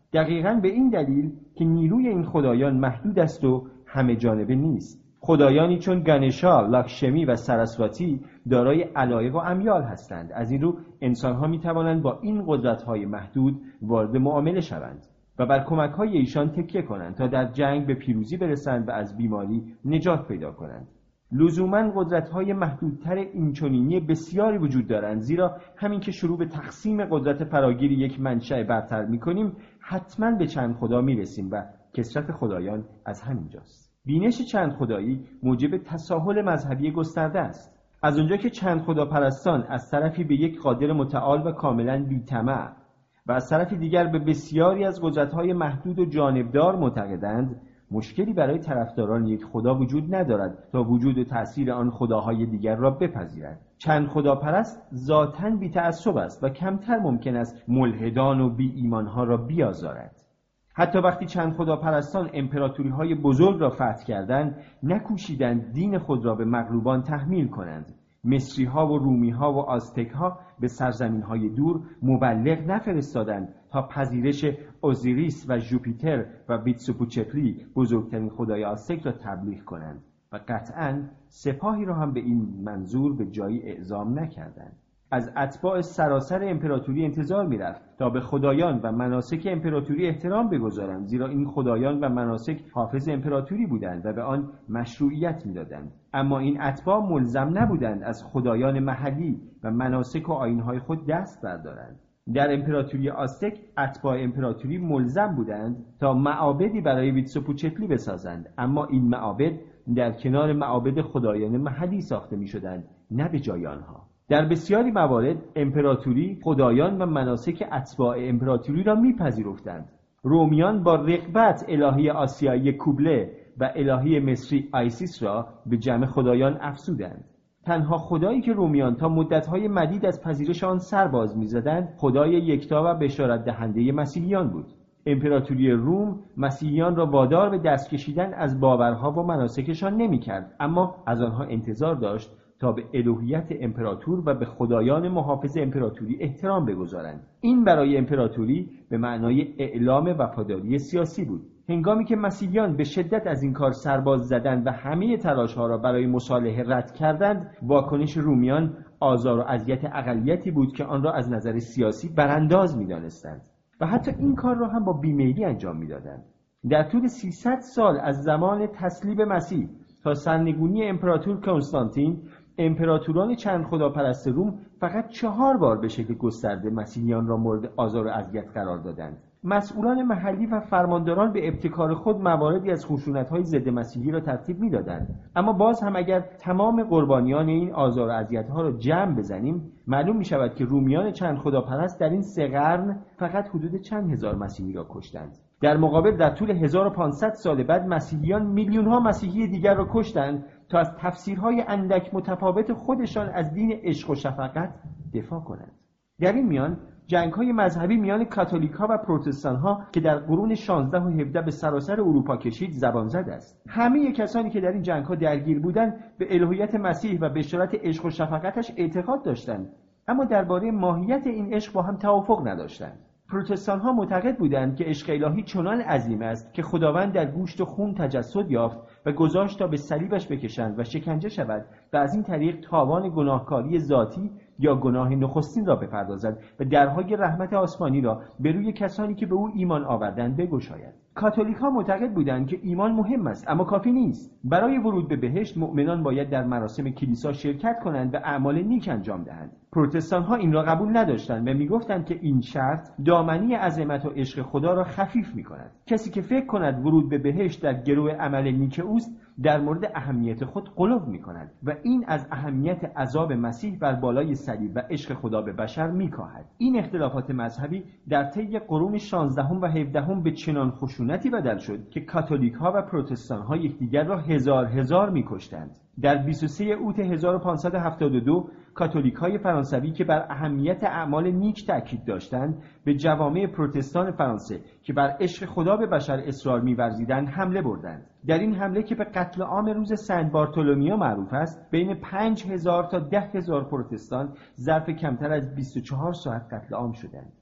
B: دقیقاً به این دلیل که نیروی این خدایان محدود است و همه جانبه نیست. خدایانی چون گانشا، لاکشمی و سراسواتی دارای علایق و امیال هستند. از این رو انسان‌ها می‌توانند با این قدرت‌های محدود وارد معامله شوند و بر کمک‌های ایشان تکیه کنند تا در جنگ به پیروزی برسند و از بیماری نجات پیدا کنند. لزوماً قدرت‌های محدودتر اینچنینی بسیاری وجود دارند، زیرا همین که شروع به تقسیم قدرت فراگیر یک منشأ برتر می‌کنیم، حتماً به چند خدا می‌رسیم و کثرت خدایان از همینجاست. بینش چند خدایی موجب تساهل مذهبی گسترده است. از اونجا که چند خدا پرستان از طرفی به یک قادر متعال و کاملاً بی‌طمع و از طرف دیگر به بسیاری از قدرت‌های محدود و جانبدار معتقدند، مشکلی برای طرفداران یک خدا وجود ندارد تا وجود و تأثیر آن خداهای دیگر را بپذیرند. چند خدا پرست ذاتاً بی‌تعصب است و کمتر ممکن است ملحدان و بی ایمانها را بیازارد. حتی وقتی چند خدا پرستان امپراتوری های بزرگ را فتح کردند، نکوشیدند دین خود را به مغلوبان تحمیل کنند. مصری ها و رومی ها و آزتک ها به سرزمین های دور مبلغ نفرستادند تا پذیرش اوزیریس و ژوپیتر و ویتسوپوچتلی بزرگترین خدای آزتک را تبلیغ کنند و قطعاً سپاهی را هم به این منظور به جایی اعزام نکردند. از اتباع سراسر امپراتوری انتظار می‌رفت تا به خدایان و مناسک امپراتوری احترام بگذارند، زیرا این خدایان و مناسک حافظ امپراتوری بودند و به آن مشروعیت می‌دادند. اما این اتباع ملزم نبودند از خدایان محلی و مناسک و آیین‌های خود دست بردارند. در امپراتوری آزتک اتباع امپراتوری ملزم بودند تا معابدی برای ویتسوپوچتلی بسازند، اما این معابد در کنار معابد خدایان محلی ساخته می‌شدند، نه به جای آنها. در بسیاری موارد امپراتوری خدایان و مناسک اتباع امپراتوری را میپذیرفتند. رومیان با رغبت الهه آسیایی کوبله و الهه مصری آیسیس را به جمع خدایان افزودند. تنها خدایی که رومیان تا مدت‌های مدید از پذیرش آن سر باز می‌زدند، خدای یکتا و بشارت دهنده مسیحیان بود. امپراتوری روم مسیحیان را وادار به دست کشیدن از باورها و مناسکشان نمی‌کرد، اما از آنها انتظار داشت تا به الوهیت امپراتور و به خدایان محافظ امپراتوری احترام بگذارند. این برای امپراتوری به معنای اعلام وفاداری سیاسی بود. هنگامی که مسیحیان به شدت از این کار سرباز زدند و همه تلاش‌ها را برای مصالحه رد کردند، واکنش رومیان آزار و اذیت اقلیتی بود که آن را از نظر سیاسی برانداز می‌دانستند و حتی این کار را هم با بیمیلی انجام می‌دادند. در طول سیصد سال از زمان تسلیب مسیح تا سرنگونی امپراتور کنستانتین، امپراتوران چند خداپرست روم فقط چهار بار به شکل گسترده مسیحیان را مورد آزار و اذیت قرار دادند. مسئولان محلی و فرمانداران به ابتکار خود مواردی از خشونت‌های ضد مسیحی را ترتیب می‌دادند، اما باز هم اگر تمام قربانیان این آزار و اذیت‌ها را جمع بزنیم، معلوم می‌شود که رومیان چند خداپرست در این سه قرن فقط حدود چند هزار مسیحی را کشتند. در مقابل در طول هزار و پانصد سال بعد مسیحیان میلیون‌ها مسیحی دیگر را کشتند تا از تفسیرهای اندک متفاوت خودشان از دین عشق و شفقت دفاع کنند. در این میان جنگ‌های مذهبی میان کاتولیک‌ها و پروتستان‌ها که در قرون شانزده و هفده به سراسر اروپا کشید زبان زد است. همه کسانی که در این جنگ‌ها درگیر بودند به الوهیت مسیح و بشارت عشق و شفقتش اعتقاد داشتند، اما درباره ماهیت این عشق با هم توافق نداشتند. پروتستان‌ها معتقد بودند که عشق الهی چنان عظیم است که خداوند در گوشت و خون تجسد یافت و گذاشت تا به صلیبش بکشند و شکنجه شود و از این طریق تاوان گناهکاری ذاتی یا گناه نخستین را بپردازد و درهای رحمت آسمانی را به روی کسانی که به او ایمان آوردند بگشاید. کاتولیک‌ها معتقد بودند که ایمان مهم است اما کافی نیست. برای ورود به بهشت مؤمنان باید در مراسم کلیسا شرکت کنند و اعمال نیک انجام دهند. پروتستان‌ها این را قبول نداشتند و می‌گفتند که این شرط دامنی عظمت و عشق خدا را خفیف می‌کند. کسی که فکر کند ورود به بهشت در گرو عمل نیک اوست، در مورد اهمیت خود غلو می‌کند و این از اهمیت عذاب مسیح بر بالای صلیب و عشق خدا به بشر می‌کاهد. این اختلافات مذهبی در طی قرون شانزدهم و هفدهم به چنان خشونتی بدل شد که کاتولیک‌ها و پروتستان‌ها یکدیگر را هزار هزار می‌کشتند. در بیست و سوم اوت هزار و پانصد و هفتاد و دو کاتولیک‌های فرانسوی که بر اهمیت اعمال نیک تاکید داشتند به جوامع پروتستان فرانسه که بر عشق خدا به بشر اصرار می‌ورزیدند حمله بردند. در این حمله که به قتل عام روز سن بارتولومیو معروف است، بین پنج هزار تا ده هزار پروتستان ظرف کمتر از بیست و چهار ساعت قتل عام شدند.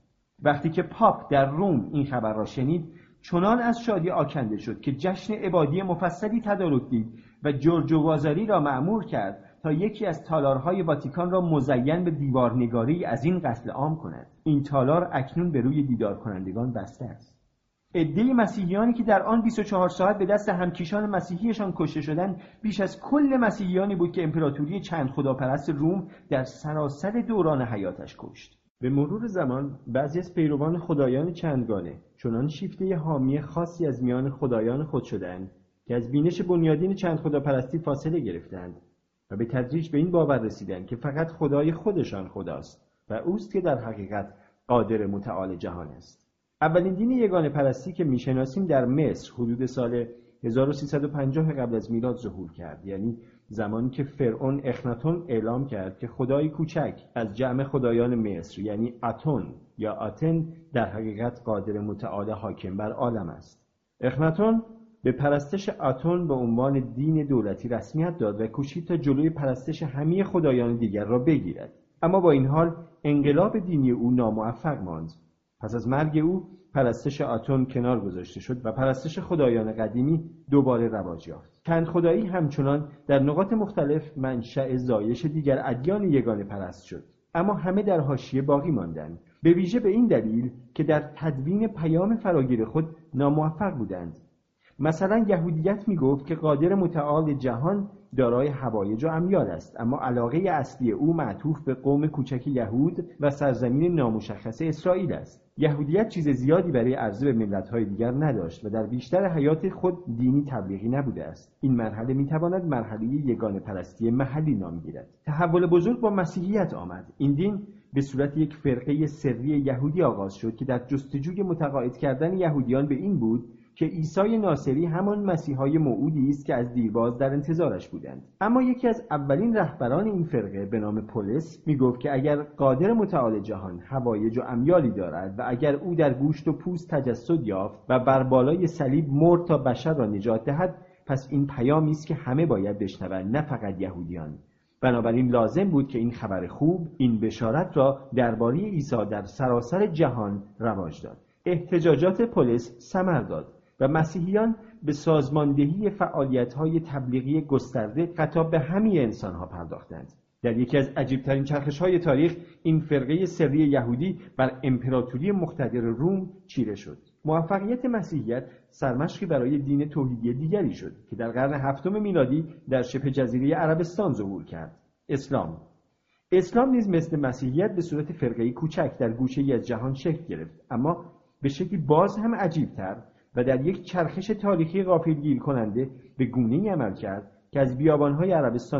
F: وقتی که پاپ در روم این خبر را شنید، چنان از شادی آکنده شد که جشن عبادی مفصلی تدارک دید و جورجو وازاری را مأمور کرد تا یکی از تالارهای واتیکان را مزین به دیوارنگاری از این قتل عام کند. این تالار اکنون به روی دیدار کنندگان بسته است. عده مسیحیانی که در آن بیست و چهار ساعت به دست همکیشان مسیحیشان کشته شدند بیش از کل مسیحیانی بود که امپراتوری چند خداپرست روم در سراسر دوران حیاتش کشت. به مرور زمان بعضی از پیروان خدایان چندگانه چنان شیفته حامی خاصی از میان خدایان خود شدند که از بینش بنیادین چند خداپرستی فاصله گرفتند و به تدریج به این باور رسیدند که فقط خدای خودشان خداست و اوست که در حقیقت قادر متعال جهان است. اولین دین یگانه پرستی که میشناسیم در مصر حدود سال هزار و سیصد و پنجاه قبل از میلاد ظهور کرد، یعنی زمانی که فرعون اخناتون اعلام کرد که خدای کوچک از جمع خدایان مصر یعنی اتون یا آتن در حقیقت قادر متعال حاکم بر عالم است. اخناتون به پرستش اتون به عنوان دین دولتی رسمیت داد و کوشید تا جلوی پرستش همه خدایان دیگر را بگیرد، اما با این حال انقلاب دینی او ناموفق ماند. پس از مرگ او پرستش آتون کنار گذاشته شد و پرستش خدایان قدیمی دوباره رواج یافت. چند خدایی همچنان در نقاط مختلف منشأ زایش دیگر ادیان یگانه پرست شد، اما همه در حاشیه باقی ماندند، به ویژه به این دلیل که در تدوین پیام فراگیر خود ناموفق بودند. مثلا یهودیت می گفت که قادر متعال جهان دارای حوایج و امیال است، اما علاقه اصلی او معطوف به قوم کوچک یهود و سرزمین نامشخص اسرائیل است. یهودیت چیز زیادی برای عرضه به ملت‌های دیگر نداشت و در بیشتر حیات خود دینی تبلیغی نبوده است. این مرحله می‌تواند مرحله یگانه پرستی محلی نام گیرد. تحول بزرگ با مسیحیت آمد. این دین به صورت یک فرقه سری یهودی آغاز شد که در جستجوی متقاعد کردن یهودیان به این بود که عیسی ناصری همان مسیحای موعودی است که از دیرباز در انتظارش بودند. اما یکی از اولین رهبران این فرقه به نام پولس میگفت که اگر قادر متعال جهان حوایج و امیالی دارد و اگر او در گوشت و پوست تجسد یافت و بر بالای صلیب مرد تا بشر را نجات دهد، پس این پیامی است که همه باید بشنوند، نه فقط یهودیان. بنابراین لازم بود که این خبر خوب، این بشارت را درباره عیسی در سراسر جهان رواج داد. احتجاجات پولس ثمر داد و مسیحیان به سازماندهی فعالیت‌های تبلیغی گسترده خطاب به همه انسان‌ها پرداختند. در یکی از عجیب‌ترین چرخش‌های تاریخ این فرقه سری یهودی بر امپراتوری مقتدر روم چیره شد. موفقیت مسیحیت سرمشقی برای دین توحیدی دیگری شد که در قرن هفتم میلادی در شبه جزیره عربستان ظهور کرد: اسلام. اسلام نیز مثل مسیحیت به صورت فرقه‌ای کوچک در گوشه‌ای از جهان شکل گرفت، اما به شکلی باز هم عجیب‌تر و در یک چرخش تاریخی غافلگیر کننده به گونه‌ای عمل کرد که از بیابان‌های عربستان